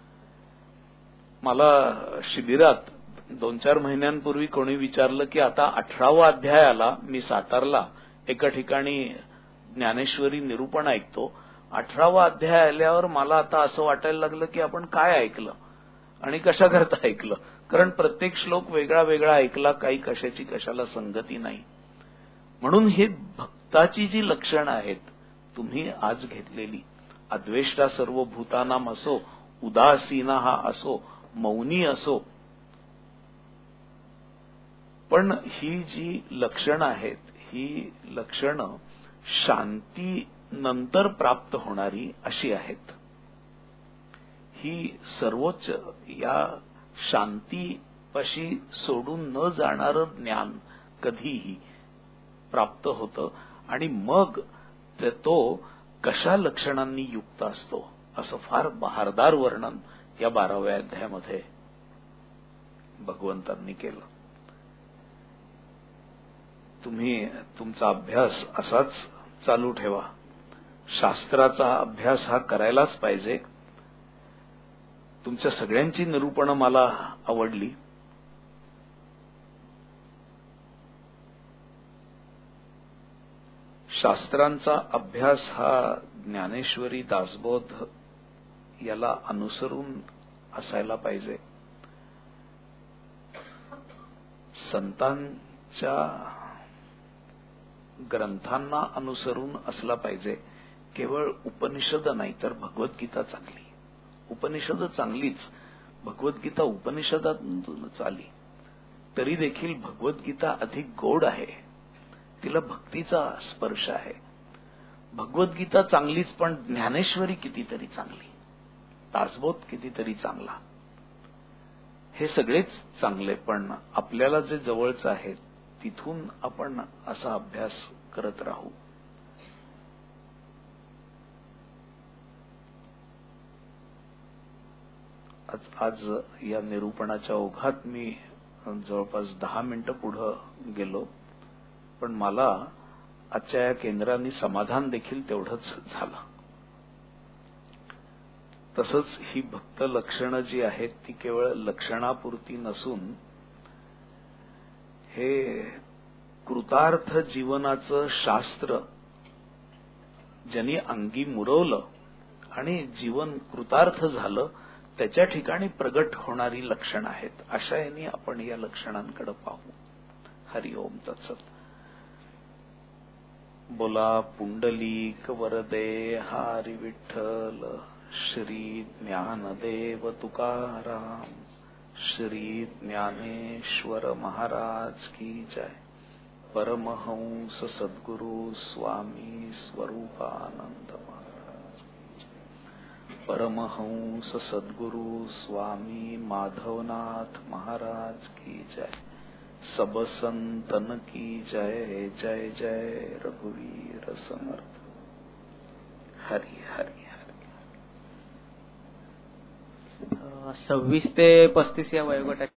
मला शिबिरात 2-4 महिन्यांपूर्वी कोणी विचारलं की आता 18वा अध्याय आला. मी सातारला एका ठिकाणी ज्ञानेश्वरी निरूपण ऐकतो. 18वा अध्याय आल्यावर मला आता असं वाटायला लागलं की आपण काय ऐकलं आणि कशा करता ऐकलं. कारण प्रत्येक श्लोक वेगळा वेगळा ऐकला, काही कशाची कशाला संगती नाही. म्हणून ही भक्ताची जी लक्षणं आहेत तुम्ही आज घेतलेली, अद्वेष्टा सर्व भूतानाम असो, उदासीना हा असो, मौनी असो, पण ही जी लक्षणं आहेत ही लक्षणं शांती नंतर प्राप्त होणारी अशी आहेत. ही सर्वोच्च या शांतीपाशी सोडून न जाणारं ज्ञान कधीही प्राप्त होतं आणि मग तो कशा लक्षणांनी युक्त असतो असं फार बहारदार वर्णन या 12व्या अध्यायामध्ये भगवंतांनी केलं. तुम्ही तुमचा अभ्यास असाच चालू ठेवा. शास्त्राचा अभ्यास हा करायलाच पाहिजे. तुमच्या सगळ्यांची निरूपणं मला आवडली. शास्त्रांचा अभ्यास हा ज्ञानेश्वरी दासबोध याला अनुसरून असायला पाहिजे. संतांच्या ग्रंथांना अनुसरून असला पाहिजे. केवळ उपनिषद नाही तर भगवद्गीता चांगली. उपनिषद चांगलीच, भगवद्गीता उपनिषदातूनच आली तरी देखील भगवद्गीता अधिक गोड आहे. तिला भक्तीचा स्पर्श आहे. भगवद्गीता चांगलीच, पण ज्ञानेश्वरी कितीतरी चांगली, दासबोध कितीतरी चांगला. हे सगळेच चांगले, पण आपल्याला जे जवळचं आहे तिथून आपण असा अभ्यास करत राहू. आज या निरूपणाच्या ओघात मी जवळपास 10 मिनिटं पुढे गेलो, पण मला आजच्या या केंद्राने समाधान देखील तेवढंच झालं. तसंच ही भक्त लक्षणं जी आहेत ती केवळ लक्षणापुरती नसून हे कृतार्थ जीवनाचं शास्त्र ज्यांनी अंगी मुरवलं आणि जीवन कृतार्थ झालं त्याच्या ठिकाणी प्रगट होणारी लक्षणं आहेत. अशा यांनी आपण या लक्षणांकडे पाहू. हरि ओम तत्सत. बोला पुंडलीक वरदे हरी विठ्ठल. श्री ज्ञानदेव तुकाराम. श्री ज्ञानेश्वर महाराज की जय. परमहंस सद्गुरु स्वामी स्वरूपानंद महाराज की जय. परमहंस सद्गुरु स्वामी माधवनाथ महाराज की जय. सब संतन की जय. जय जय रघुवीर समर्थ. हरि हरि. 26 ते 35 या वयोगटात